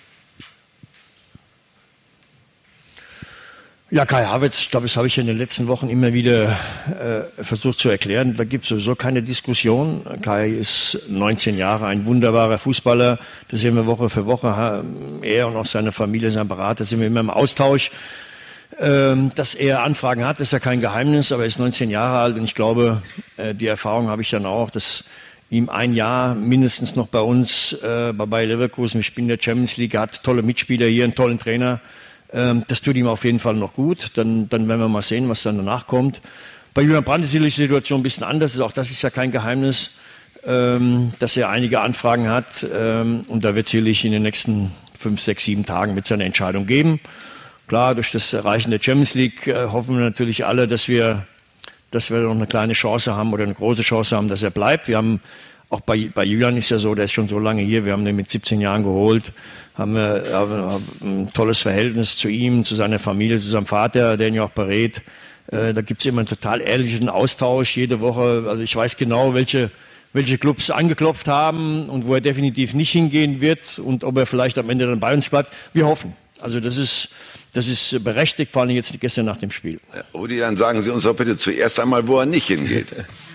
[SPEAKER 18] Ja, Kai Havertz, ich glaube, das habe ich in den letzten Wochen immer wieder versucht zu erklären. Da gibt es sowieso keine Diskussion. Kai ist 19 Jahre, ein wunderbarer Fußballer. Das sehen wir Woche für Woche. Er und auch seine Familie, sein Berater, sind wir immer im Austausch. Dass er Anfragen hat, ist ja kein Geheimnis, aber er ist 19 Jahre alt und ich glaube, die Erfahrung habe ich dann auch, dass ihm ein Jahr mindestens noch bei uns, bei Bayer Leverkusen, wir spielen in der Champions League, hat tolle Mitspieler hier, einen tollen Trainer. Das tut ihm auf jeden Fall noch gut. Dann werden wir mal sehen, was dann danach kommt. Bei Julian Brandt ist die Situation ein bisschen anders. Auch das ist ja kein Geheimnis, dass er einige Anfragen hat. Und da wird sicherlich in den nächsten 5, 6, 7 Tagen mit seine Entscheidung geben. Klar, durch das Erreichen der Champions League hoffen wir natürlich alle, dass wir noch eine kleine Chance haben oder eine große Chance haben, dass er bleibt. Wir haben auch bei Julian ist ja so, der ist schon so lange hier. Wir haben den mit 17 Jahren geholt, haben ein tolles Verhältnis zu ihm, zu seiner Familie, zu seinem Vater, der ihn ja auch berät. Da gibt es immer einen total ehrlichen Austausch jede Woche. Also ich weiß genau, welche Clubs angeklopft haben und wo er definitiv nicht hingehen wird und ob er vielleicht am Ende dann bei uns bleibt. Wir hoffen. Also das ist berechtigt, vor allem jetzt gestern nach dem Spiel.
[SPEAKER 2] Rudi, dann sagen Sie uns doch bitte zuerst einmal, wo er nicht hingeht.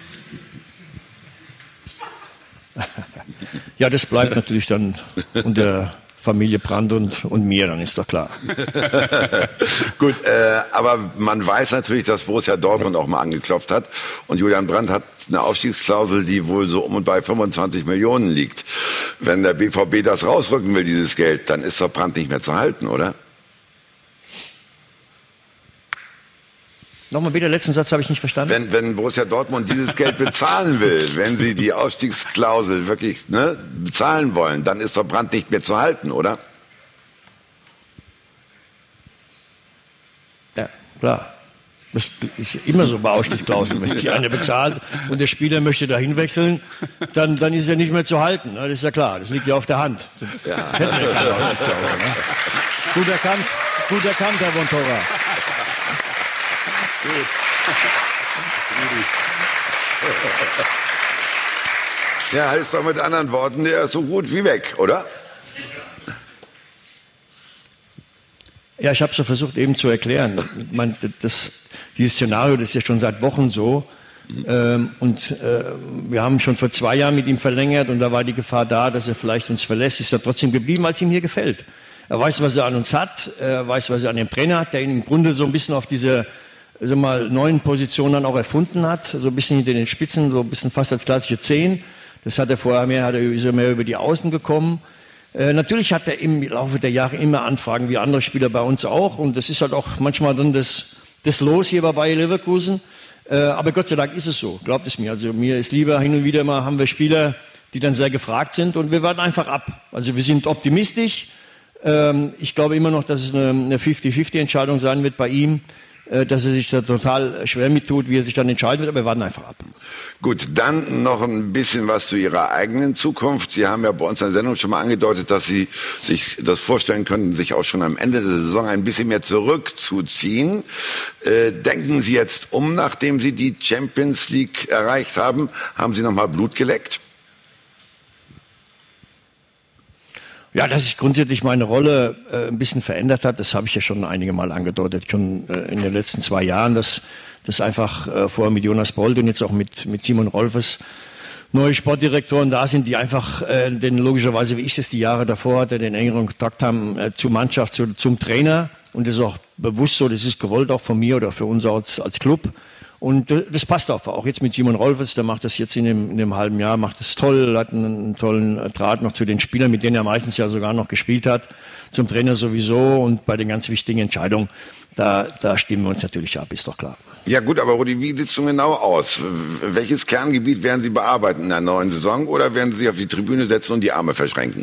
[SPEAKER 18] Ja, das bleibt natürlich dann unter Familie Brandt und mir, dann ist doch klar.
[SPEAKER 2] Gut, aber man weiß natürlich, dass Borussia Dortmund auch mal angeklopft hat. Und Julian Brandt hat eine Ausstiegsklausel, die wohl so um und bei 25 Millionen liegt. Wenn der BVB das rausrücken will, dieses Geld, dann ist doch Brandt nicht mehr zu halten, oder?
[SPEAKER 18] Nochmal bitte, letzten Satz habe ich nicht verstanden.
[SPEAKER 2] Wenn Borussia Dortmund dieses Geld bezahlen will, wenn sie die Ausstiegsklausel wirklich bezahlen wollen, dann ist doch Brandt nicht mehr zu halten, oder?
[SPEAKER 18] Ja, klar. Das ist immer so bei Ausstiegsklauseln. Wenn die eine bezahlt und der Spieler möchte dahin wechseln, dann ist er nicht mehr zu halten. Das ist ja klar. Das liegt ja auf der Hand. Ja. Hätten wir keine Ausstiegsklausel. Ne? Gut erkannt, Herr von Torra.
[SPEAKER 2] Ja, heißt doch mit anderen Worten, der ist so gut wie weg, oder?
[SPEAKER 18] Ja, ich habe es versucht eben zu erklären. Dieses Szenario, das ist ja schon seit Wochen so. Wir haben schon vor 2 Jahren mit ihm verlängert und da war die Gefahr da, dass er vielleicht uns verlässt. Ist er trotzdem geblieben, weil es ihm hier gefällt. Er weiß, was er an uns hat, er weiß, was er an dem Trainer hat, der ihn im Grunde so ein bisschen auf diese also mal 9 Positionen dann auch erfunden hat, so ein bisschen hinter den Spitzen, so ein bisschen fast als klassische 10. Das hat er vorher ist er mehr über die Außen gekommen. Natürlich hat er im Laufe der Jahre immer Anfragen, wie andere Spieler bei uns auch. Und das ist halt auch manchmal dann das Los hier bei Bayer Leverkusen. Aber Gott sei Dank ist es so, glaubt es mir. Also mir ist lieber, hin und wieder mal haben wir Spieler, die dann sehr gefragt sind und wir warten einfach ab. Also wir sind optimistisch. Ich glaube immer noch, dass es eine 50-50-Entscheidung sein wird bei ihm. Dass er sich da total schwer mit tut, wie er sich dann entscheiden wird, aber wir warten einfach ab.
[SPEAKER 2] Gut, dann noch ein bisschen was zu Ihrer eigenen Zukunft. Sie haben ja bei uns in der Sendung schon mal angedeutet, dass Sie sich das vorstellen könnten, sich auch schon am Ende der Saison ein bisschen mehr zurückzuziehen. Denken Sie jetzt nachdem Sie die Champions League erreicht haben? Haben Sie noch mal Blut geleckt?
[SPEAKER 18] Ja, dass sich grundsätzlich meine Rolle ein bisschen verändert hat, das habe ich ja schon einige Mal angedeutet, schon in den letzten 2 Jahren, dass das einfach vorher mit Jonas Bold und jetzt auch mit Simon Rolfes neue Sportdirektoren da sind, die einfach, denn logischerweise, wie ich es die Jahre davor hatte, den engeren Kontakt haben zur Mannschaft, zum Trainer. Und das ist auch bewusst so, das ist gewollt auch von mir oder für uns als Club. Und das passt auch jetzt mit Simon Rolfes, der macht das jetzt in dem halben Jahr, macht das toll, hat einen tollen Draht noch zu den Spielern, mit denen er meistens ja sogar noch gespielt hat, zum Trainer sowieso und bei den ganz wichtigen Entscheidungen, da stimmen wir uns natürlich ab, ist doch klar.
[SPEAKER 2] Ja gut, aber Rudi, wie sieht es nun genau aus? Welches Kerngebiet werden Sie bearbeiten in der neuen Saison oder werden Sie sich auf die Tribüne setzen und die Arme verschränken?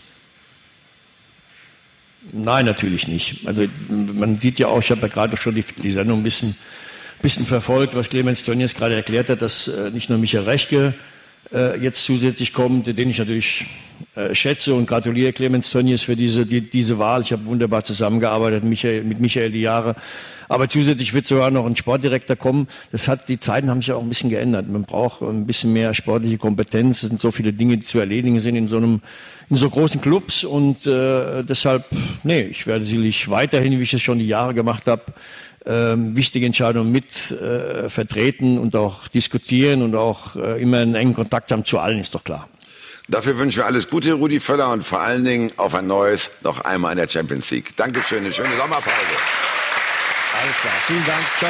[SPEAKER 18] Nein, natürlich nicht. Also man sieht ja auch, ich habe ja gerade schon die Sendung ein bisschen verfolgt, was Clemens Tönnies gerade erklärt hat, dass nicht nur Michael Rechke jetzt zusätzlich kommt, den ich natürlich schätze und gratuliere Clemens Tönnies für diese Wahl. Ich habe wunderbar zusammengearbeitet mit Michael die Jahre. Aber zusätzlich wird sogar noch ein Sportdirektor kommen. Die Zeiten haben sich auch ein bisschen geändert. Man braucht ein bisschen mehr sportliche Kompetenz. Es sind so viele Dinge, die zu erledigen sind in so großen Clubs. Und deshalb, ich werde sicherlich weiterhin, wie ich es schon die Jahre gemacht habe, wichtige Entscheidungen mit vertreten und auch diskutieren und auch immer einen engen Kontakt haben zu allen, ist doch klar.
[SPEAKER 2] Dafür wünschen wir alles Gute, Rudi Völler, und vor allen Dingen auf ein neues, noch einmal in der Champions League. Dankeschön, eine schöne Sommerpause.
[SPEAKER 18] Alles klar, vielen Dank, ciao.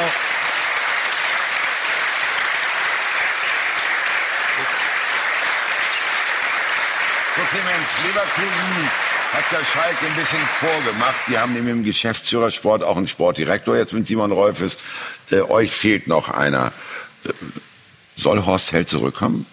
[SPEAKER 2] So, Clemens, Leverkusen hat ja Schalke ein bisschen vorgemacht. Die haben neben dem Geschäftsführersport auch einen Sportdirektor jetzt mit Simon Rolfes. Euch fehlt noch einer. Soll Horst Held zurückkommen?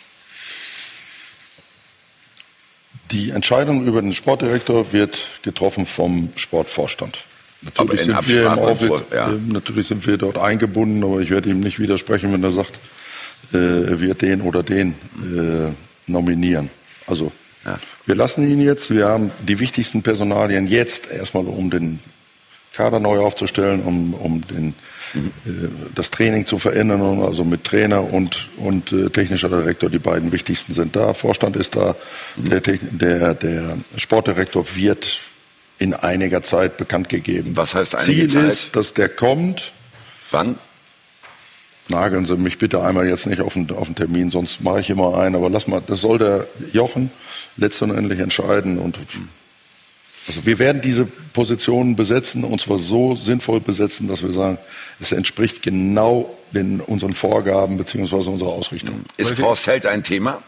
[SPEAKER 3] Die Entscheidung über den Sportdirektor wird getroffen vom Sportvorstand. Natürlich sind wir dort eingebunden, aber ich werde ihm nicht widersprechen, wenn er sagt, er wird den oder den nominieren. Also wir lassen ihn jetzt. Wir haben die wichtigsten Personalien jetzt erstmal, um den Kader neu aufzustellen, um das Training zu verändern, also mit Trainer und technischer Direktor. Die beiden wichtigsten sind da. Vorstand ist da. Der Sportdirektor wird in einiger Zeit bekannt gegeben.
[SPEAKER 2] Was heißt einige
[SPEAKER 3] Ziel
[SPEAKER 2] Zeit?
[SPEAKER 3] ist, dass der kommt.
[SPEAKER 2] Wann?
[SPEAKER 3] Nageln Sie mich bitte einmal jetzt nicht auf den Termin, sonst mache ich immer einen. Aber das soll der Jochen letztendlich entscheiden. Und also wir werden diese Positionen besetzen, und zwar so sinnvoll besetzen, dass wir sagen, es entspricht genau unseren Vorgaben bzw. unserer Ausrichtung.
[SPEAKER 2] Ist Horst Held ein Thema?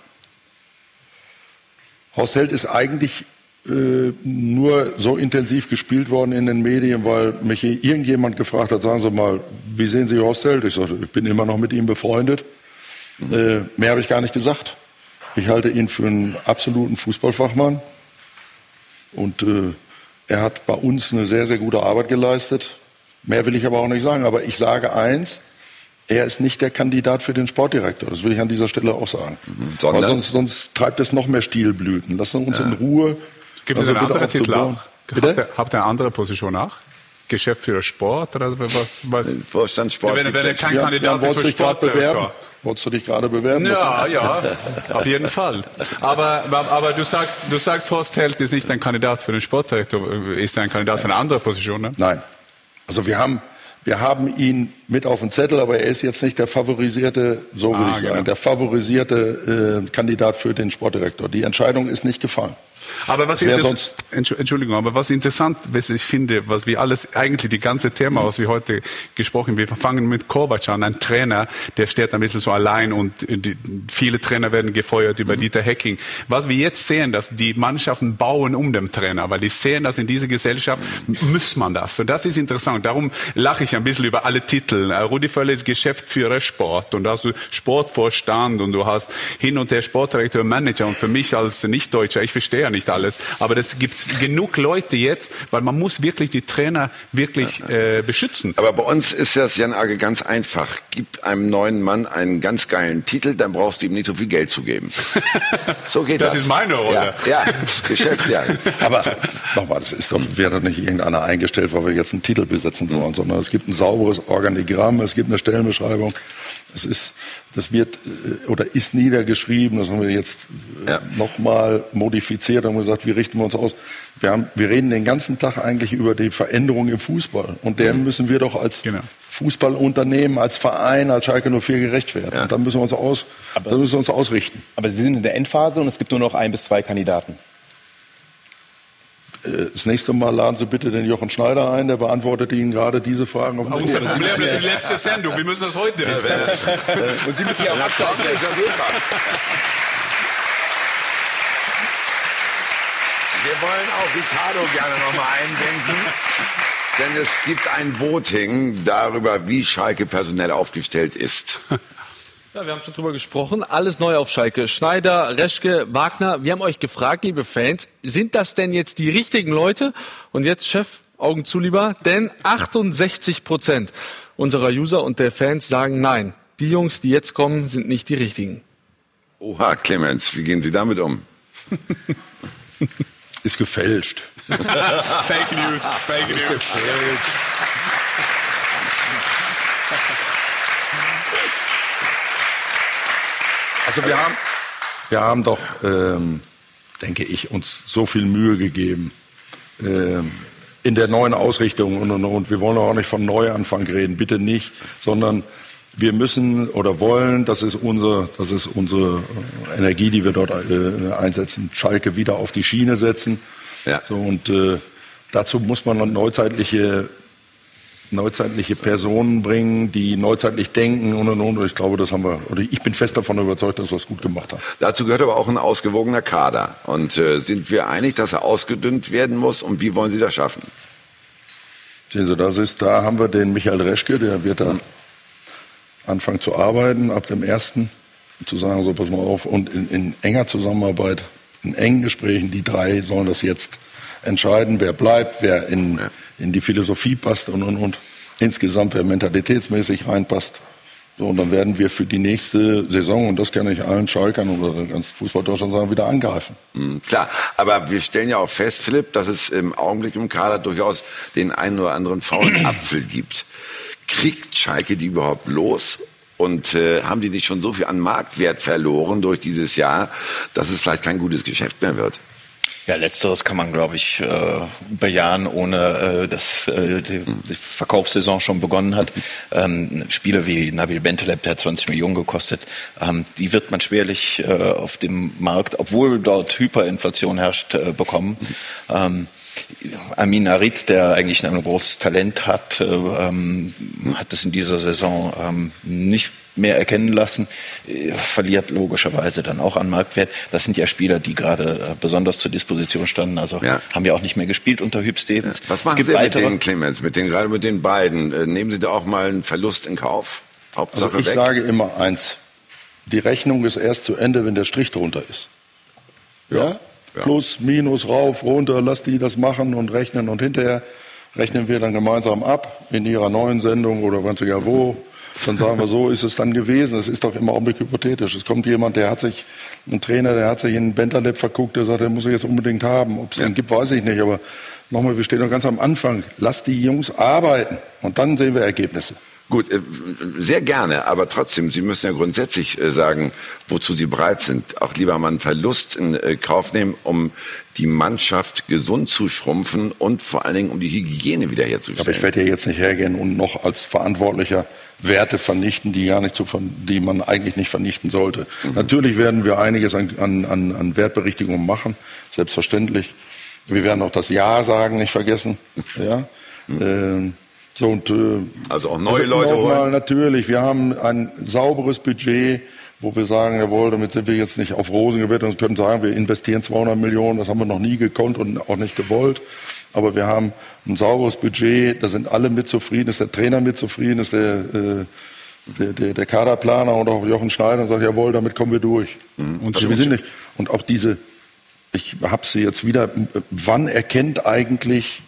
[SPEAKER 3] Horst Held ist eigentlich nur so intensiv gespielt worden in den Medien, weil mich irgendjemand gefragt hat, sagen Sie mal, wie sehen Sie Horst Held? Ich sagte, ich bin immer noch mit ihm befreundet. Mehr habe ich gar nicht gesagt. Ich halte ihn für einen absoluten Fußballfachmann. Und er hat bei uns eine sehr, sehr gute Arbeit geleistet. Mehr will ich aber auch nicht sagen. Aber ich sage eins, er ist nicht der Kandidat für den Sportdirektor. Das will ich an dieser Stelle auch sagen. Weil sonst treibt es noch mehr Stilblüten. Lassen uns in Ruhe.
[SPEAKER 4] Gibt es einen anderen Titel auch? Habt ihr eine andere Position auch? Geschäftsführer Sport oder was?
[SPEAKER 2] Vorstand Sport.
[SPEAKER 4] Wenn er kein Kandidat ist für Sportdirektor.
[SPEAKER 3] Wolltest du dich gerade bewerben?
[SPEAKER 4] Ja, auf jeden Fall. Aber du sagst, Horst Held ist nicht ein Kandidat für den Sportdirektor, ist ein Kandidat für eine andere Position, ne?
[SPEAKER 3] Nein. Also wir haben ihn mit auf dem Zettel, aber er ist jetzt nicht der favorisierte, so will ich sagen, der favorisierte Kandidat für den Sportdirektor. Die Entscheidung ist nicht gefallen.
[SPEAKER 4] Aber was Entschuldigung, aber was interessant ist, ich finde, was wir alles, eigentlich die ganze Thema, was wir heute gesprochen haben, wir fangen mit Kovac an, ein Trainer, der steht ein bisschen so allein und viele Trainer werden gefeuert über Dieter Hecking. Was wir jetzt sehen, dass die Mannschaften bauen um den Trainer, weil die sehen, dass in dieser Gesellschaft muss man das. Und das ist interessant. Darum lache ich ein bisschen über alle Titel. Rudi Völler ist Geschäftsführer Sport und da hast du Sportvorstand und du hast hin und her Sportdirektor, Manager und für mich als Nicht-Deutscher, ich verstehe ja nicht alles, aber es gibt genug Leute jetzt, weil man muss wirklich die Trainer wirklich beschützen.
[SPEAKER 2] Aber bei uns ist das, Jan Age, ganz einfach. Gib einem neuen Mann einen ganz geilen Titel, dann brauchst du ihm nicht so viel Geld zu geben. So geht das.
[SPEAKER 4] Das ist meine Rolle.
[SPEAKER 2] Ja, Geschäft, ja.
[SPEAKER 3] Aber nochmal, wäre doch nicht irgendeiner eingestellt, weil wir jetzt einen Titel besetzen wollen, sondern es gibt ein sauberes Organigramm, es gibt eine Stellenbeschreibung. Das wird oder ist niedergeschrieben, das haben wir jetzt nochmal modifiziert, haben gesagt, wie richten wir uns aus? Wir reden den ganzen Tag eigentlich über die Veränderung im Fußball und der müssen wir doch als Fußballunternehmen, als Verein, als Schalke 04 gerecht werden. Ja. Und dann müssen wir uns ausrichten.
[SPEAKER 5] Aber Sie sind in der Endphase und es gibt nur noch 1 bis 2 Kandidaten.
[SPEAKER 3] Das nächste Mal laden Sie bitte den Jochen Schneider ein, der beantwortet Ihnen gerade diese Fragen.
[SPEAKER 4] Das ist die letzte Sendung, wir müssen das heute wissen.
[SPEAKER 5] Und Sie müssen ja auch abzeichnen.
[SPEAKER 2] Wir wollen auch Ricardo gerne nochmal einbinden, denn es gibt ein Voting darüber, wie Schalke personell aufgestellt ist.
[SPEAKER 14] Ja, wir haben schon drüber gesprochen. Alles neu auf Schalke. Schneider, Reschke, Wagner. Wir haben euch gefragt, liebe Fans, sind das denn jetzt die richtigen Leute? Und jetzt, Chef, Augen zu lieber, denn 68% unserer User und der Fans sagen nein. Die Jungs, die jetzt kommen, sind nicht die richtigen.
[SPEAKER 2] Oha, Clemens, wie gehen Sie damit um?
[SPEAKER 3] Ist gefälscht.
[SPEAKER 4] Fake News.
[SPEAKER 3] Ist gefälscht. Also wir haben doch, denke ich, uns so viel Mühe gegeben in der neuen Ausrichtung und wir wollen auch nicht vom Neuanfang reden, bitte nicht, sondern wir müssen oder wollen, das ist unsere Energie, die wir dort einsetzen, Schalke wieder auf die Schiene setzen. Ja. So, und dazu muss man neuzeitliche Personen bringen, die neuzeitlich denken und ich glaube, das haben wir, oder ich bin fest davon überzeugt, dass wir es gut gemacht haben.
[SPEAKER 2] Dazu gehört aber auch ein ausgewogener Kader. Und sind wir einig, dass er ausgedünnt werden muss? Und wie wollen Sie das schaffen?
[SPEAKER 3] Sehen Sie, da haben wir den Michael Reschke, der wird dann anfangen zu arbeiten, ab dem 1. zu sagen, so pass mal auf, und in enger Zusammenarbeit, in engen Gesprächen, die 3 sollen das jetzt entscheiden, wer bleibt, wer in die Philosophie passt und insgesamt, wer mentalitätsmäßig reinpasst. So, und dann werden wir für die nächste Saison, und das kann ich allen Schalkern oder ganz Fußball Deutschland sagen, wieder angreifen.
[SPEAKER 2] Klar, aber wir stellen ja auch fest, Philipp, dass es im Augenblick im Kader durchaus den einen oder anderen faulen Apfel gibt. Kriegt Schalke die überhaupt los? Und haben die nicht schon so viel an Marktwert verloren durch dieses Jahr, dass es vielleicht kein gutes Geschäft mehr wird?
[SPEAKER 6] Ja, letzteres kann man, glaube ich, bejahen, ohne dass die Verkaufssaison schon begonnen hat. Spieler wie Nabil Bentaleb, der hat 20 Millionen gekostet, die wird man schwerlich auf dem Markt, obwohl dort Hyperinflation herrscht, bekommen. Amin Harit, der eigentlich ein großes Talent hat, hat es in dieser Saison nicht mehr erkennen lassen, verliert logischerweise dann auch an Marktwert. Das sind ja Spieler, die gerade besonders zur Disposition standen, also haben ja auch nicht mehr gespielt unter Hüb Stevens.
[SPEAKER 2] Was machen Sie mit den Clemens, gerade mit den beiden? Nehmen Sie da auch mal einen Verlust in Kauf? Hauptsache
[SPEAKER 3] also ich sage immer eins, die Rechnung ist erst zu Ende, wenn der Strich drunter ist. Ja? Plus, Minus, rauf, runter, lass die das machen und rechnen und hinterher rechnen wir dann gemeinsam ab in ihrer neuen Sendung oder wann sogar wo. Dann sagen wir, so ist es dann gewesen. Es ist doch im Augenblick hypothetisch. Es kommt jemand, ein Trainer, der hat sich in Bentaleb verguckt, der sagt, der muss er jetzt unbedingt haben. Ob es den gibt, weiß ich nicht. Aber nochmal, wir stehen noch ganz am Anfang. Lasst die Jungs arbeiten und dann sehen wir Ergebnisse.
[SPEAKER 2] Gut, sehr gerne, aber trotzdem, Sie müssen ja grundsätzlich sagen, wozu Sie bereit sind. Auch lieber mal einen Verlust in Kauf nehmen, um die Mannschaft gesund zu schrumpfen und vor allen Dingen um die Hygiene wiederherzustellen.
[SPEAKER 3] Aber ich werde ja jetzt nicht hergehen und noch als Verantwortlicher Werte vernichten, die man eigentlich nicht vernichten sollte. Natürlich werden wir einiges an Wertberichtigungen machen, selbstverständlich. Wir werden auch das Ja sagen nicht vergessen. Ja.
[SPEAKER 2] Also auch neue Leute holen?
[SPEAKER 3] Natürlich, wir haben ein sauberes Budget, wo wir sagen, jawohl, damit sind wir jetzt nicht auf Rosen gebettet und können sagen, wir investieren 200 Millionen, das haben wir noch nie gekonnt und auch nicht gewollt. Aber wir haben ein sauberes Budget, da sind alle mit zufrieden, ist der Trainer mit zufrieden, ist der Kaderplaner und auch Jochen Schneider und sagt, jawohl, damit kommen wir durch. Also wir sind nicht, und auch ich habe sie jetzt wieder, wann erkennt eigentlich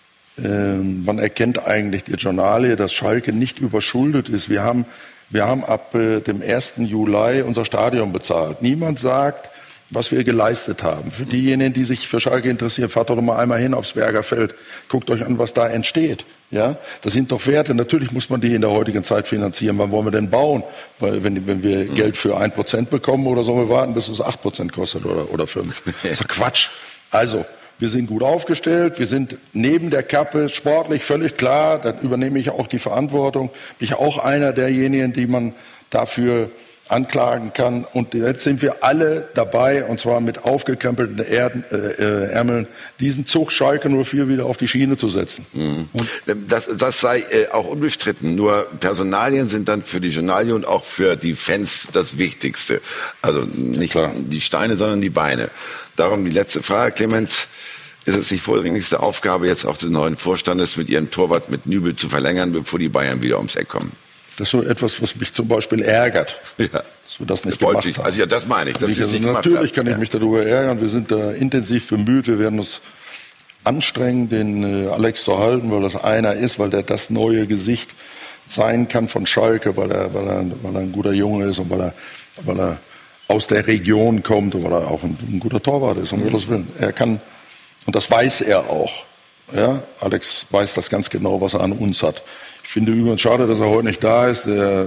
[SPEAKER 3] die Journalie, dass Schalke nicht überschuldet ist? Wir haben ab dem 1. Juli unser Stadion bezahlt. Niemand sagt, was wir geleistet haben. Für diejenigen, die sich für Schalke interessieren, fahrt doch mal einmal hin aufs Bergerfeld. Guckt euch an, was da entsteht. Ja, das sind doch Werte. Natürlich muss man die in der heutigen Zeit finanzieren. Wann wollen wir denn bauen? Weil wenn wir Geld für 1% bekommen, oder sollen wir warten, bis es 8% kostet oder 5%? Das ist doch Quatsch. Also, wir sind gut aufgestellt, wir sind neben der Kappe sportlich völlig klar, da übernehme ich auch die Verantwortung. Bin ich auch einer derjenigen, die man dafür anklagen kann. Und jetzt sind wir alle dabei, und zwar mit aufgekrempelten Ärmeln, diesen Zug Schalke 04 wieder auf die Schiene zu setzen.
[SPEAKER 2] Und das sei auch unbestritten. Nur Personalien sind dann für die Journalie und auch für die Fans das Wichtigste. Also nicht die Steine, sondern die Beine. Darum die letzte Frage, Clemens. Ist es die vordringlichste Aufgabe jetzt auch des neuen Vorstandes, mit ihrem Torwart mit Nübel zu verlängern, bevor die Bayern wieder ums Eck kommen?
[SPEAKER 3] Das ist so etwas, was mich zum Beispiel ärgert, dass wir das nicht gemacht haben.
[SPEAKER 2] Also ja, das meine ich.
[SPEAKER 3] Natürlich kann ich mich darüber ärgern. Wir sind da intensiv bemüht. Wir werden uns anstrengen, den Alex zu halten, weil das einer ist, weil der das neue Gesicht sein kann von Schalke, weil er ein guter Junge ist und weil er aus der Region kommt und weil er auch ein guter Torwart ist. Er kann, und das weiß er auch. Ja? Alex weiß das ganz genau, was er an uns hat. Ich finde übrigens schade, dass er heute nicht da ist. Der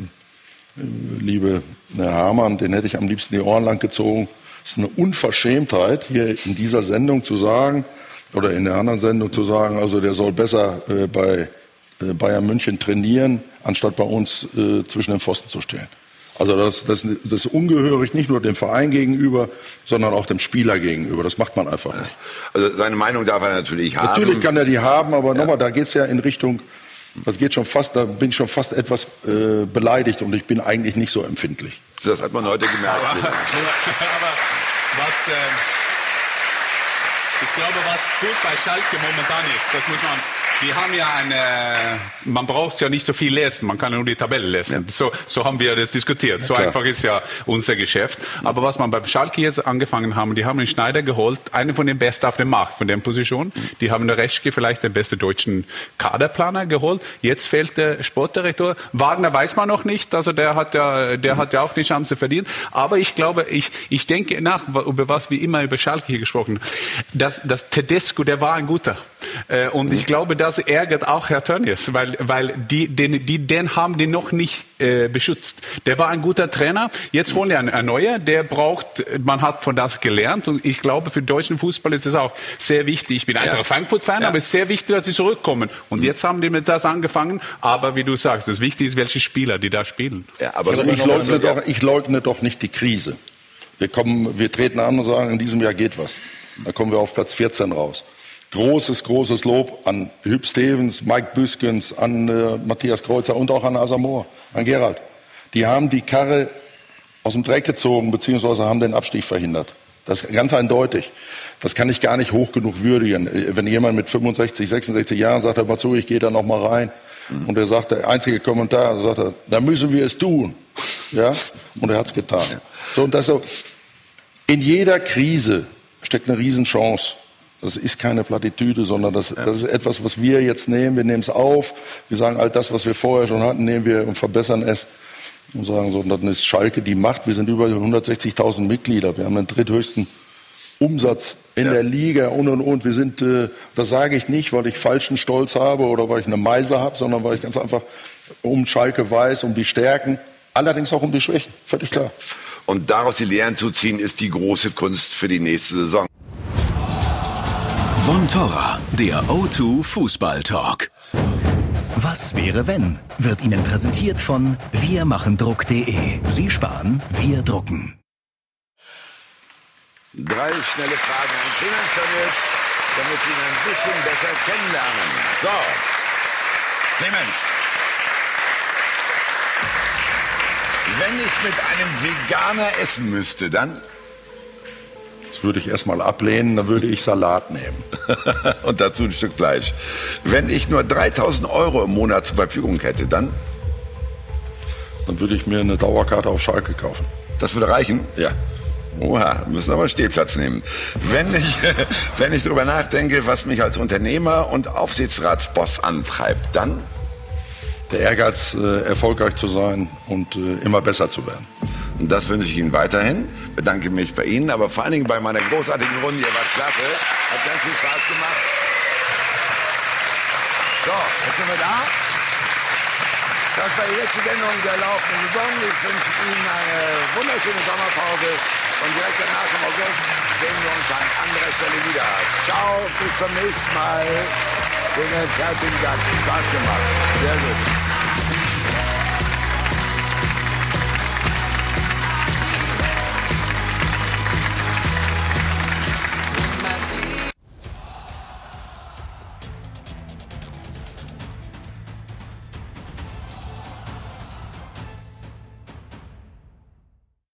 [SPEAKER 3] liebe Herr Hamann, den hätte ich am liebsten die Ohren lang gezogen. Es ist eine Unverschämtheit, hier in dieser Sendung zu sagen, oder in der anderen Sendung zu sagen, also der soll besser bei Bayern München trainieren, anstatt bei uns zwischen den Pfosten zu stehen. Also das ist ungehörig, nicht nur dem Verein gegenüber, sondern auch dem Spieler gegenüber. Das macht man einfach nicht.
[SPEAKER 2] Also seine Meinung darf er natürlich haben.
[SPEAKER 3] Natürlich kann er die haben, aber nochmal, da geht es ja in Richtung, da bin ich schon fast etwas beleidigt und ich bin eigentlich nicht so empfindlich.
[SPEAKER 2] Das hat man heute gemerkt.
[SPEAKER 4] Aber ich glaube, was gut bei Schalke momentan ist, das muss man. Wir haben ja man braucht ja nicht so viel lesen, man kann ja nur die Tabelle lesen. Ja. So haben wir das diskutiert. So einfach ist ja unser Geschäft. Aber was man beim Schalke jetzt angefangen haben, die haben den Schneider geholt, einen von den Besten auf dem Markt, von der Position. Die haben der Reschke vielleicht den besten deutschen Kaderplaner geholt. Jetzt fehlt der Sportdirektor. Wagner weiß man noch nicht, also der hat ja auch die Chance verdient. Aber ich glaube, ich denke nach, über was wir immer über Schalke hier gesprochen haben. Das Tedesco, der war ein guter. Und ich glaube, das ärgert auch Herr Tönnies, weil den haben die noch nicht beschützt. Der war ein guter Trainer. Jetzt holen wir einen neuen. Man hat von das gelernt. Und ich glaube, für deutschen Fußball ist es auch sehr wichtig. Ich bin einfach Frankfurt-Fan, aber es ist sehr wichtig, dass sie zurückkommen. Und jetzt haben die mit das angefangen. Aber wie du sagst, das Wichtige ist, welche Spieler, die da spielen.
[SPEAKER 3] Ja, aber ich leugne doch nicht die Krise. Wir treten an und sagen, in diesem Jahr geht was. Da kommen wir auf Platz 14 raus. Großes Lob an Hüb Stevens, Mike Büskens, an Matthias Kreuzer und auch an Asamoah, an Gerald. Die haben die Karre aus dem Dreck gezogen, beziehungsweise haben den Abstieg verhindert. Das ist ganz eindeutig. Das kann ich gar nicht hoch genug würdigen. Wenn jemand mit 65, 66 Jahren sagt, hör mal zu, ich gehe da noch mal rein. Und er sagt, der einzige Kommentar, sagt er, da müssen wir es tun. Ja? Und er hat es getan. So, und in jeder Krise steckt eine Riesenchance. Das ist keine Plattitüde, sondern das ist etwas, was wir jetzt nehmen. Wir nehmen es auf. Wir sagen, all das, was wir vorher schon hatten, nehmen wir und verbessern es. Und sagen so, dann ist Schalke die Macht. Wir sind über 160.000 Mitglieder. Wir haben den dritthöchsten Umsatz in der Liga und. Wir sind, das sage ich nicht, weil ich falschen Stolz habe oder weil ich eine Meise habe, sondern weil ich ganz einfach um Schalke weiß, um die Stärken, allerdings auch um die Schwächen, völlig klar.
[SPEAKER 2] Und daraus die Lehren zu ziehen, ist die große Kunst für die nächste Saison.
[SPEAKER 1] Von Torra, der O2 Fußball Talk.
[SPEAKER 19] Was wäre wenn? Wird Ihnen präsentiert von wirmachendruck.de. Sie sparen, wir drucken.
[SPEAKER 2] 3 schnelle Fragen an Clemens Tönnies, damit Sie ihn ein bisschen besser kennenlernen. So, Clemens. Wenn ich mit einem Veganer essen müsste, dann?
[SPEAKER 3] Das würde ich erstmal ablehnen, dann würde ich Salat nehmen.
[SPEAKER 2] Und dazu ein Stück Fleisch. Wenn ich nur 3.000 € im Monat zur Verfügung hätte, dann?
[SPEAKER 3] Dann würde ich mir eine Dauerkarte auf Schalke kaufen.
[SPEAKER 2] Das würde reichen?
[SPEAKER 3] Ja.
[SPEAKER 2] Oha, müssen aber einen Stehplatz nehmen. Wenn ich darüber nachdenke, was mich als Unternehmer und Aufsichtsratsboss antreibt, dann?
[SPEAKER 3] Der Ehrgeiz, erfolgreich zu sein und immer besser zu werden.
[SPEAKER 2] Und das wünsche ich Ihnen weiterhin. Bedanke mich bei Ihnen, aber vor allen Dingen bei meiner großartigen Runde. Ihr wart klasse. Hat ganz viel Spaß gemacht. So, jetzt sind wir da. Das war die letzte Sendung der laufenden Saison. Ich wünsche Ihnen eine wunderschöne Sommerpause. Und direkt danach im August sehen wir uns an anderer Stelle wieder. Ciao, bis zum nächsten Mal. Herzlichen Dank. Spaß gemacht. Sehr gut.